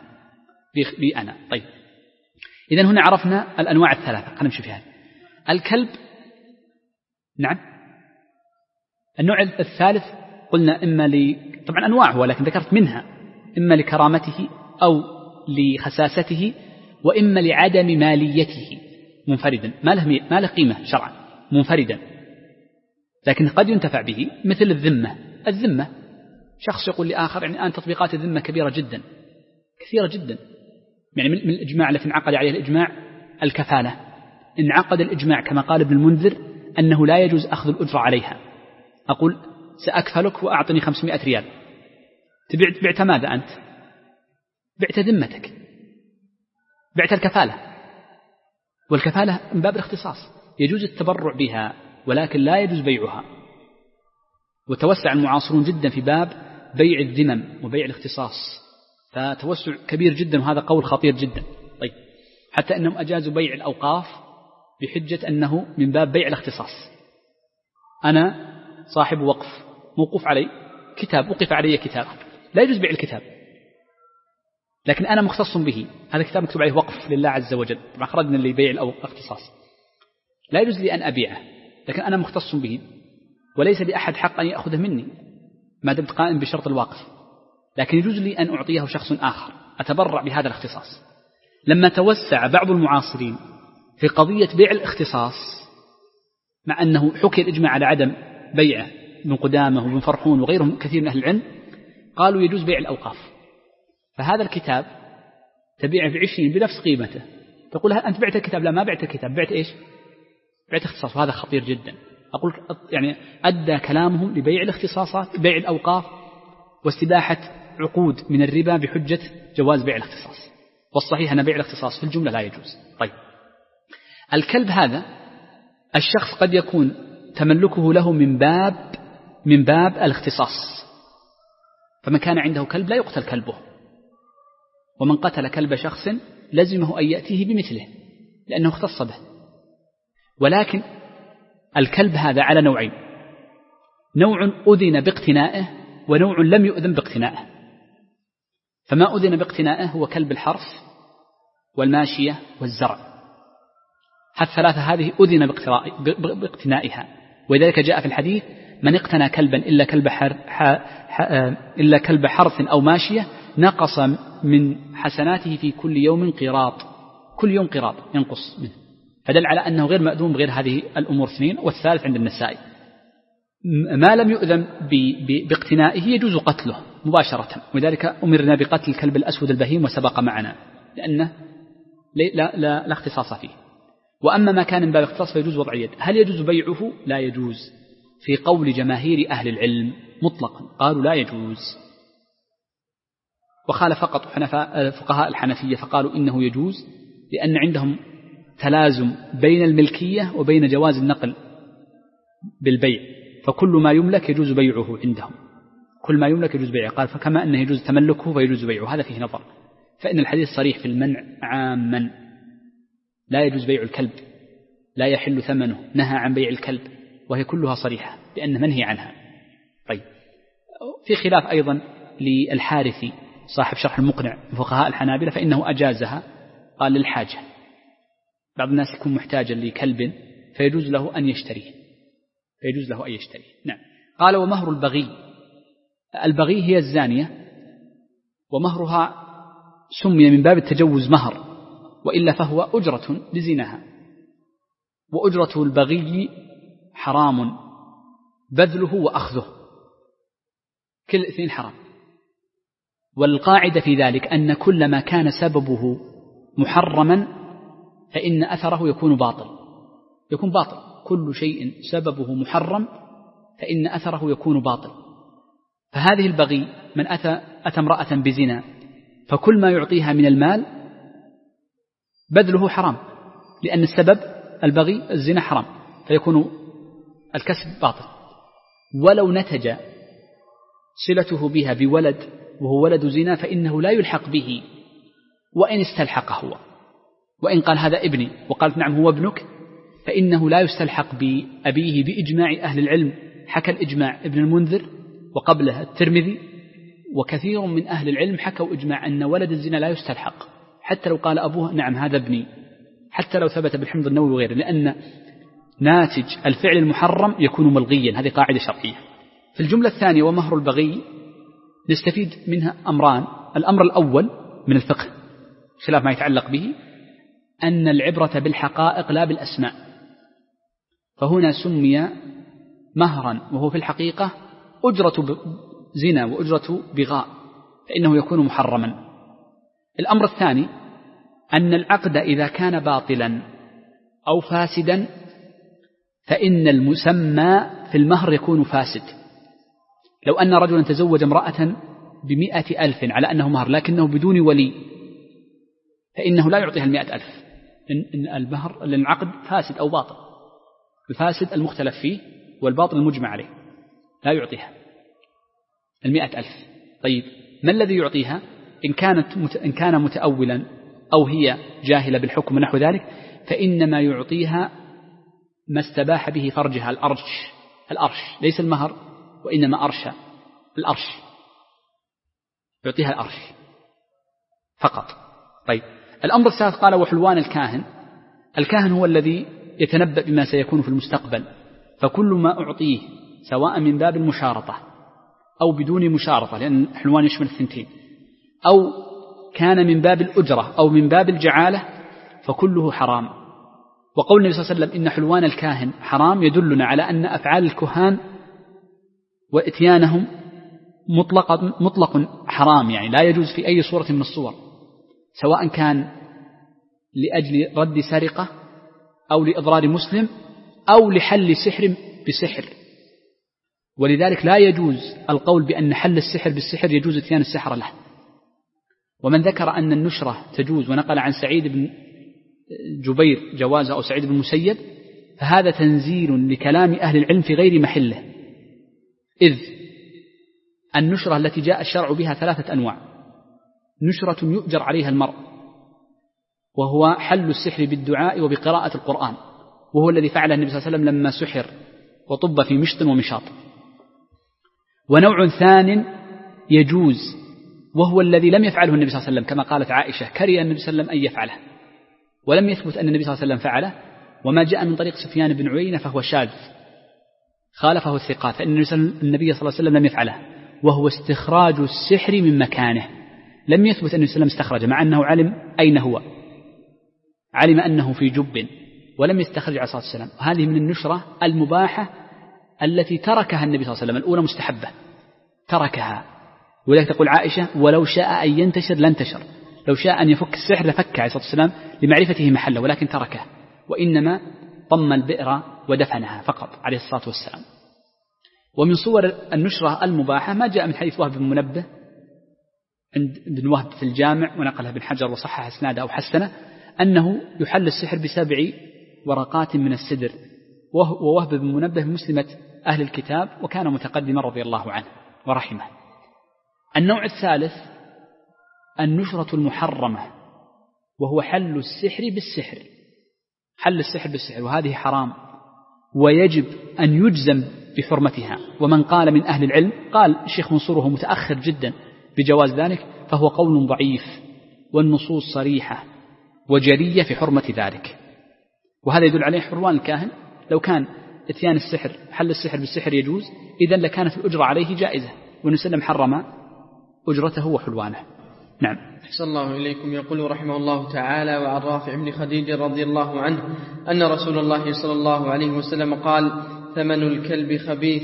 أنا. طيب إذن هنا عرفنا الأنواع الثلاثة. خلينا نمشي فيها. الكلب، نعم. النوع الثالث قلنا طبعا أنواع، ولكن ذكرت منها إما لكرامته أو لخساسته وإما لعدم ماليته منفردا، ما له قيمة شرعا منفردا، لكن قد ينتفع به مثل الذمة. شخص يقول لآخر يعني الآن تطبيقات الذمة كثيرة جدا. يعني من الإجماع التي انعقد عليه الإجماع الكفالة، انعقد الإجماع كما قال ابن المنذر أنه لا يجوز أخذ الأجرة عليها. أقول سأكفلك وأعطني 500 ريال، بعت ماذا أنت؟ بعت ذمتك، بعت الكفالة، والكفالة من باب الاختصاص يجوز التبرع بها ولكن لا يجوز بيعها. وتوسع المعاصرون جدا في باب بيع الذمم وبيع الاختصاص، فتوسع كبير جدا، وهذا قول خطير جدا. طيب حتى أنهم أجازوا بيع الأوقاف بحجة أنه من باب بيع الاختصاص. أنا صاحب وقف موقوف علي كتاب، وقف علي كتاب، لا يجوز بيع الكتاب، لكن أنا مختص به، هذا الكتاب مكتوب عليه وقف لله عز وجل. طبعا خرجنا اللي بيع الاختصاص، لا يجوز لي أن أبيعه، لكن أنا مختص به وليس لأحد حق أن يأخذه مني ما دمت قائم بشرط الوقف، لكن يجوز لي أن أعطيه شخص آخر أتبرع بهذا الاختصاص. لما توسع بعض المعاصرين في قضية بيع الاختصاص، مع أنه حكي الإجماع على عدم بيعه من قدامه ومن فرحون وغيرهم كثير من أهل العلم، قالوا يجوز بيع الأوقاف. فهذا الكتاب تبيعه ب20 بنفس قيمته، تقول أنت بعت الكتاب؟ لا، ما بعت الكتاب، بعت إيش؟ بعت اختصاص. وهذا خطير جدا. أقول يعني أدى كلامهم لبيع الاختصاصات، بيع الأوقاف، واستباحة عقود من الربا بحجة جواز بيع الاختصاص. والصحيح أن بيع الاختصاص في الجملة لا يجوز. طيب الكلب هذا الشخص قد يكون تملكه له من باب الاختصاص، فمن كان عنده كلب لا يقتل كلبه، ومن قتل كلب شخص لزمه أن يأتيه بمثله لأنه اختص به. ولكن الكلب هذا على نوعين: نوع أذن باقتنائه ونوع لم يؤذن باقتنائه. فما أذن باقتنائه هو كلب الحرث والماشية والزرع، الثلاثة هذه أذن باقتنائها، ولذلك جاء في الحديث: من اقتنى كلبا إلا كلب حرث أو ماشية نقص من حسناته في كل يوم قيراط، كل يوم قيراط ينقص منه. فدل على أنه غير مأذون بغير هذه الأمور اثنين. والثالث عند النسائي: ما لم يؤذن باقتنائه يجوز قتله مباشرة، ولذلك أمرنا بقتل الكلب الأسود البهيم وسبق معنا لأنه لا اختصاص فيه. وأما ما كان من باب اختصاص فيجوز وضع يد. هل يجوز بيعه؟ لا يجوز، في قول جماهير أهل العلم مطلقا قالوا لا يجوز. وخالف فقط فقهاء الحنفية فقالوا إنه يجوز، لأن عندهم تلازم بين الملكية وبين جواز النقل بالبيع، فكل ما يملك يجوز بيعه عندهم، كل ما يملك يجوز بيعه. قال فكما أنه يجوز تملكه فيجوز بيعه. هذا فيه نظر، فإن الحديث صريح في المنع عاما: لا يجوز بيع الكلب، لا يحل ثمنه، نهى عن بيع الكلب، وهي كلها صريحة بأن منهي عنها. طيب في خلاف أيضا للحارثي صاحب شرح المقنع فقهاء الحنابلة، فإنه أجازها، قال للحاجة، بعض الناس يكون محتاجا لكلب فيجوز له أن يشتريه، نعم. قال: ومهر البغي هي الزانية، ومهرها سمي من باب التجوز مهر، وإلا فهو أجرة لزناها. وأجرة البغي حرام بذله وأخذه، كل الاثنين حرام. والقاعدة في ذلك أن كل ما كان سببه محرما فإن أثره يكون باطل. كل شيء سببه محرم فإن أثره يكون باطل. فهذه البغي من أتى امرأة بزنا، فكل ما يعطيها من المال بذله حرام، لأن السبب البغي الزنا حرام، فيكون الكسب باطل. ولو نتج صلته بها بولد وهو ولد زنا فإنه لا يلحق به وإن استلحق هو، وإن قال هذا ابني وقالت نعم هو ابنك فإنه لا يستلحق بأبيه بإجماع أهل العلم. حكى الإجماع ابن المنذر وقبله الترمذي، وكثير من أهل العلم حكوا إجماع أن ولد الزنا لا يستلحق حتى لو قال أبوه نعم هذا ابني، حتى لو ثبت بالحمض النووي وغيره، لأن ناتج الفعل المحرم يكون ملغيا. هذه قاعدة شرعية. في الجملة الثانية ومهر البغي نستفيد منها أمران. الأمر الأول من الفقه خلاف ما يتعلق به أن العبرة بالحقائق لا بالأسماء، فهنا سمي مهرا وهو في الحقيقة أجرة زنا وأجرة بغاء، فإنه يكون محرما. الأمر الثاني أن العقد إذا كان باطلا أو فاسدا فإن المسمى في المهر يكون فاسد. لو أن رجلا تزوج امرأة ب100,000 على أنه مهر لكنه بدون ولي فإنه لا يعطيها 100,000، إن المهر للعقد فاسد أو باطل، الفاسد المختلف فيه والباطل المجمع عليه، لا يعطيها 100,000. طيب ما الذي يعطيها؟ إن كان متأولا أو هي جاهلة بالحكم ونحو ذلك فإنما يعطيها ما استباح به فرجها، الأرش ليس المهر وإنما الأرش، يعطيها الأرش فقط. طيب الأمر الثالث قال وحلوان الكاهن هو الذي يتنبأ بما سيكون في المستقبل، فكل ما أعطيه سواء من باب المشارطة أو بدون مشارطة، لأن حلوان يشمل الثنتين، أو كان من باب الأجرة أو من باب الجعالة فكله حرام. وقول النبي صلى الله عليه وسلم إن حلوان الكاهن حرام يدلنا على أن أفعال الكهان وإتيانهم مطلق حرام، يعني لا يجوز في أي صورة من الصور، سواء كان لأجل رد سرقة أو لإضرار مسلم أو لحل سحر بسحر. ولذلك لا يجوز القول بأن حل السحر بالسحر يجوز إتيان السحر له. ومن ذكر أن النشرة تجوز ونقل عن سعيد بن جبير جوازه أو سعيد بن المسيب فهذا تنزيل لكلام أهل العلم في غير محله، إذ النشرة التي جاء الشرع بها 3 أنواع: نشرة يؤجر عليها المرء وهو حل السحر بالدعاء وبقراءة القرآن، وهو الذي فعله النبي صلى الله عليه وسلم لما سحر وطب في مشط ومشاط. ونوع ثان يجوز وهو الذي لم يفعله النبي صلى الله عليه وسلم، كما قالت عائشة كره النبي صلى الله عليه وسلم أن يفعله، ولم يثبت أن النبي صلى الله عليه وسلم فعله، وما جاء من طريق سفيان بن عيينة فهو شاذ خالفه الثقات، فإن النبي صلى الله عليه وسلم لم يفعله، وهو استخراج السحر من مكانه. لم يثبت أن النبي صلى الله عليه وسلم استخرجه مع أنه علم أين هو، علم أنه في جب ولم يستخرج عليه الصلاة والسلام. هذه من النشرة المباحة التي تركها النبي صلى الله عليه وسلم، الأولى مستحبة تركها، ولذلك تقول عائشة ولو شاء أن ينتشر لانتشر، لو شاء أن يفك السحر لفك عليه الصلاة والسلام لمعرفته محله، ولكن تركه، وإنما طم البئر ودفنها فقط عليه الصلاة والسلام. ومن صور النشرة المباحة ما جاء من حديث وهب بن منبه عند ابن وهب في الجامع ونقله ابن حجر وصحح اسناده أو حسنه، أنه يحل السحر ب7 ورقات من السدر، ووهب بن منبه مسلمة أهل الكتاب وكان متقدما رضي الله عنه ورحمه. النوع الثالث النشرة المحرمة، وهو حل السحر بالسحر، حل السحر بالسحر، وهذه حرام ويجب أن يجزم بحرمتها. ومن قال من أهل العلم قال الشيخ منصور وهو متأخر جدا بجواز ذلك، فهو قول ضعيف، والنصوص صريحة وجرية في حرمة ذلك. وهذا يدل عليه حلوان الكاهن، لو كان اتيان السحر حل السحر بالسحر يجوز إذن لكانت الأجرة عليه جائزة، ونسلم حرم أجرته وحلوانه. نعم. أحسن الله إليكم. يقول رحمه الله تعالى: وعن رافع بن خديج رضي الله عنه أن رسول الله صلى الله عليه وسلم قال: ثمن الكلب خبيث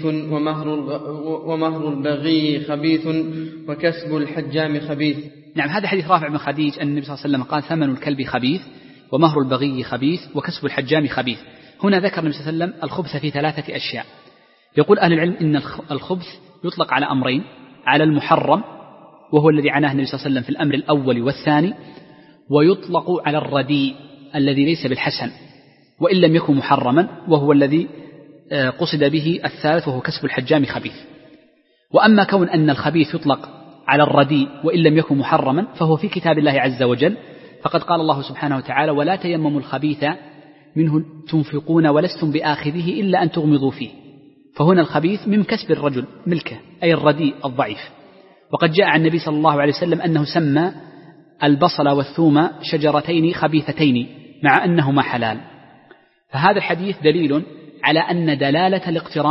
ومهر البغي خبيث وكسب الحجام خبيث. نعم، هذا حديث رافع بن خديج أن النبي صلى الله عليه وسلم قال: ثمن الكلب خبيث ومهر البغي خبيث وكسب الحجام خبيث. هنا ذكر النبي صلى الله عليه وسلم الخبث في 3 أشياء. يقول أهل العلم إن الخبث يطلق على أمرين: على المحرم وهو الذي عناه النبي صلى الله عليه وسلم في الأمر الأول والثاني، ويطلق على الرديء الذي ليس بالحسن وإن لم يكن محرما، وهو الذي قصد به الثالث وهو كسب الحجام خبيث. وأما كون أن الخبيث يطلق على الرديء وإن لم يكن محرما فهو في كتاب الله عز وجل، فقد قال الله سبحانه وتعالى: ولا تيمموا الخبيث منه تنفقون ولستم بآخذه إلا أن تغمضوا فيه. فهنا الخبيث من كسب الرجل ملكه، أي الرديء الضعيف. وقد جاء عن النبي صلى الله عليه وسلم أنه سمى البصل والثوم شجرتين خبيثتين مع أنهما حلال. فهذا الحديث دليل على أن دلالة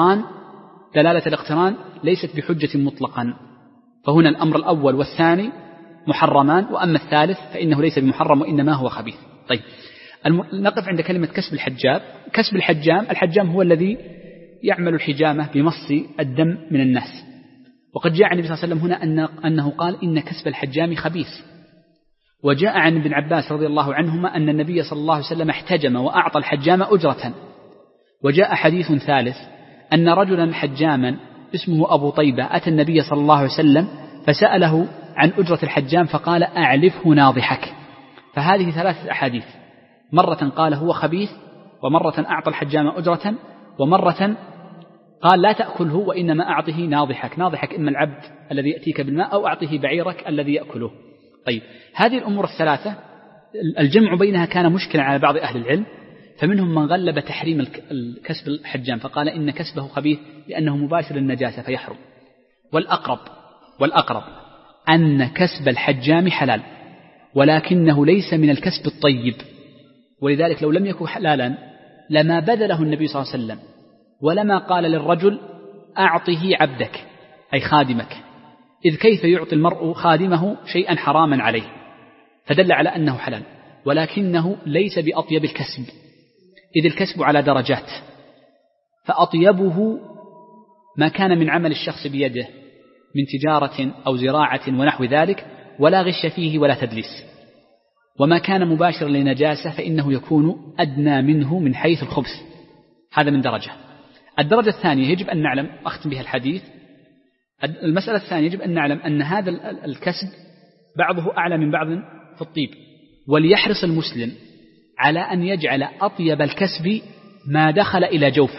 الاقتران ليست بحجة مطلقا، فهنا الأمر الأول والثاني محرمان، وأما الثالث فإنه ليس بمحرم وإنما هو خبيث. طيب، نقف عند كلمة كسب الحجام. كسب الحجام هو الذي يعمل الحجامة بمص الدم من الناس. وقد جاء عن النبي صلى الله عليه وسلم هنا أنه قال: إن كسب الحجام خبيث. وجاء عن ابن عباس رضي الله عنهما أن النبي صلى الله عليه وسلم احتجم وأعطى الحجام أجرة. وجاء حديث ثالث أن رجلا حجاما اسمه أبو طيبة أتى النبي صلى الله عليه وسلم فسأله عن أجرة الحجام فقال: أعلفه ناضحك. فهذه ثلاثة أحاديث، مرة قال هو خبيث، ومرة أعطى الحجام أجرة، ومرة قال لا تأكله وإنما أعطه ناضحك إما العبد الذي يأتيك بالماء أو أعطه بعيرك الذي يأكله. طيب، هذه الأمور الثلاثة الجمع بينها كان مشكلا على بعض أهل العلم، فمنهم من غلب تحريم كسب الحجام فقال إن كسبه خبيث لأنه مباشر للنجاسة فيحرم. والأقرب أن كسب الحجام حلال، ولكنه ليس من الكسب الطيب، ولذلك لو لم يكن حلالا لما بذله النبي صلى الله عليه وسلم، ولما قال للرجل أعطه عبدك أي خادمك، إذ كيف يعطي المرء خادمه شيئا حراما عليه، فدل على أنه حلال، ولكنه ليس بأطيب الكسب، إذ الكسب على درجات، فأطيبه ما كان من عمل الشخص بيده من تجارة أو زراعة ونحو ذلك، ولا غش فيه ولا تدليس. وما كان مباشر لنجاسة فإنه يكون أدنى منه من حيث الخبث. هذا من درجة. الدرجة الثانية يجب أن نعلم، أختم بها الحديث، المسألة الثانية يجب أن نعلم أن هذا الكسب بعضه أعلى من بعض في الطيب، وليحرص المسلم على أن يجعل أطيب الكسب ما دخل إلى جوفه،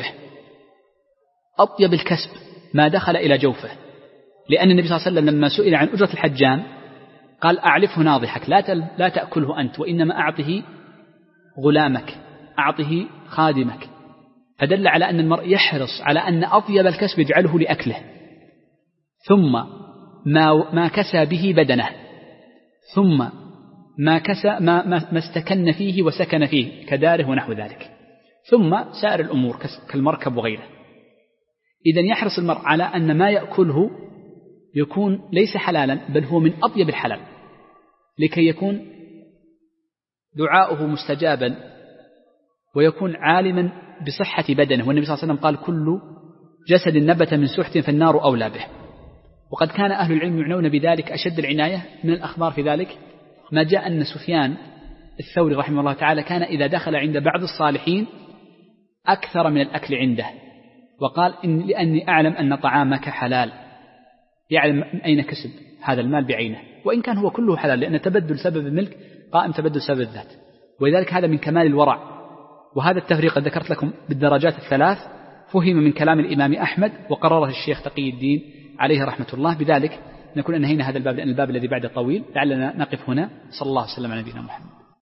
أطيب الكسب ما دخل إلى جوفه، لأن النبي صلى الله عليه وسلم لما سئل عن أجرة الحجام قال أعلفه ناضحك، لا تأكله أنت وإنما أعطه غلامك، أعطه خادمك، فدل على أن المرء يحرص على أن أطيب الكسب يجعله لأكله، ثم ما كسى به بدنه، ثم ما استكن فيه وسكن فيه كداره ونحو ذلك، ثم سائر الأمور كالمركب وغيره. إذن يحرص المرء على أن ما يأكله يكون ليس حلالا بل هو من أطيب الحلال، لكي يكون دعاؤه مستجابا ويكون عالما بصحة بدنه. والنبي صلى الله عليه وسلم قال كل جسد نبت من سحت فالنار أولى به. وقد كان أهل العلم يعنون بذلك أشد العناية. من الأخبار في ذلك ما جاء أن سفيان الثوري رحمه الله تعالى كان إذا دخل عند بعض الصالحين أكثر من الأكل عنده، وقال لأني أعلم أن طعامك حلال، يعلم من أين كسب هذا المال بعينه، وإن كان هو كله حلال، لأن تبدل سبب الملك قائم تبدل سبب الذات. ولذلك هذا من كمال الورع. وهذا التفريق ذكرت لكم بالدرجات الثلاث فهم من كلام الإمام أحمد وقرره الشيخ تقي الدين عليه رحمة الله. بذلك نكون أنهينا هذا الباب، لأن الباب الذي بعده طويل. لعلنا نقف هنا. صلى الله عليه وسلم على نبينا محمد.